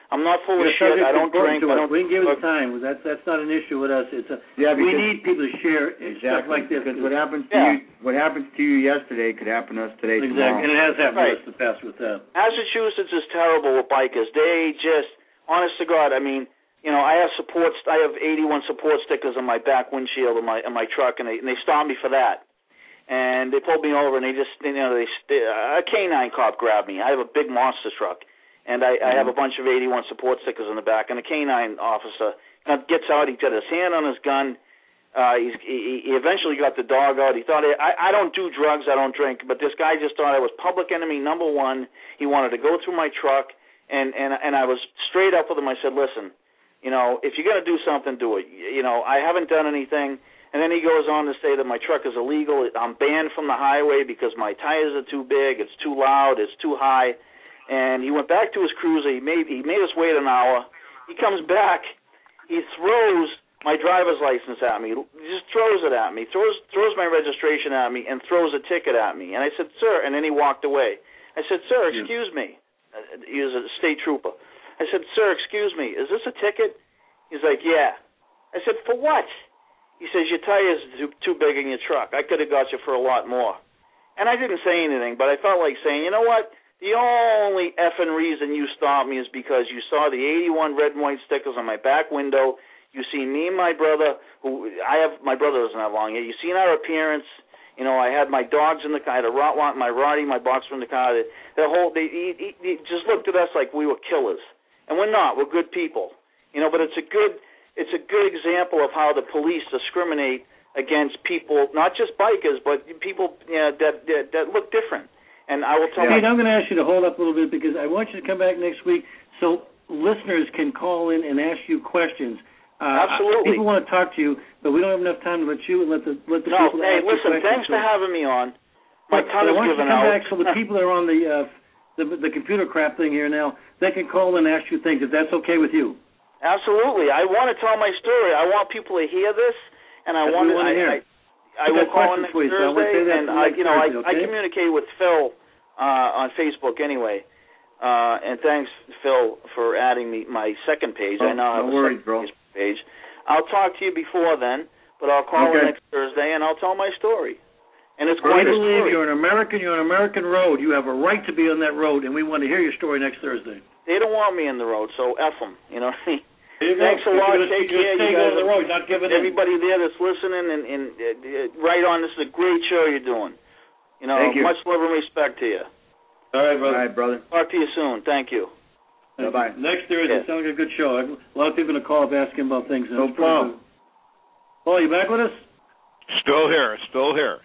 I'm not full of You're shit. subject I don't to drink. to I us. don't. We can give it look, time. That's that's not an issue with us. It's a Yeah, we because- need people to share Exactly. stuff like this. Because what happens to Yeah. you, what happens to you yesterday could happen to us today, Exactly, tomorrow. and it has happened Right. to us in the past with that. Massachusetts is terrible with bikers. They just, honest to God, I mean, you know, I have support. I have eighty-one support stickers on my back windshield of my in my truck, and they and they stopped me for that. And they pulled me over, and they just, you know, they a canine cop grabbed me. I have a big monster truck, and I, I have a bunch of eighty-one support stickers in the back. And the canine officer you know, gets out. He got his hand on his gun. Uh, he's, he, he eventually got the dog out. He thought I, I don't do drugs. I don't drink. But this guy just thought I was public enemy number one. He wanted to go through my truck, and and and I was straight up with him. I said, listen. You know, if you're going to do something, do it. You know, I haven't done anything. And then he goes on to say that my truck is illegal. I'm banned from the highway because my tires are too big, it's too loud, it's too high. And he went back to his cruiser. He made he made us wait an hour. He comes back. He throws my driver's license at me. He just throws it at me. Throws throws my registration at me and throws a ticket at me. And I said, sir. And then he walked away. I said, sir, excuse me. He was a state trooper. I said, sir, excuse me, is this a ticket? He's like, yeah. I said, for what? He says, your tires are too, too big in your truck. I could have got you for a lot more. And I didn't say anything, but I felt like saying, you know what? The only effing reason you stopped me is because you saw the eighty-one red and white stickers on my back window. You see me and my brother, who I have, my brother doesn't have long hair. You seen our appearance. You know, I had my dogs in the car. I had a Rottweiler, my Rottie, my boxer in the car. The whole, they, he, he, he just looked at us like we were killers. And we're not. We're good people, you know. But it's a good, it's a good example of how the police discriminate against people, not just bikers, but people you know, that, that that look different. And I will tell Pete, you. I'm going to ask you to hold up a little bit because I want you to come back next week so listeners can call in and ask you questions. Uh, Absolutely. People want to talk to you, but we don't have enough time to let you and let the let the No, people hey, ask listen. you questions. Thanks for having me on. My But tongue I is want you to given come out. back so the people that are on the uh, the the computer crap thing here now, they can call and ask you things if that's okay with you. Absolutely. I want to tell my story. I want people to hear this, and I That's want what we to. want to hear. I, I, I We will got call questions in next for you, so I want to Thursday, say that and for I, next you know, Thursday, I, I okay? communicate with Phil uh, on Facebook anyway. Uh, and thanks, Phil, for adding me my second page. Oh, I now have no a worries, second bro. Facebook page. I'll talk to you before then, but I'll call Okay. in next Thursday and I'll tell my story. And it's We quite a believe story. you're an American. You're an American road. You have a right to be on that road, and we want to hear your story next Thursday. They don't want me in the road, so F them. You know what I mean? There you Thanks go. a lot. You're Take just, care. Just You stay guys on the are- road, not give it in. Everybody there that's listening and, and uh, uh, right on, this is a great show you're doing. You know, Thank you. much love and respect to you. All right, All brother. right, brother. Talk to you soon. Thank you. Bye-bye. Next Thursday, Yeah. sounds like a good show. A lot of people are going to call up asking about things. No That's pretty problem. good. Paul, you back with us? Still here, still here.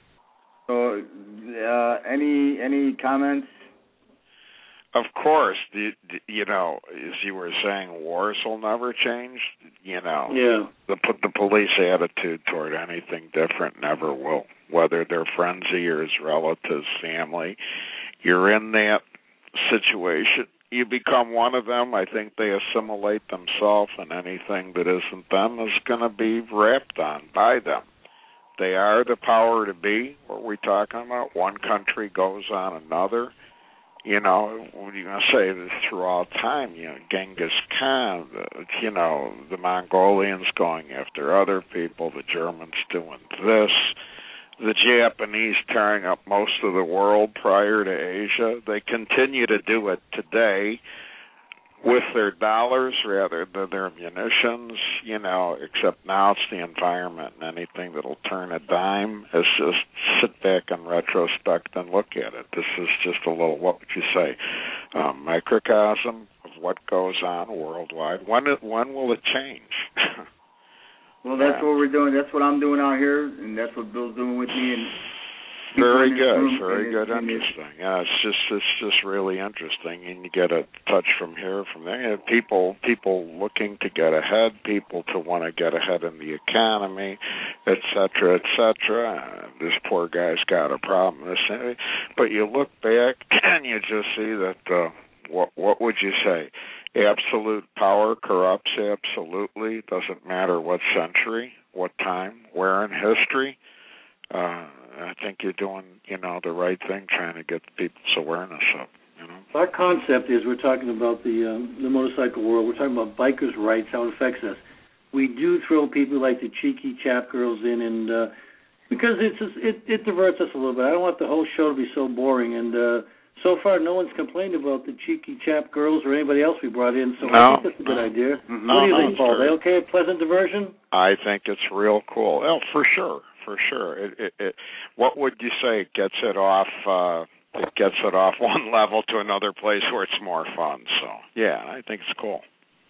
So, uh, any any comments? Of course, the, the, you know, as you were saying, wars will never change. You know, Yeah. the the police attitude toward anything different never will. Whether they're friends of yours, relatives, family, you're in that situation. You become one of them. I think they assimilate themselves, and anything that isn't them is going to be rapped on by them. They are the power to be. What we're talking about, one country goes on another. You know, what are you going to say? This throughout time, you know, Genghis Khan, the, you know, the Mongolians going after other people, the Germans doing this, the Japanese tearing up most of the world prior to Asia. They continue to do it today with their dollars rather than their munitions, you know, except now it's the environment, and anything that'll turn a dime is just sit back in retrospect and look at it. This is just a little, what would you say, um, microcosm of what goes on worldwide. When it, when will it change? Well, that's Yeah. what we're doing. That's what I'm doing out here, and that's what Bill's doing with me. And Very people in this good, room, very and good, it- and it- interesting. Yeah, it's just it's just really interesting, and you get a touch from here, from there. You know, people people looking to get ahead, people to want to get ahead in the economy, et cetera, et cetera. Uh, this poor guy's got a problem. This, but you look back and you just see that. Uh, what what would you say? Absolute power corrupts absolutely. Doesn't matter what century, what time, where in history. Uh, I think you're doing, you know, the right thing, trying to get people's awareness up. You know. Our concept is we're talking about the um, the motorcycle world. We're talking about bikers' rights, how it affects us. We do throw people like the cheeky chap girls in, and uh, because it's just, it it diverts us a little bit. I don't want the whole show to be so boring. And uh, so far, no one's complained about the cheeky chap girls or anybody else we brought in. So no, I think that's a good no. idea. No, what do you no, think, Paul? sure. They okay? A pleasant diversion? I think it's real cool. Oh, for sure, for sure. It, it, it, what would you say gets it off? Uh, it gets it off one level to another place where it's more fun. So yeah, I think it's cool.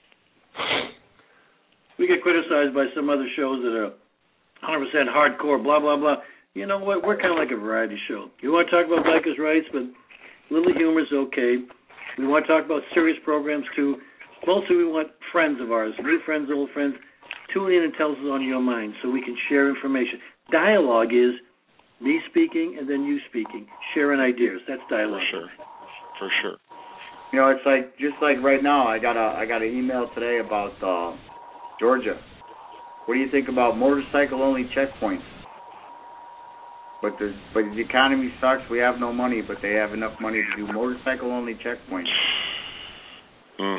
We get criticized by some other shows that are one hundred percent hardcore, blah blah blah. You know what? We're kind of like a variety show. You want to talk about bikers' rights, but a little humor is okay. We want to talk about serious programs too. Mostly, we want friends of ours, new friends, old friends. Tune in and tell us what's on your mind so we can share information. Dialogue is me speaking and then you speaking, sharing ideas. That's dialogue. For sure. For sure. You know, it's like just like right now. I got a I got an email today about uh, Georgia. What do you think about motorcycle only checkpoints? But the but the economy sucks. We have no money, but they have enough money to do motorcycle only checkpoints. Mm.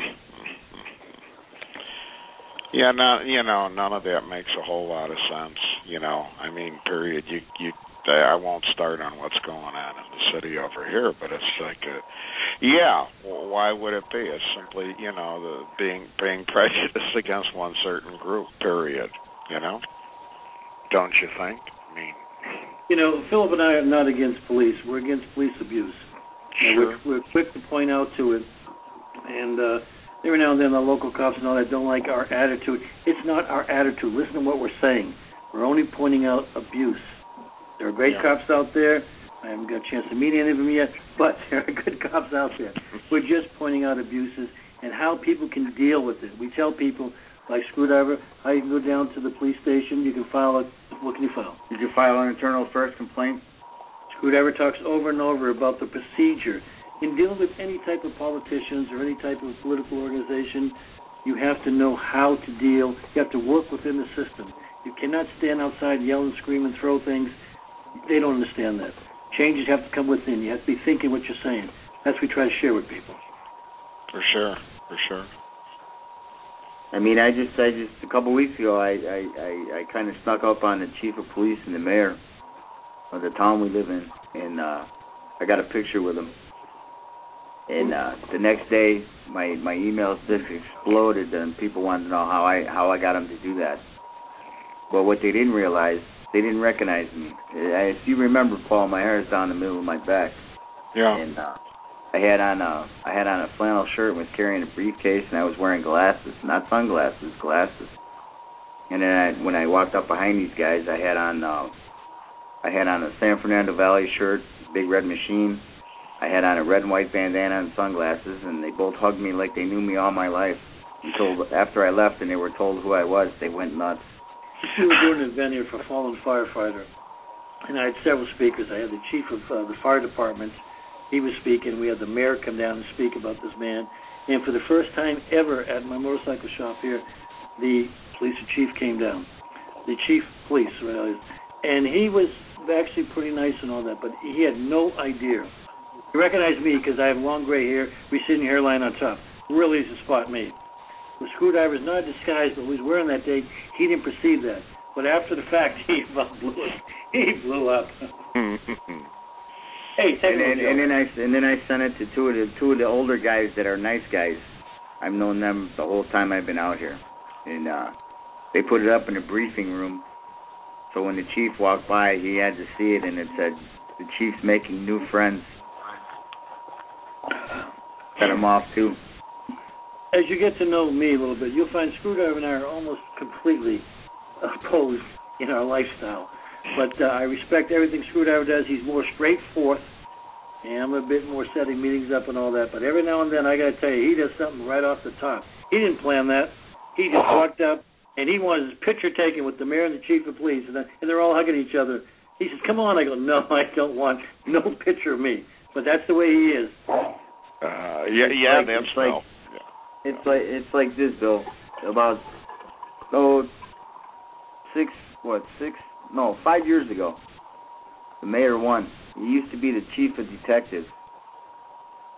Yeah, no, you know, none of that makes a whole lot of sense. You know, I mean, period. You, you, I won't start on what's going on in the city over here, but it's like, a, yeah, well, why would it be? It's simply, you know, the being being prejudiced against one certain group. Period. You know, don't you think? I mean, you know, Philip and I are not against police. We're against police abuse. Sure. We're, we're quick to point out to it, and. uh Every now and then the local cops and all that don't like our attitude. It's not our attitude. Listen to what we're saying. We're only pointing out abuse. There are great yeah. cops out there. I haven't got a chance to meet any of them yet, but there are good cops out there. We're just pointing out abuses and how people can deal with it. We tell people, like Screwdriver, how you can go down to the police station. You can file a, what can you file? You can file an internal affairs complaint. Screwdriver talks over and over about the procedure. In dealing with any type of politicians or any type of political organization, you have to know how to deal. You have to work within the system. You cannot stand outside, yell and scream and throw things. They don't understand that. Changes have to come within. You have to be thinking what you're saying. That's what we try to share with people. For sure, for sure. I mean, I just, I just a couple of weeks ago, I, I, I, I kind of snuck up on the chief of police and the mayor of the town we live in, and uh, I got a picture with him. And uh, the next day, my my emails just exploded, and people wanted to know how I how I got them to do that. But what they didn't realize, they didn't recognize me. If you remember, Paul, my hair is down the middle of my back. Yeah. And uh, I had on a I had on a flannel shirt and was carrying a briefcase, and I was wearing glasses, not sunglasses, glasses. And then I, when I walked up behind these guys, I had on uh, I had on a San Fernando Valley shirt, big red machine. I had on a red and white bandana and sunglasses, and they both hugged me like they knew me all my life. Until after I left and they were told who I was, they went nuts. We were doing an event here for fallen firefighter, and I had several speakers. I had the chief of uh, the fire department. He was speaking. We had the mayor come down and speak about this man. And for the first time ever at my motorcycle shop here, the police chief came down. The chief of police, really. And he was actually pretty nice and all that, but he had no idea. He recognized me because I have long gray hair, receding hairline on top. Really easy to spot me. The Screwdriver's not disguised, but he was wearing that day. He didn't perceive that. But after the fact, he about blew it. He blew up. Hey, take and, and, and then I and then I sent it to two of the two of the older guys that are nice guys. I've known them the whole time I've been out here, and uh, they put it up in the briefing room. So when the chief walked by, he had to see it, and it said, "The chief's making new friends." Set him off too. As you get to know me a little bit, you'll find Screwdriver and I are almost completely opposed in our lifestyle. But uh, I respect everything Screwdriver does. He's more straightforward, and I'm a bit more setting meetings up and all that. But every now and then, I got to tell you, he does something right off the top. He didn't plan that. He just walked up, and he wanted his picture taken with the mayor and the chief of police, and, and they're all hugging each other. He says, "Come on." I go, "No, I don't want no picture of me." But that's the way he is. Uh, yeah, yeah, like, that's it's like, yeah. It's like it's like this, Bill. About oh, six what six? No, five years ago, the mayor won. He used to be the chief of detectives,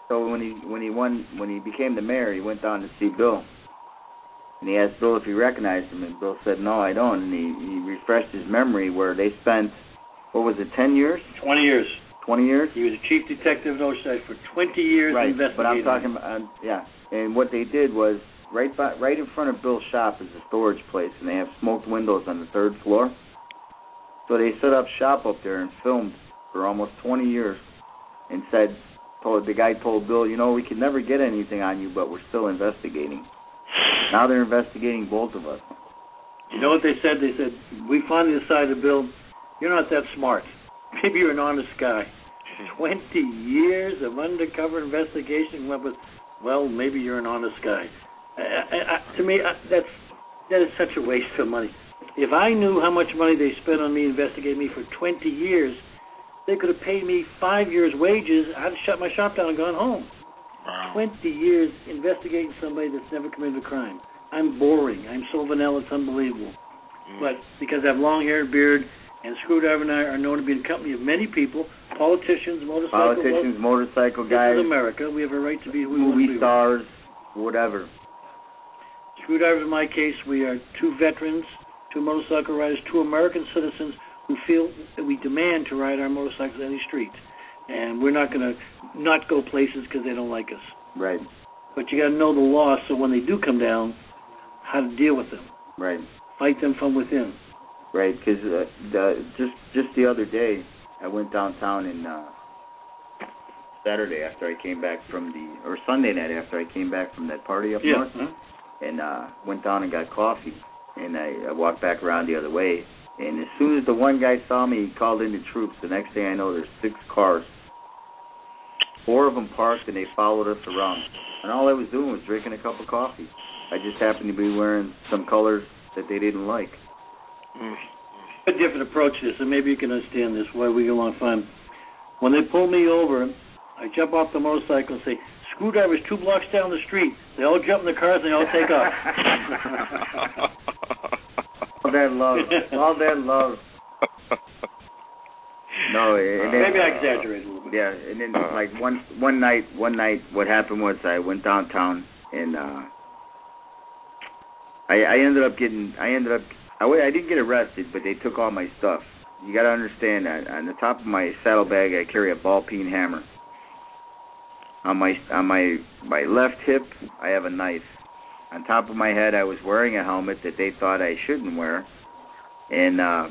So when he when he won when he became the mayor, he went down to see Bill, and he asked Bill if he recognized him, and Bill said, "No, I don't." And he, he refreshed his memory where they spent, what was it, ten years? Twenty years. Twenty years. He was a chief detective in Oceanside for twenty years. Right, investigating. but I'm talking about uh, yeah. And what they did was right by, right in front of Bill's shop is a storage place, and they have smoked windows on the third floor. So they set up shop up there and filmed for almost twenty years, and said, told the guy told Bill, you know, we could never get anything on you, but we're still investigating. Now they're investigating both of us. You know what they said? They said, we finally decided, Bill, you're not that smart. Maybe you're an honest guy. Twenty years of undercover investigation went with, well, maybe you're an honest guy. I, I, I, to me, I, that's that is such a waste of money. If I knew how much money they spent on me investigating me for twenty years, they could have paid me five years' wages. I'd have shut my shop down and gone home. Wow. twenty years investigating somebody that's never committed a crime. I'm boring. I'm so vanilla, it's unbelievable. Mm. But because I have long hair and beard, and Screwdriver and I are known to be in the company of many people, politicians, motorcycle Politicians, motorcycle guys. This is America. We have a right to be who we want to movie be. stars, whatever. Screwdriver, in my case, we are two veterans, two motorcycle riders, two American citizens who feel that we demand to ride our motorcycles on any street. And we're not going to not go places because they don't like us. Right. But you got to know the law, so when they do come down, how to deal with them. Right. Fight them from within. Right, because uh, the, just just the other day, I went downtown and uh, Saturday after I came back from the, or Sunday night after I came back from that party up yeah. north, huh? and uh, went down and got coffee, and I, I walked back around the other way, and as soon as the one guy saw me, he called in the troops. The next thing I know, there's six cars. Four of them parked, and they followed us around. And all I was doing was drinking a cup of coffee. I just happened to be wearing some colors that they didn't like. Mm. A different approach to this, and maybe you can understand this, why we get along fine. When they pull me over, I jump off the motorcycle and say, Screwdriver's two blocks down the street. They all jump in the cars and they all take off. All that love. All that love. No, and then, maybe I exaggerate a little bit. Yeah, and then like one one night, one night, what happened was I went downtown and uh, I, I ended up getting, I ended up, I, I didn't get arrested, but they took all my stuff. You got to understand that on the top of my saddlebag, I carry a ball peen hammer. On my on my my left hip, I have a knife. On top of my head, I was wearing a helmet that they thought I shouldn't wear, and uh,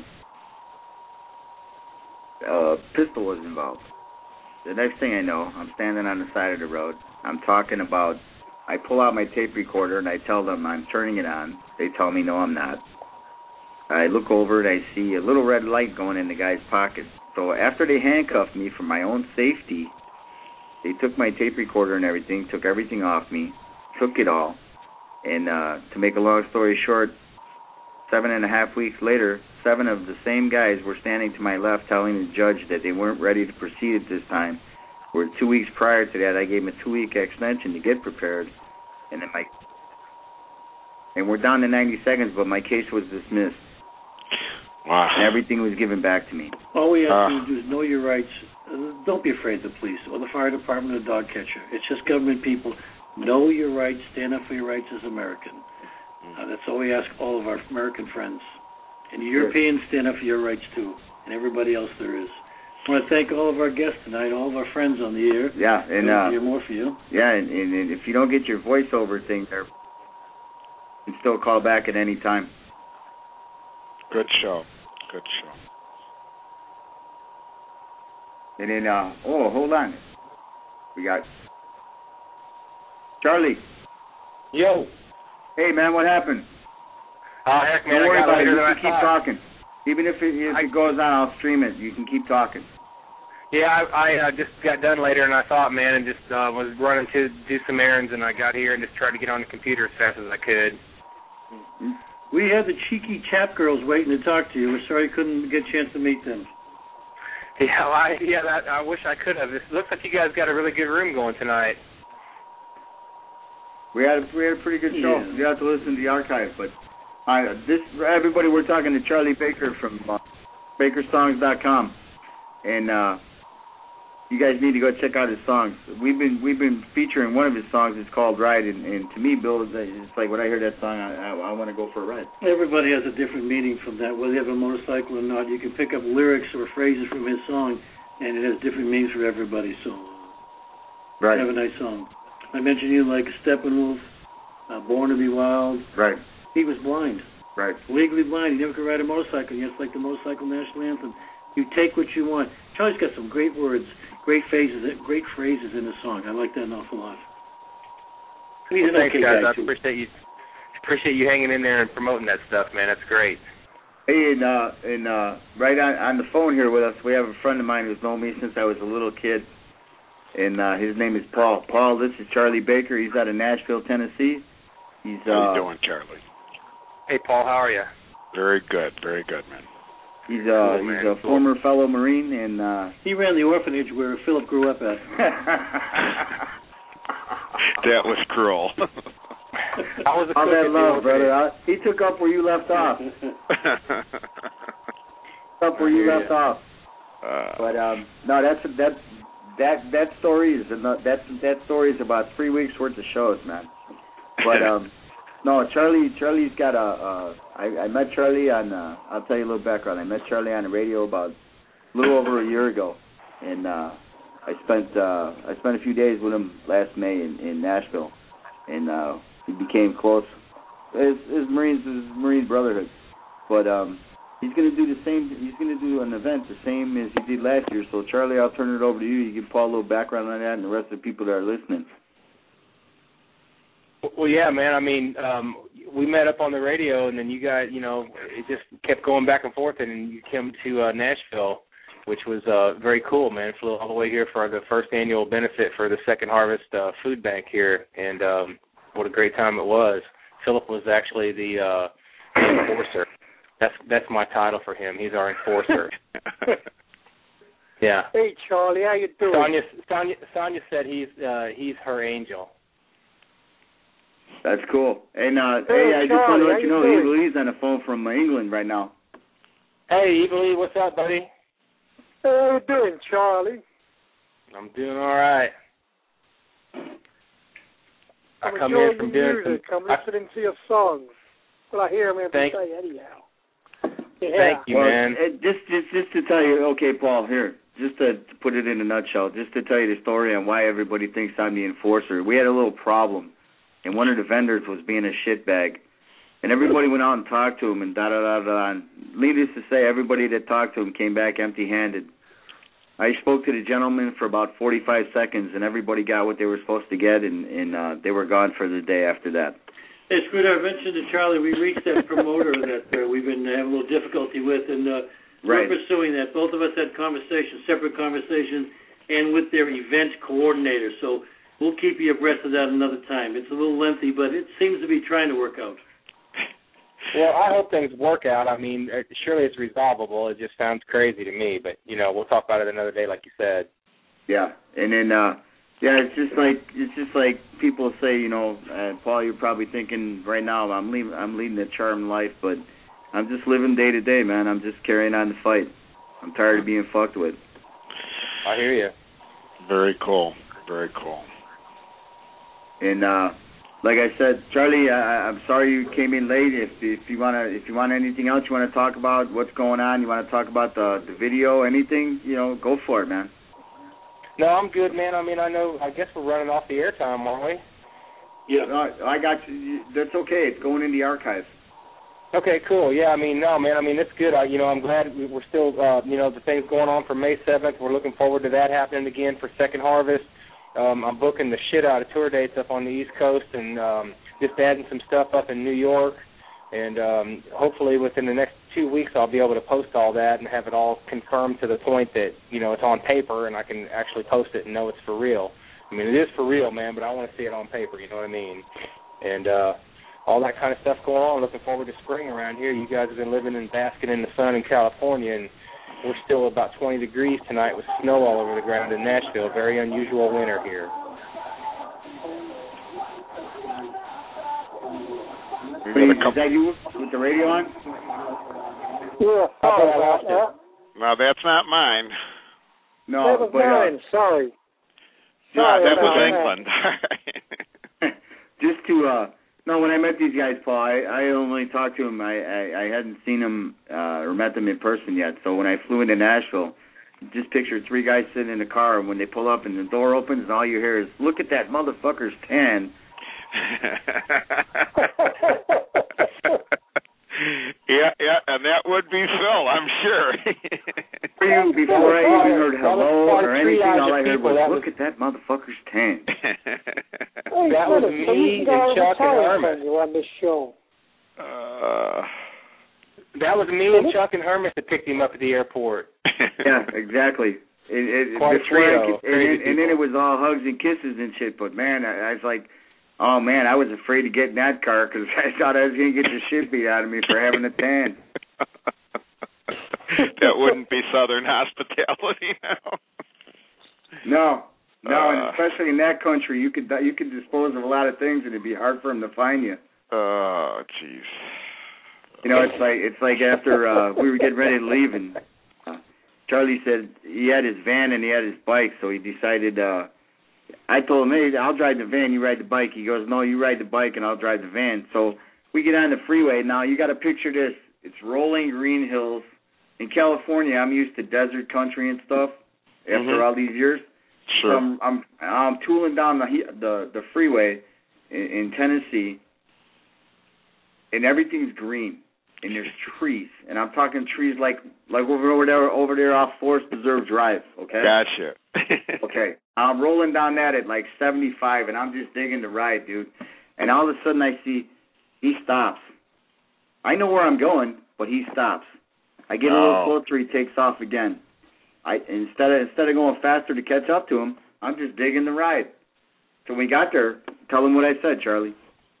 a pistol was involved. The next thing I know, I'm standing on the side of the road. I'm talking about, I pull out my tape recorder and I tell them I'm turning it on. They tell me no, I'm not. I look over and I see a little red light going in the guy's pocket. So after they handcuffed me for my own safety, they took my tape recorder and everything, took everything off me, took it all. And uh, to make a long story short, seven and a half weeks later, seven of the same guys were standing to my left telling the judge that they weren't ready to proceed at this time. Where two weeks prior to that, I gave them a two-week extension to get prepared. And then my and we're down to ninety seconds, but my case was dismissed. Wow. And everything was given back to me. All we ask Uh. you to do is know your rights. Uh, don't be afraid of the police or the fire department or the dog catcher. It's just government people. Know your rights. Stand up for your rights as American. Uh, that's all we ask all of our American friends. And the Europeans, stand up for your rights too, and everybody else there is. I want to thank all of our guests tonight, all of our friends on the air. Yeah, and uh, hear more for you. Yeah, and, and, and if you don't get your voiceover thing there, you can still call back at any time. Good show. Good show. And then, uh, oh, hold on. We got Charlie. Yo. Hey, man, what happened? Oh, heck, man, Don't worry I got about it. later You than I can keep thought. talking. Even if it, if I, it goes on, I'll stream it. You can keep talking. Yeah, I, I uh, just got done later, and I thought, man, and just uh, was running to do some errands, and I got here and just tried to get on the computer as fast as I could. We had the cheeky chap girls waiting to talk to you. We're sorry you couldn't get a chance to meet them. Yeah, well, I, yeah, that, I wish I could have. It looks like you guys got a really good room going tonight. We had a, we had a pretty good show. Yeah. You have to listen to the archive, but uh, this everybody, we're talking to Charlie Baker from uh, Baker Songs dot com, and uh, you guys need to go check out his songs. We've been we've been featuring one of his songs. It's called Ride, and, and to me, Bill, it's like when I hear that song, I, I, I want to go for a ride. Everybody has a different meaning from that, whether you have a motorcycle or not. You can pick up lyrics or phrases from his song, and it has different meanings for everybody. So, right. Have a nice song. I mentioned you like Steppenwolf, uh, Born to Be Wild. Right. He was blind. Right. Legally blind. He never could ride a motorcycle. Yes, like the motorcycle national anthem. You take what you want. Charlie's got some great words, great phrases, great phrases in his song. I like that an awful lot. He's well, an thanks, okay guys. guy I too. appreciate you. Appreciate you hanging in there and promoting that stuff, man. That's great. Hey, and uh, and uh, right on on the phone here with us, we have a friend of mine who's known me since I was a little kid, and uh, his name is Paul. Paul, this is Charlie Baker. He's out of Nashville, Tennessee. He's uh, How you doing, Charlie? Hey, Paul, how are you? Very good, very good, man. He's uh cool, he's man. a former fellow Marine, and uh, he ran the orphanage where Philip grew up at. That was cruel. I was a all cook that at the love, brother. orphanage. I, he took up where you left off. up where you left off. Uh, but um, no, that's that that that story is enough, that that story is about three weeks worth of shows, man. But um. No, Charlie. Charlie's got a. Uh, I, I met Charlie on. Uh, I'll tell you a little background. I met Charlie on the radio about a little over a year ago, and uh, I spent uh, I spent a few days with him last May in, in Nashville, and uh, we became close. His, his Marines, his Marine brotherhood, but um, he's going to do the same. He's going to do an event the same as he did last year. So Charlie, I'll turn it over to you. You give Paul a little background on that, and the rest of the people that are listening. Well, yeah, man. I mean, um, we met up on the radio, and then you guys, you know, it just kept going back and forth, and then you came to uh, Nashville, which was uh, very cool, man. Flew all the way here for the first annual benefit for the Second Harvest uh, Food Bank here, and um, what a great time it was. Philip was actually the, uh, the enforcer. That's that's my title for him. He's our enforcer. Yeah. Hey, Charlie, how you doing? Sonia, Sonia, Sonia said he's uh, he's her angel. That's cool. And uh, hey, hey, I Charlie, just want to let how you you know, doing? Evil E's on the phone from uh, England right now. Hey, Evil E, what's up, buddy? Hey, how you doing, Charlie? I'm doing all right. I I'm come here enjoying from the doing music. some. I'm listening to your songs. Well, I hear them every Thank- day anyhow. Yeah. Thank you, well, man. uh, just, just, just to tell you, okay, Paul, here, just to, to put it in a nutshell, just to tell you the story on why everybody thinks I'm the enforcer. We had a little problem, and one of the vendors was being a shitbag, and everybody went out and talked to him, and da da da da. And needless to say, everybody that talked to him came back empty-handed. I spoke to the gentleman for about forty-five seconds, and everybody got what they were supposed to get, and, and uh, they were gone for the day after that. Hey, Scooter, I mentioned to Charlie we reached that promoter that uh, we've been having a little difficulty with, and uh, Right. we're pursuing that. Both of us had conversations, separate conversations, and with their event coordinator. So we'll keep you abreast of that another time. It's a little lengthy, but it seems to be trying to work out. Well, I hope things work out. I mean, uh, surely it's resolvable. It just sounds crazy to me, but, you know, we'll talk about it another day, like you said. Yeah, and then uh, yeah, it's just like it's just like people say, you know, uh, Paul, you're probably thinking right now, I'm leaving, I'm leading a charmed life, but I'm just living day to day, man. I'm just carrying on the fight. I'm tired of being fucked with. I hear you. Very cool. Very cool. And uh, like I said, Charlie, I, I'm sorry you came in late. If if you wanna if you want anything else you want to talk about, what's going on, you want to talk about the the video, anything, you know, go for it, man. No, I'm good, man. I mean, I know, I guess we're running off the airtime, aren't we? Yeah. No, I got you. That's okay. It's going in the archives. Okay, cool. Yeah, I mean, no, man, I mean, it's good. I, you know, I'm glad we- we're still, uh, you know, the thing's going on for May seventh. We're looking forward to that happening again for Second Harvest. Um, I'm booking the shit out of tour dates up on the East Coast and um, just adding some stuff up in New York. And um, hopefully within the next two weeks I'll be able to post all that and have it all confirmed to the point that, you know, it's on paper and I can actually post it and know it's for real. I mean, it is for real, man, but I want to see it on paper, you know what I mean? And uh, all that kind of stuff going on. Looking forward to spring around here. You guys have been living and basking in the sun in California, and we're still about twenty degrees tonight with snow all over the ground in Nashville. Very unusual winter here. Hey, is that you with the radio on? Yeah, I thought I sorry lost about it. No, that's not mine. No, that was but, mine. Uh, Sorry. No, Sorry that was about England. Just to, uh, no, when I met these guys, Paul, I, I only talked to them. I, I, I hadn't seen them uh, or met them in person yet. So when I flew into Nashville, just picture three guys sitting in the car, and when they pull up and the door opens, and all you hear is, "Look at that motherfucker's tan." yeah, yeah, and that would be Phil, I'm sure. Before I even heard hello or anything, all I heard was, that "Look at that motherfucker's tan." Hey, that was Philip, me so and Chuck and Herman. You on this show. Uh, that was me and Chuck and Herman that picked him up at the airport. Yeah, exactly. It, it, Quite a trio. I could, and, and, and then it was all hugs and kisses and shit. But man, I, I was like, oh man, I was afraid to get in that car because I thought I was going to get the shit beat out of me for having a tan. That wouldn't be Southern hospitality now. No, no, uh, and especially in that country, you could you could dispose of a lot of things, and it'd be hard for them to find you. Oh, jeez. You know, it's like it's like after uh, we were getting ready to leave, and uh, Charlie said he had his van and he had his bike, so he decided. Uh, I told him, hey, I'll drive the van, you ride the bike. He goes, no, you ride the bike and I'll drive the van. So we get on the freeway. Now you got to picture this: it's rolling green hills. In California, I'm used to desert country and stuff. After mm-hmm. all these years, sure. so I'm, I'm I'm tooling down the the the freeway in, in Tennessee, and everything's green. And there's trees, and I'm talking trees like like over over there over there off Forest Preserve Drive. Okay. Gotcha. Okay. I'm rolling down that at like seventy-five, and I'm just digging the ride, dude. And all of a sudden, I see he stops. I know where I'm going, but he stops. I get a little oh. closer, he takes off again. I instead of instead of going faster to catch up to him, I'm just digging the ride. So when we got there, tell him what I said, Charlie.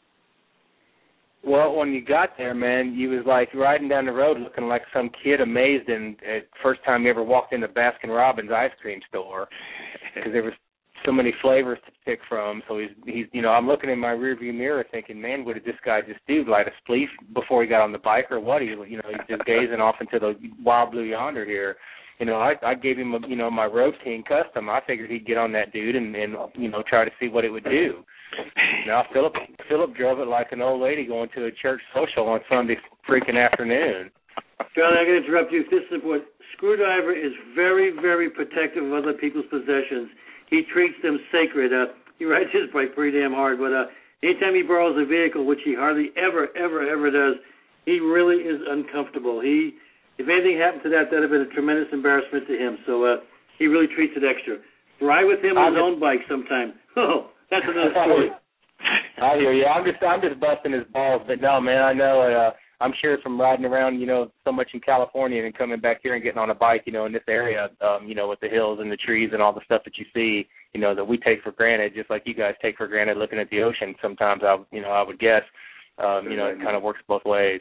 Well, when you got there, man, you was like riding down the road looking like some kid amazed and uh, first time you ever walked into Baskin Robbins ice cream store because there was so many flavors to pick from. So he's, he's, you know, I'm looking in my rearview mirror thinking, man, what did this guy just do? Light a spleef before he got on the bike or what? He, you know, he's just gazing off into the wild blue yonder here. You know, I, I gave him, a, you know, my road team custom. I figured he'd get on that dude and, and, you know, try to see what it would do. Now Philip Philip drove it like an old lady going to a church social on Sunday freaking afternoon. Charlie, I'm going to interrupt you. This is what Screwdriver is very, very protective of other people's possessions. He treats them sacred. Uh, he rides his bike pretty damn hard, but uh, anytime he borrows a vehicle, which he hardly ever, ever, ever does, he really is uncomfortable. He, if anything happened to that, that would have been a tremendous embarrassment to him. So uh, he really treats it extra. Ride with him on his own bike sometime. Oh. That's another story. I hear you. I'm just I'm just busting his balls, but no, man, I know. Uh, I'm sure from riding around, you know, so much in California and coming back here and getting on a bike, you know, in this area, um, you know, with the hills and the trees and all the stuff that you see, you know, that we take for granted, just like you guys take for granted looking at the ocean. Sometimes I, you know, I would guess, um, you know, it kind of works both ways.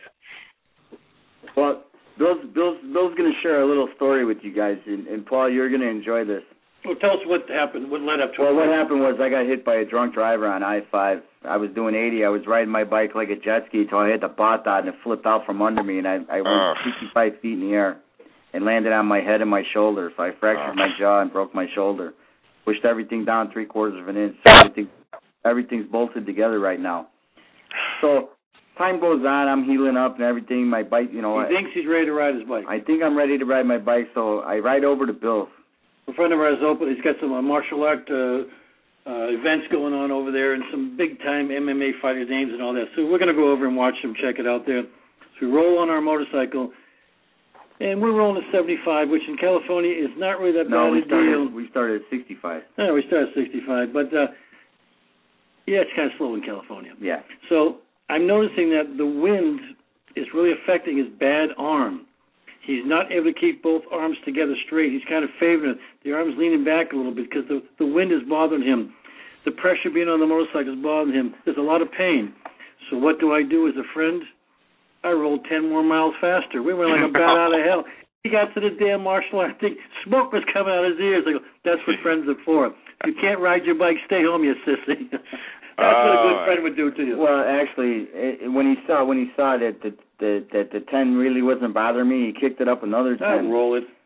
Well, Bill's Bill's Bill's going to share a little story with you guys, and, and Paul, you're going to enjoy this. Well, tell us what happened, what led up to well, it. Well, what happened was I got hit by a drunk driver on I five. I was doing eighty. I was riding my bike like a jet ski until I hit the bot dot and it flipped out from under me, and I, I went uh. sixty-five feet in the air and landed on my head and my shoulder. So I fractured uh. my jaw and broke my shoulder. Pushed everything down three quarters of an inch. So everything, everything's bolted together right now. So time goes on. I'm healing up and everything. My bike, you know. He I, thinks he's ready to ride his bike. I think I'm ready to ride my bike, so I ride over to Bill's. A friend of ours open. He's got some uh, martial art uh, uh, events going on over there, and some big time M M A fighters' names and all that. So we're going to go over and watch them, check it out there. So we roll on our motorcycle, and we're rolling at seventy-five, which in California is not really that no, bad we a started, deal. we started at sixty-five. No, we started at sixty-five, but uh, yeah, it's kind of slow in California. Yeah. So I'm noticing that the wind is really affecting his bad arm. He's not able to keep both arms together straight. He's kind of favoring it. The arm's leaning back a little bit because the, the wind is bothering him. The pressure being on the motorcycle is bothering him. There's a lot of pain. So what do I do as a friend? I rolled ten more miles faster. We were like a bat out of hell. He got to the damn martial art thing. Smoke was coming out of his ears. I go, that's what friends are for. If you can't ride your bike, stay home, you sissy. That's uh, what a good friend would do to you. Well, actually, it, when he saw when he saw that the, the that the ten really wasn't bothering me, he kicked it up another ten. I'd roll it.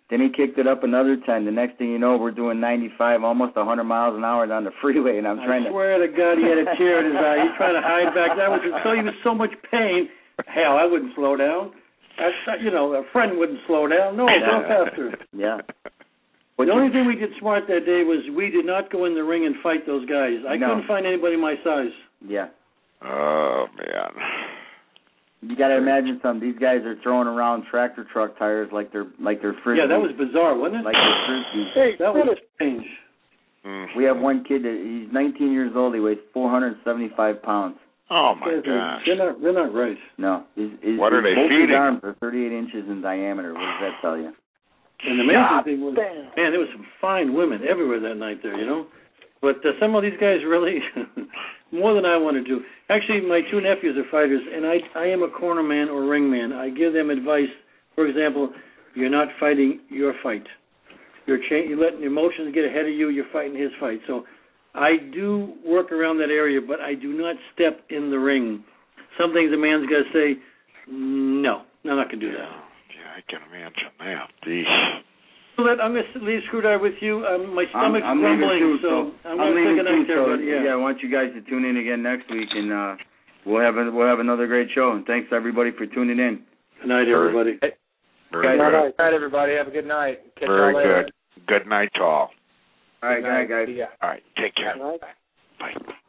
Then he kicked it up another ten. The next thing you know, we're doing ninety-five, almost one hundred miles an hour down the freeway, and I'm trying to... I swear to God, he had a tear in his eye. He's trying to hide back. That was so he was so much pain. Hell, I wouldn't slow down. That's, you know, a friend wouldn't slow down. No, go faster. Yeah. The only thing we did smart that day was we did not go in the ring and fight those guys. I no. couldn't find anybody my size. Yeah. Oh, man. You got to imagine some. These guys are throwing around tractor truck tires like they're like they're frisbees. Yeah, that was bizarre, wasn't it? Like they're frisbees. Hey, that was strange. Mm-hmm. We have one kid that he's nineteen years old. He weighs four hundred seventy-five pounds. Oh my they're, gosh! They're not. They're not right. No. His, his, what are his, they both feeding? His arms are thirty-eight inches in diameter. What does that tell you? And the amazing God thing was, damn. man, there was some fine women everywhere that night there, you know. But uh, some of these guys really, more than I wanted to. Actually, my two nephews are fighters, and I I am a corner man or ring man. I give them advice. For example, you're not fighting your fight. You're, cha- you're letting emotions get ahead of you. You're fighting his fight. So I do work around that area, but I do not step in the ring. Some things a man's got to say, no, I'm not going to do that. Yeah, I can imagine that. Jeez. So that, I'm going to leave Screwdriver with you. Um, my stomach's I'm, I'm grumbling, too, so, so I'm I'm going to take a too, night there. so, But yeah. yeah, I want you guys to tune in again next week, and uh, we'll have a, we'll have another great show. And thanks everybody for tuning in. Good night, everybody. Hey, Very guys, good. good night, everybody. Have a good night. Catch Very y'all later. good. Good night to all. All right, good night, guys. Yeah. All right, take care. Right. Bye.